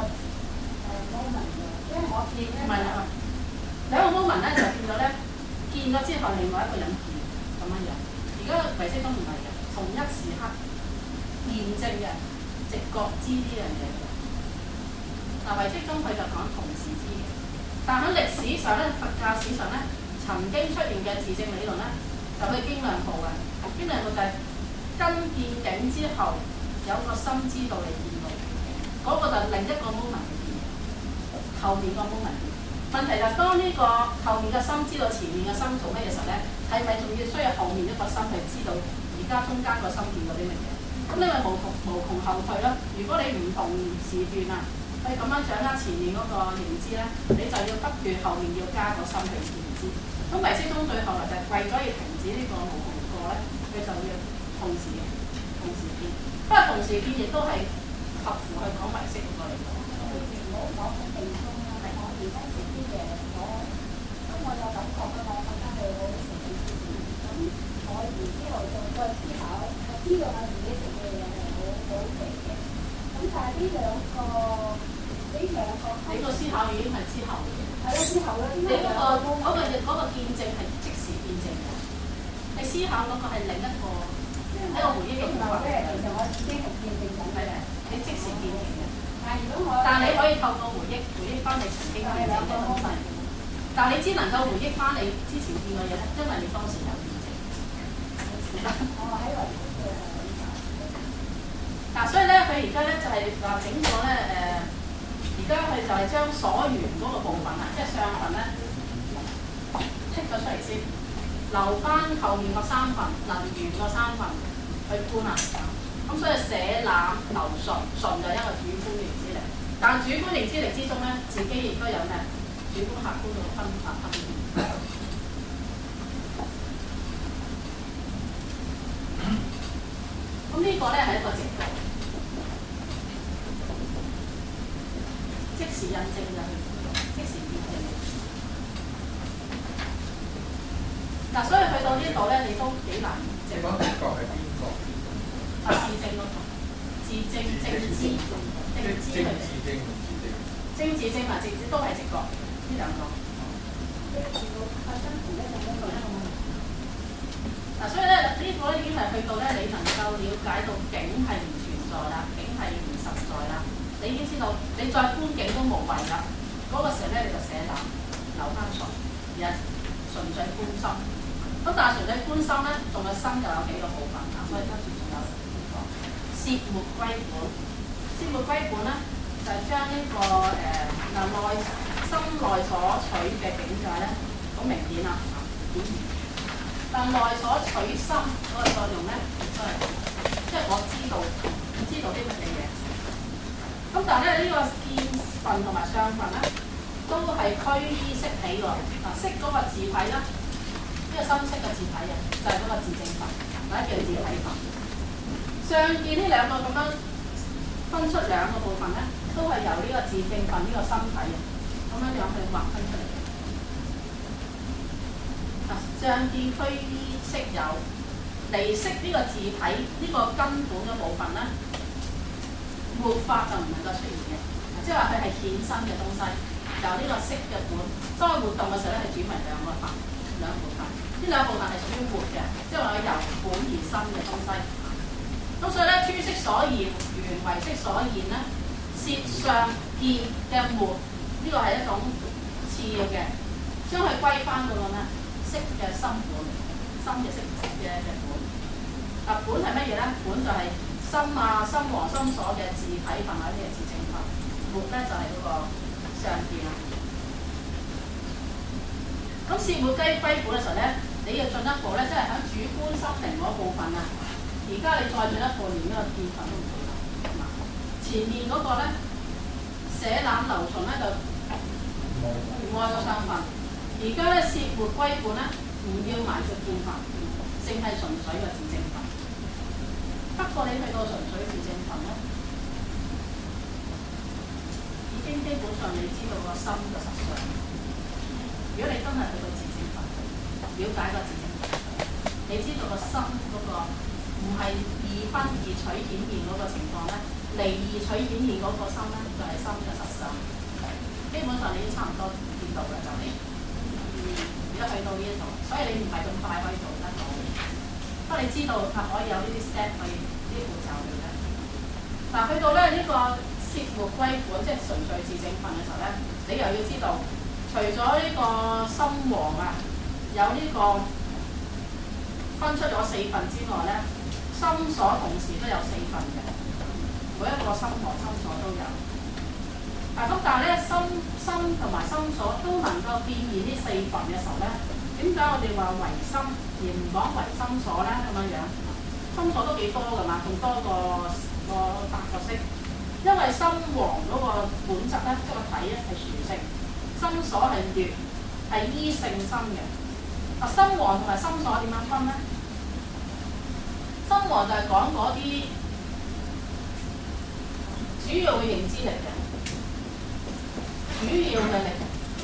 moment 嘅，因為我見咧唔係啦，兩個 moment 咧就變咗咧，見咗之後另外一個人見咁樣樣。而家唯識都唔係嘅，同一時刻驗證嘅，直覺知呢樣嘢嘅。嗱，唯識中佢就講同時知嘅，但喺歷史上咧，佛教史上咧曾經出現嘅自證理論咧，就係經量部嘅。經量部就係跟見境之後有個心知道你見到，嗰、個就另一個 moment 嘅見，後面個 moment。問題就係當呢個後面嘅心知道前面嘅心做咩嘅時候咧，係咪仲要需要後面一個心去知道而家中間個心見到啲乜嘢？咁你咪無窮後退咯。如果你唔同時段啊，去咁樣掌握前面嗰個認知咧，你就要不斷後面要加個心去認知。咁唯識中最後來就係為咗要停止呢個無窮過咧，佢就要同時見。不過同時見亦都係合乎去講唯識嗰個嚟講。 唔好講喺地中啦，我而家食啲嘢，咁我有感覺㗎嘛，我覺得係我食嘅事情。咁我然之後就再思考，我知道我自己食嘅嘢係好味嘅。咁但係呢兩個， 你個思考已經係之後嘅嘢。 係咯，之後啦， 你嗰個見證係即時見證嘅，你思考嗰個係另一個回憶嘅部分嚟嘅。 其實我已經係見證緊嘅， 你即時見證嘅。 但你可以透過回憶翻你曾經見證嘅東西。但你只能夠回憶翻你之前見嘅嘢咧，因為你當時有見證。 我喺維識嘅嗱，所以咧，佢而家咧就係話整個咧而家佢就係將所緣嗰個部分啊，即係上份咧剔咗出嚟先，留翻後面個三份能緣個三份去觀啊。咁所以捨攬留順，順就一個主觀認知力，但主觀認知力之中咧，自己亦都有咩主觀客觀嘅分別。咁呢個咧係一個直覺，即時印證就係即時驗證。嗱，所以去到呢度咧，你都幾難證。 你講直覺係邊個？ 自證嗰個，自證正知去嘅。正自證同直知都係直覺，呢兩個。 發生同一個嗱，所以咧呢個已經係去到咧，你能夠了解到境係唔存在啦，境係唔實在啦，你已經知道你再觀境都無謂啦。嗰個時候咧，你就捨攬留翻順，而係純粹觀心。咁但係純粹觀心咧，仲有心又有幾個部分啊？所以跟住仲有呢個攝沒歸本。攝沒歸本咧，就係將呢個心內所取嘅境界咧，好明顯啦，顯現。但內所取心嗰個作用咧，都係即係我知道啲乜嘢嘢。咁但係咧，呢個見分同埋相分咧，都係趨依識起喎。嗱，識嗰個字體啦。呢個深色嘅字體啊，就係嗰個自證分，或者叫自體分。上見呢兩個咁樣分出兩個部分咧，都係由呢個自證分呢個心體啊，咁樣樣去劃分出嚟。嗱，上見趨依識有，離識呢個字體呢個根本嘅部分咧，活法就唔能夠出現嘅，即係話佢係衍生嘅東西，由呢個識嘅本，當佢活動嘅時候咧，係轉為兩個法。兩部分，呢兩部分係屬於活嘅，即係話佢由本而生嘅東西。咁所以咧，諸識所現，緣唯識所現咧，攝上見嘅沒，呢個係一種次要嘅，將佢歸翻嗰個咩？識嘅心本，心嘅識嘅本。啊，本係乜嘢咧？本就係心啊、心王心所嘅自體分或者係自證分，沒咧就係嗰個上見啦。咁攝沒歸本嘅時候咧，你要進一步咧，即係喺主觀心靈嗰部分啊。而家你再進一步，連呢個見分都唔做啦。前面嗰個咧，捨攬留順咧就唔愛個相分。而家咧攝活歸本咧，唔要埋直見分，淨係純粹嘅自證分。不過你去到純粹自證分咧，已經基本上你知道個心嘅實相。如果你真係去到自證分，了解個自證分，你知道個心嗰個唔係二分二取顯現嗰個情況咧，離二取顯現嗰個心咧就係心嘅實相。基本上你已經差唔多見到啦，就你而家去到呢一度，所以你唔係咁快可以做得到。不過你知道可以有呢啲 step 去呢啲步驟嘅啫。嗱，去到咧呢個攝活歸本，即係純粹自證分嘅時候咧，你又要知道，除咗呢個心王啊，有呢個分出咗4份之外咧，心所同時都有4份嘅，每一個心王心所都有。咁但係咧，心同埋心所都能夠變現呢4份嘅時候咧，點解我哋話唯心而唔講唯心所咧？咁樣心所都幾多㗎嘛，仲多過8個色。因為心王嗰個本質咧，即係個體咧係殊性，心所係劣，係依性心嘅。心王同埋心所點樣分咧？心王就係講嗰啲主要嘅認知力嘅。主要嘅力，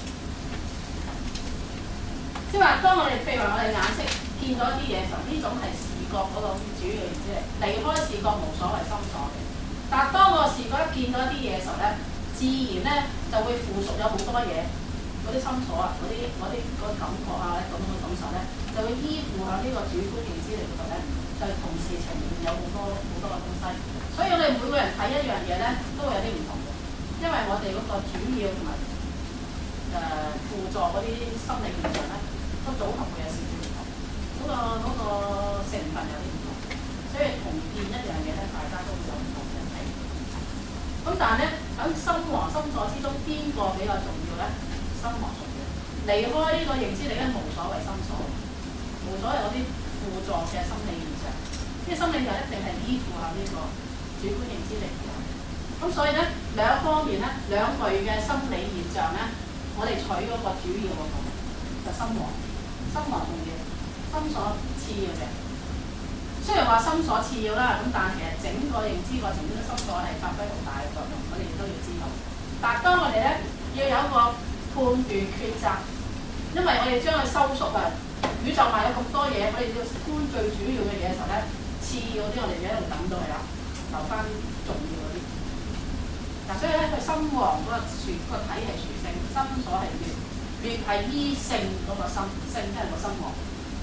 即係話，當我哋譬如話我哋眼識見到一啲嘢嘅時候，呢種係視覺嗰個主要認知力。離開視覺無所謂心所嘅。但係當個視覺一見到一啲嘢嘅時候咧，自然咧就會附屬有好多嘢，嗰啲心所啊，嗰啲感覺啊，咁樣嘅感受咧，就會依附喺呢個主觀認知力嗰度咧，就同時呈現有好多嘅東西。所以我哋每個人睇一樣嘢咧，都會有啲唔同。因為我哋嗰個主要同埋輔助嗰啲心理現象咧，個組合會有少少唔同，嗰個成分有啲唔同，所以同見一樣嘢咧，大家都會有唔同嘅睇。咁但係咧，喺心王心所之中，邊個比較重要咧？心王重要。離開呢個認知力咧，無所謂心所，無所謂嗰啲輔助嘅心理現象，呢個心理現象一定係依附下呢個主觀認知力。咁所以咧，兩方面咧，兩類嘅心理現象咧，我哋取嗰個主要嗰個就心王重要，心所次要嘅。雖然話心所次要啦，咁但係其實整個認知過程中，心所係發揮好大嘅作用，我哋亦都要知道。但係當我哋咧要有一個判斷抉擇，因為我哋將佢收縮啊，宇宙埋有咁多嘢，我哋要觀最主要嘅嘢嘅時候咧，次要啲我哋一路等到係啦，留翻重要嗰啲。所以咧，佢心王嗰個體係殊性，心所係劣，劣係依性嗰個心，性即係個心王。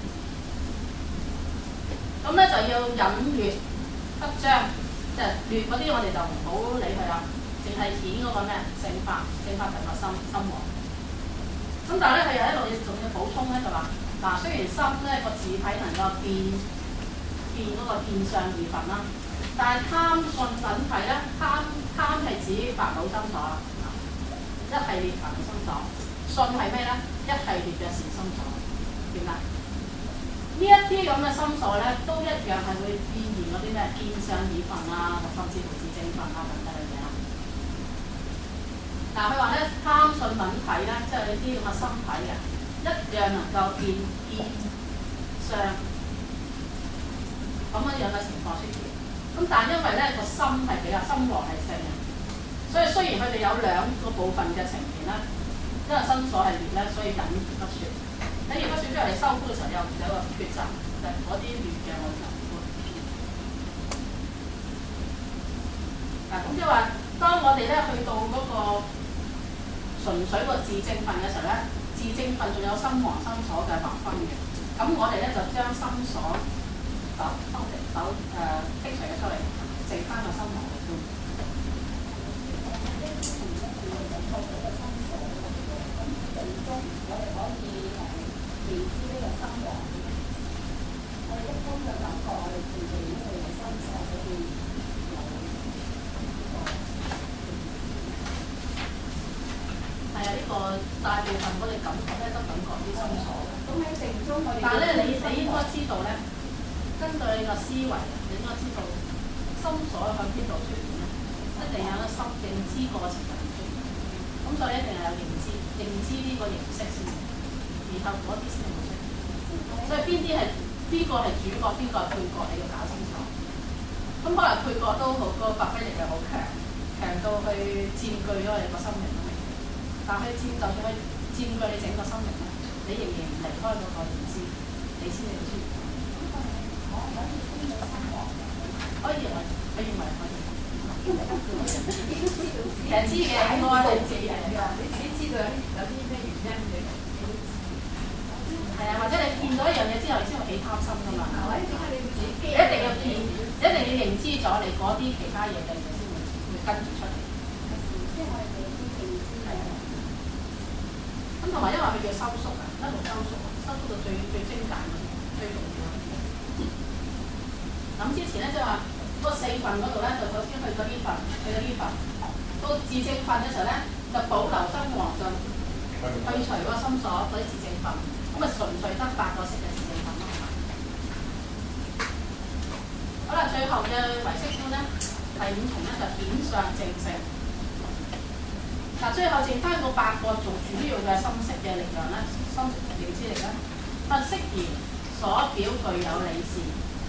咁咧就要隱劣不彰，即係劣嗰啲我哋就唔好理佢啦，淨係顯嗰個咩性法就係個心王。咁但係咧，佢又一路仲要補充咧，就話嗱，雖然心咧個字體能夠變嗰個變相二分啦。但係貪信品體咧，貪係指煩惱心所啦，一系列煩惱心所。信係咩咧？一系列嘅善心所。點解？呢一啲咁嘅心所咧，都一樣係會變現嗰啲咩見相二分啊，甚至乎自證分啊等等嘅嘢啦。嗱，佢話咧貪信品體咧，即係呢啲咁嘅心體嘅，一樣能夠見相咁樣嘅情況出現。咁但係因為咧個心係比較心王係性嘅，所以雖然佢哋有兩個部分嘅呈現啦，因為心所係劣咧，所以隱而不説。隱而不説之後，你收觀嘅時候有個抉擇，就係嗰啲劣嘅我就唔會偏。嗱，咁即係話，當我哋咧去到嗰個純粹個自證分嘅時候咧，自證分仲有心王心所嘅劃分嘅。咁我哋咧就將心所剔除咗出嚟，剩翻個心王嘅觀。 我哋可以認知呢個心王。我哋一般嘅感覺，我哋自己因為有心所，所以有係啊，呢個大部分我哋感覺咧都感覺啲心所嘅。 咁喺定中我哋， 但係咧，你應該知道咧，根據你個思維，你應該知道心所向邊度出現咧，一定有個心認知過程入面出現。咁所以一定係有認知呢個形式先，然後嗰啲先係模式。所以邊啲係邊個係主角，邊個係配角，你要搞清楚。咁可能配角都好，個發揮力係好強，強到去佔據咗你個心靈咯。但係就算佢佔據你整個心靈咧，你仍然唔離開嗰個認知，你先至知。可以啊，我認為可以。其實知嘅應該係自己人㗎，你自己知道有啲咩原因嘅。係啊，或者你見到一樣嘢之後，你先會起貪心㗎嘛。點解你會自己？你一定要見，一定要認知咗你嗰啲其他嘢嘅，你先會跟住出嚟。 即係我哋嘅啲認知係。 咁同埋因為佢叫收縮啊，一路收縮，收縮到最精簡嗰啲，最重要。咁之前咧即係話嗰四份嗰度咧，就首先去咗呢份，到自證份嘅時候咧，就保留生黃盡，去除嗰個心所嗰啲自證份，咁咪純粹得8個色嘅自證份咯。好啦，最後嘅唯識觀咧，第5重咧就顯相正性。嗱，最後剩翻個8個做主要嘅心識嘅力量咧，心認知力咧，物色言所表具有理事。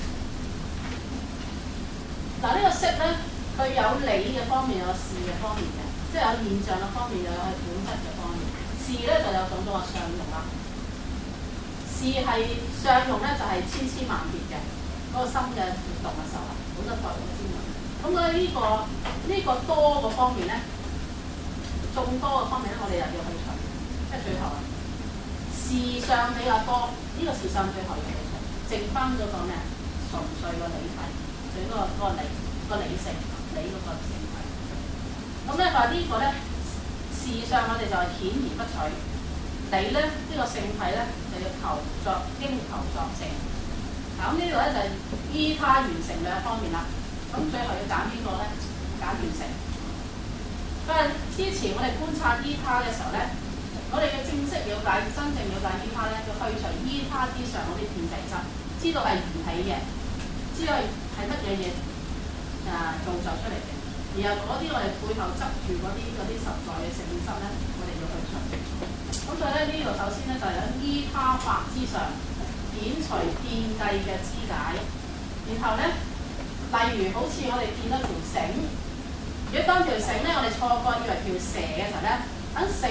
嗱，呢個識咧，佢有理嘅方面，有事嘅方面嘅，即係有現象嘅方面，又有本質嘅方面。事咧就有種種嘅相用啦。事係相用咧，就係千千萬別嘅嗰個心嘅活動嘅時候啊，好多作用嘅先嘛。咁所以呢個多個方面咧，眾多嘅方面咧，我哋又要去除，即係最後啊，事相比較多，呢個事相最後要去除，剩翻嗰個咩？純粹個理體。佢嗰個理性，理嗰個性體。咁咧話呢個咧，事上我哋就係顯而不取。理咧呢個性體咧就要應求作證。嗱咁呢度咧就係依他完成兩方面啦。咁最後要揀邊個咧？揀完成。但係之前我哋觀察依他嘅時候咧，我哋要正式了解、真正了解依他咧，要去除依他之上嗰啲片體質，知道係緣起嘅。知道係乜嘢嘢造就出嚟嘅，然後嗰啲我哋背後執住嗰啲實在嘅性質咧，我哋要去除。咁所以咧呢度首先咧就係喺依他法之上顯除遍計嘅肢解，然後咧例如好似我哋見到條繩，如果當條繩咧我哋錯覺以為條蛇嘅時候咧，等繩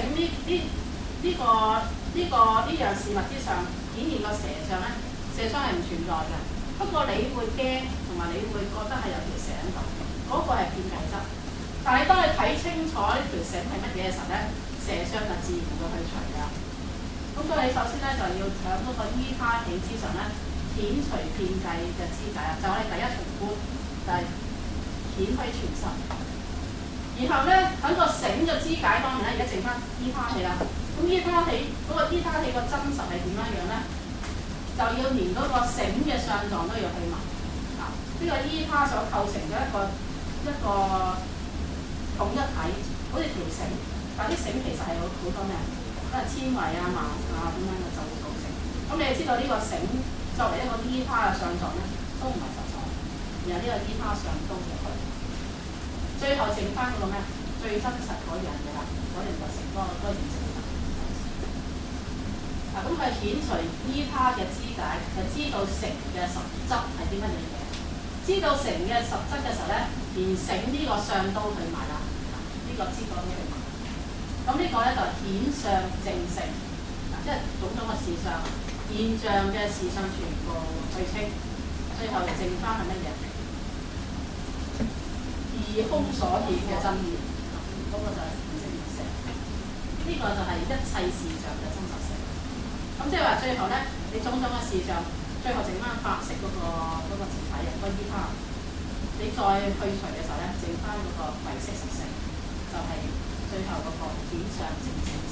呢樣事物之上顯現個蛇相咧，蛇相係唔存在嘅。不過你會驚，同埋你會覺得係有條繩喺度，嗰個係遍計質。但係當你睇清楚呢條繩係乜嘢嘅時候咧，蛇相就自然會去除㗎。咁所以你首先咧就要喺嗰個依他起之上咧，顯除遍計嘅肢解啊，就係我哋第一重觀，就係顯虛全實。然後咧喺個繩嘅肢解方面咧，而家剩翻依他起啦。咁依他起嗰個依他起個真實係點樣樣咧？就要連嗰個繩嘅相狀都要去埋。啊，呢個依他所構成嘅一個統一體，好似條繩，但啲繩其實係好多咩？都係纖維啊、麻啊咁樣嘅就會組成。咁你就知道呢個繩作為一個依他嘅相狀咧，都唔係實在，然後呢個依他相都要去。最後剩翻嗰個咩？最真實嗰樣嘢啦，嗰樣就成嗰個現成。咁佢顯除依他嘅肢解，就知道成嘅實質係啲乜嘢嘢。知道成嘅實質嘅時候咧，連繩呢個相都去埋啦。呢個知覺都去埋。咁呢個咧就顯相正性，即係種種嘅事相、現象嘅事相全部去清，最後剩翻係乜嘢？異空所顯嘅真義，嗰個就係本性成。呢個就係一切事象嘅真實性。咁即係話最後咧，你種種嘅事象，最後剩翻白色嗰個字體啊，個依他，你再去除嘅時候咧，剩翻嗰個唯識實性，就係、是、最後嗰個顯相正性色。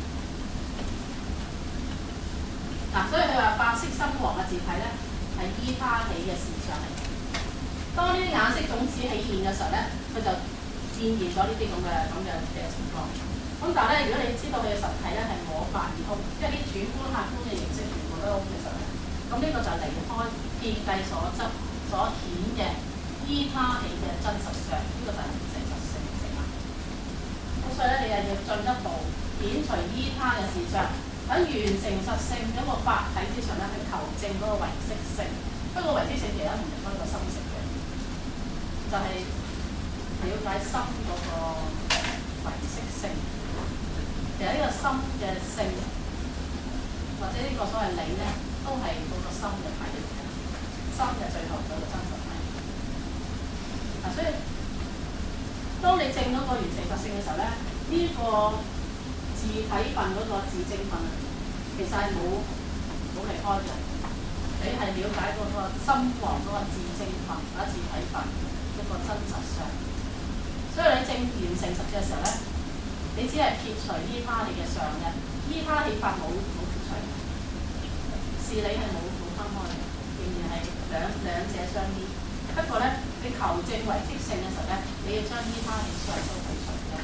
嗱，所以佢話白色心黃嘅字體咧，係依他起嘅事象嚟。當呢啲眼色種子起現嘅時候咧，佢就現咗呢啲咁嘅情況。咁但係咧，如果你知道佢嘅實體咧係我法而空，即係啲主觀客觀嘅形式全部都係空嘅時候咧，咁呢個就離開遍計所執所顯嘅依他起嘅真實相，呢、這個就係實性成啦。咁所以咧，你係要進一步遣除依他嘅事相，喺完成實性嗰個法體之上咧，去求證嗰個唯識性。不過唯識性其實唔係嗰個心識嘅，就係、了解心嗰個唯識性。其實呢個心嘅性，或者呢個所謂理咧，都係嗰個心嘅體嚟嘅。心嘅最後嗰個真實體。所以當你證嗰個完成實性嘅時候咧，呢、個自體分嗰個自證分其實係冇離開嘅。你係了解嗰個心王嗰個自證分或者自體分嗰個真實相。所以你證完成實嘅時候咧，你只係撇除依他氣嘅相嘅，依他氣法冇撇除，事理係冇分開嘅，仍然係兩者相依。不過咧，你求證唯識性嘅時候咧，你要將依他氣相都去除嘅。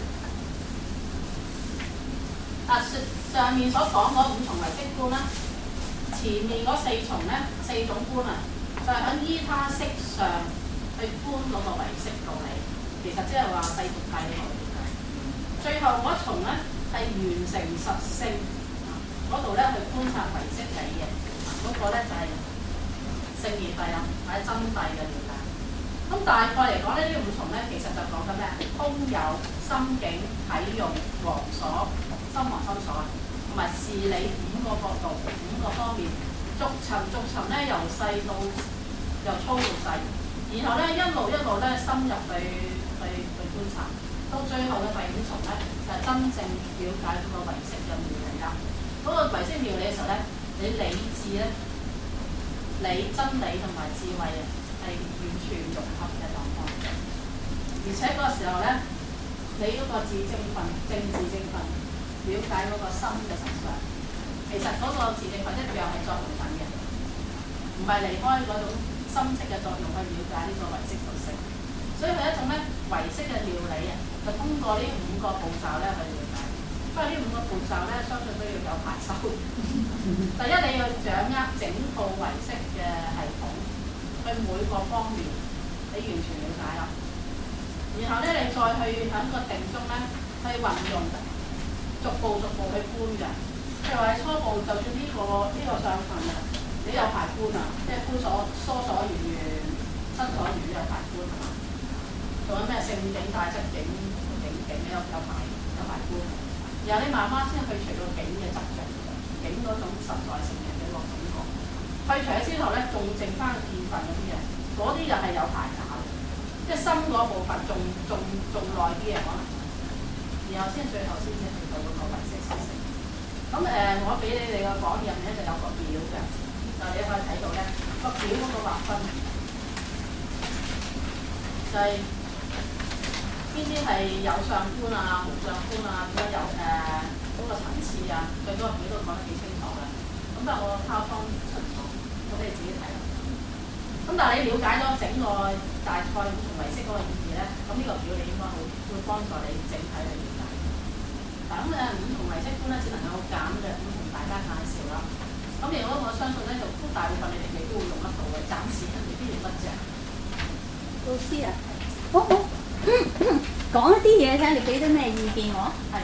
上面所講嗰五重唯識觀啦，前面嗰四重咧，四種觀啊，就係喺依他識上去觀嗰個唯識道理。其實即係話世俗諦嘅道理。最後嗰一重咧係完成實性嗰度咧去觀察唯識理嘅，嗰、個咧就係聖義諦啦，或者真諦嘅了解。咁大概嚟講咧，呢五重咧其實就講緊咩？空有、心境、體用、王所、心王心所，同埋事理五個角度、五個方面，逐層咧由細到由粗到細，然後咧一路咧深入去觀察，到最後嘅第五重咧就係、真正了解嗰個唯識嘅妙理啦。嗰、個唯識妙理嘅時候咧，你理智咧、理真理同埋智慧啊，係完全融合嘅狀況。而且嗰個時候咧，你嗰個自證分、政治證分，了解嗰個心嘅實相。其實嗰個自證分一樣係作用品嘅，唔係離開嗰種心識嘅作用去了解呢個唯識屬性。所以係一種咧唯識嘅妙理啊，就通過呢五個步驟咧去了解。不過呢五個步驟咧，相信都要有排修。第一，你要掌握整套唯識嘅系統，佢每個方面你完全了解啦。然後咧，你再去喺個定中咧去運用，逐步去觀嘅。譬如話你初步就算呢個相分啊，你有排觀啊，即係觀所疏所緣緣、身所緣有排觀係嘛？仲有咩性境、大質境、境你有排觀。然後你慢慢先去除到境嘅執着，境嗰種實在性嘅一個感覺。去除咗之後咧，仲剩翻見分嗰啲嘢，嗰啲又係有排搞嘅，即係心嗰部分仲耐啲嘅可能。然後先最後先至去到嗰個唯識實性。咁我俾你哋個講義入面咧就有個表嘅，就你可以睇到咧個表嗰個劃分，就係邊啲係有相觀啊、無相觀啊，點樣有嗰個層次啊，對嗰個表都講得幾清楚嘅。咁但係我拋方出咗，我俾你自己睇啦。咁但係你了解咗整個大概五重唯識嗰個意義咧，咁呢個表你應該會幫助你整體去了解。嗱咁五重唯識觀咧，只能夠簡略咁同大家介紹啦。咁如果我相信咧，就大部分你哋都會用得到嘅，暫時未必用得着。 老師啊，好講一啲嘢睇下你俾啲咩意見我。 係。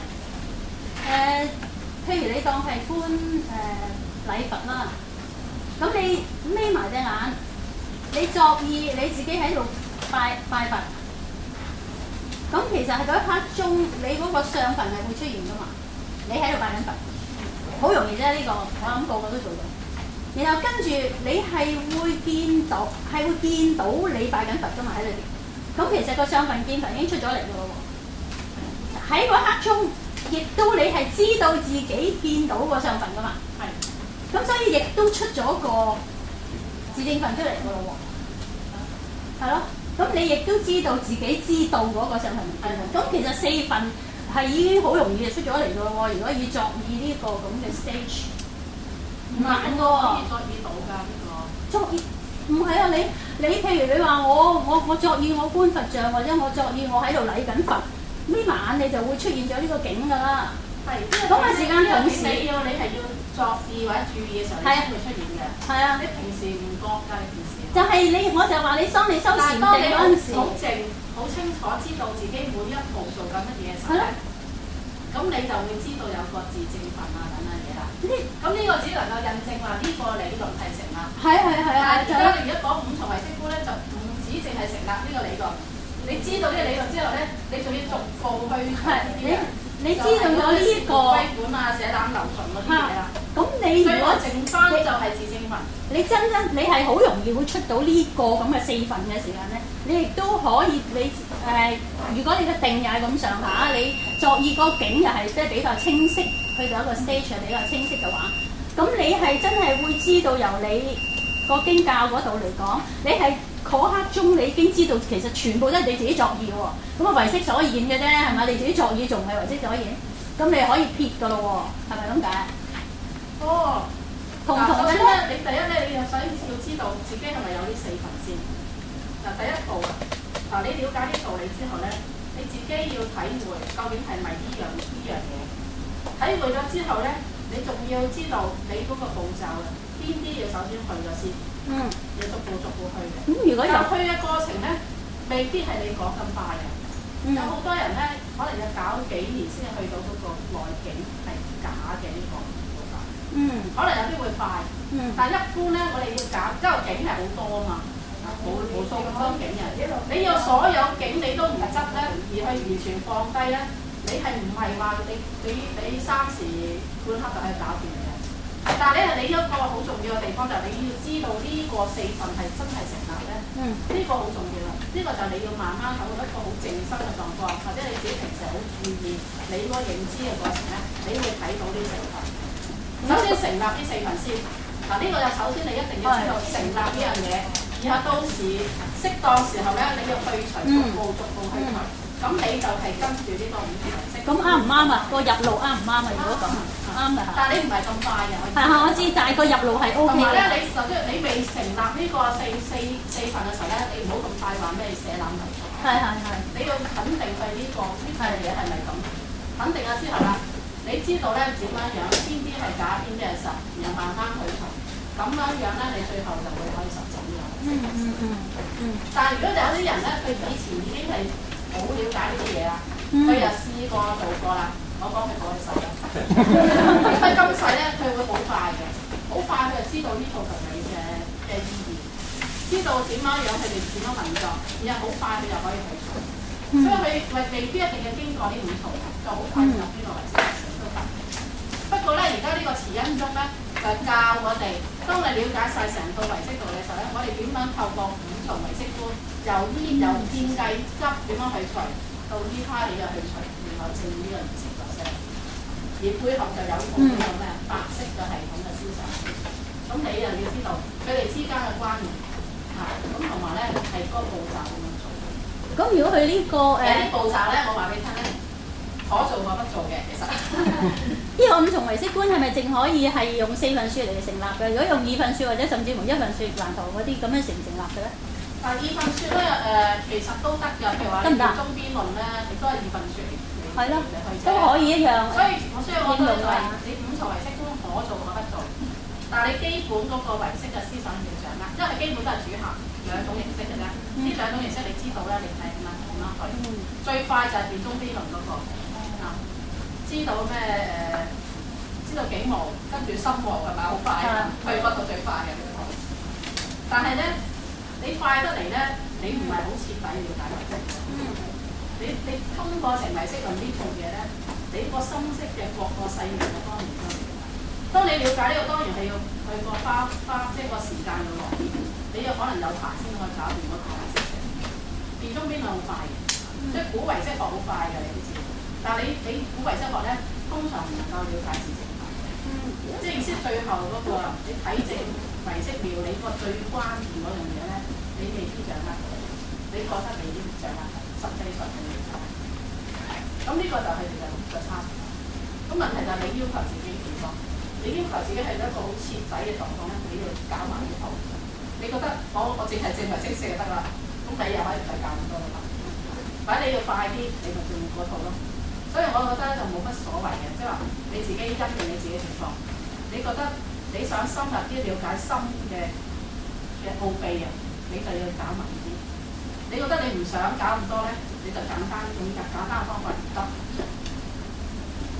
譬如你當係觀禮佛啦，咁你眯埋隻眼，你作意你自己喺度拜佛。咁其實係嗰一刻鐘，你嗰個相分係會出現噶嘛？你喺度拜緊佛，好容易啫呢個，我諗個個都做到。然後跟住你係會見到你拜緊佛噶嘛喺裏邊。咁其實個相分見佛已經出咗嚟噶咯喎。喺嗰一刻鐘，亦都你係知道自己見到個相分噶嘛。係。咁所以亦都出咗個自證分出嚟噶咯喎。係咯。咁你亦都知道自己知道嗰個相分唔見喎，咁其實四份係已經好容易就出咗嚟㗎喎。如果以作意呢個咁嘅 stage，唔難㗎喎。可以作意到㗎呢個。作意唔係啊！你譬如你話我作意我觀佛像，或者我作意我喺度禮緊佛，眯埋眼你就會出現咗呢個景㗎啦。係。咁嘅時間同時，你係要作意或者注意嘅時候，你先會出現嘅。係啊。你平時唔覺㗎，你平時。就係你，我就話你當你修禪定嗰陣時，好靜、好清楚知道自己每一步做緊乜嘢嘅時候咧，咁咁你就會知道有個自證份啊等等嘢啦。咁呢個只能夠印證話呢個理論係成立。 係啊係啊係啊！ 而家你而家講五重唯識觀咧，就唔止淨係成立呢個理論。你知道呢個理論之後咧，你仲要逐步去你知道咗呢個規管啊、寫膽流順嗰啲嘢啦。 咁你如果剩翻就係自證份。 你你係好容易會出到呢個咁嘅四份嘅時間咧，你亦都可以如果你嘅定又係咁上下，你作意個境又係即係比較清晰，去到一個 stage 係比較清晰嘅話，咁你係真係會知道由你個經教嗰度嚟講，你係嗰刻鐘你已經知道其實全部都係你自己作意喎，咁啊唯識所現嘅啫，係咪？你自己作意仲唔係唯識所現？咁你可以撇㗎咯喎，係咪咁解？ 哦。 同嘅咧， 你第一咧，你就首先要知道自己係咪有呢四份先。嗱，第一步，你了解啲道理之後咧，你自己要體會究竟係咪呢樣嘢。體會咗之後咧，你仲要知道你嗰個步驟啊，邊啲要首先去咗先。要逐步去嘅。咁如果去嘅過程咧，未必係你講咁快嘅。有好多人咧，可能要搞幾年先至去到嗰個內境係假嘅呢個。可能有啲會快，但係一般咧，我哋要搞，因為景係好多啊嘛，冇數咁多景嘅。你要所有景你都唔執咧，而去完全放低咧，你係唔係話你3時半刻就可以搞掂嘅？但係你一個好重要嘅地方就係你要知道呢個四份係真係成立咧，呢個好重要啦。呢個就係你要慢慢喺一個好靜心嘅狀況，或者你自己平時好注意你嗰個認知嘅過程咧，你會睇到呢四份。首先成立呢四份先，嗱呢個就首先你一定要知道成立呢樣嘢，然後到時適當時候咧，你要去除，逐步去除，咁你就係跟住呢個五重唯識。咁啱唔啱啊？個入路啱唔啱啊？如果咁啱㗎嚇。但係你唔係咁快嘅， 我知，但係個入路係 O K 嘅。同埋咧， 你就即係你未成立呢個四份嘅時候咧，你唔好咁快話咩寫膽流順。係。你要肯定佢呢個嘢係咪咁？肯定咗之後啦。你知道咧點樣邊啲係假，邊啲係實，然後慢慢去除，咁樣咧，你最後就會可以實踐呢個。但係如果有啲人咧，佢以前已經係好了解呢啲嘢啦，佢又試過做過啦，我講佢過去世啦。咁今世咧，佢會好快嘅，好快佢就知道呢套道理嘅意義，知道點樣佢哋點樣運作，然後好快佢就可以去除。所以佢未必一定要經過呢五重，就好快入呢個唯識。不過咧，而家呢個慈恩宗咧，就教我哋，當你了解晒成套唯識道理嘅時候咧，我哋點樣透過五重唯識觀，由見計執點樣去除，到呢派你就去除，然後證呢個二乘佛性，而背後就有好多咩白色嘅系統嘅思想。咁你又要知道佢哋之間嘅關聯嚇，咁同埋咧係嗰個步驟咁樣做。 咁如果佢呢個啲步驟咧，我話俾你聽咧。可做可不做嘅，其實呢個五重唯識觀係咪淨可以係用四份説嚟成立嘅？如果用二份説或者甚至乎一份説難圖嗰啲，咁樣成唔成立嘅咧？ 二份説咧其實都得㗎，譬如話你中邊論咧，亦都係二份説嚟去都可以一樣。 所以我覺得就係你五重唯識觀可做可不做，但係你基本嗰個唯識嘅思想要掌握，因為基本都係主客兩種形式嘅啫。呢兩種形式你知道咧，你係點樣去？最快就係辨中邊論嗰個。知道咩知道幾無，跟住心無係咪好快啊？去嗰度最快嘅。但係咧，你快得嚟咧，你唔係好徹底了解唯識。你通過成唯識論呢套嘢咧，你個心識嘅各個細微嘅方面都了解。當你了解呢個，當然係要去個花即係個時間要耐啲，你有可能有排先可以搞掂嗰個唯識嘅。辨中邊論好快嘅，即係古唯識學好快嘅，你都知。但係你古唯識學咧，通常唔能夠了解自證法嘅，即係意思最後嗰個你體證唯識妙理個最關鍵嗰樣嘢咧，你未必掌握到，你覺得你已經掌握到，實際上你未掌握。咁呢個就係其實個差別。咁問題就係你要求自己幾多？你要求自己係一個好徹底嘅狀況咧，你要搞埋呢套。你覺得我淨係證唯識就得啦，咁你又可以唔使教咁多啦。或者你要快啲，你就用嗰套咯。所以我覺得就冇乜所謂嘅，即係話你自己因應你自己情況，你覺得你想深入啲了解心嘅奧秘啊，你就要搞埋呢啲。你覺得你唔想搞咁多咧，你就簡單嘅方法唔得。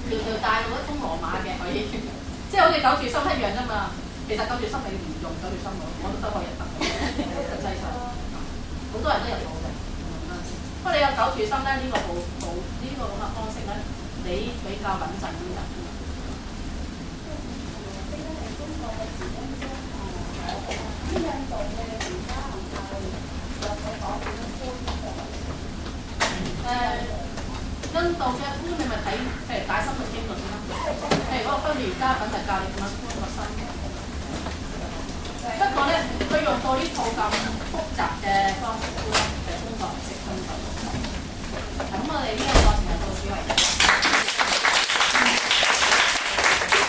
條大路一通羅馬嘅可以，即係好似九柱心一樣啫嘛。其實九柱心你唔用九柱心我都可以入得嘅，實際上好多人都入到嘅。不過你有九柱心咧，呢、個步呢、個咁嘅方式咧，你比較穩陣啲入。印度嘅觀你咪睇，譬如解心嘅經論啦，譬如嗰個分別瑜伽品就教你點樣觀個心。不過咧，佢用到呢套咁複雜嘅方式觀，其實中國唔識分到。咁我哋呢個課程就到此為止。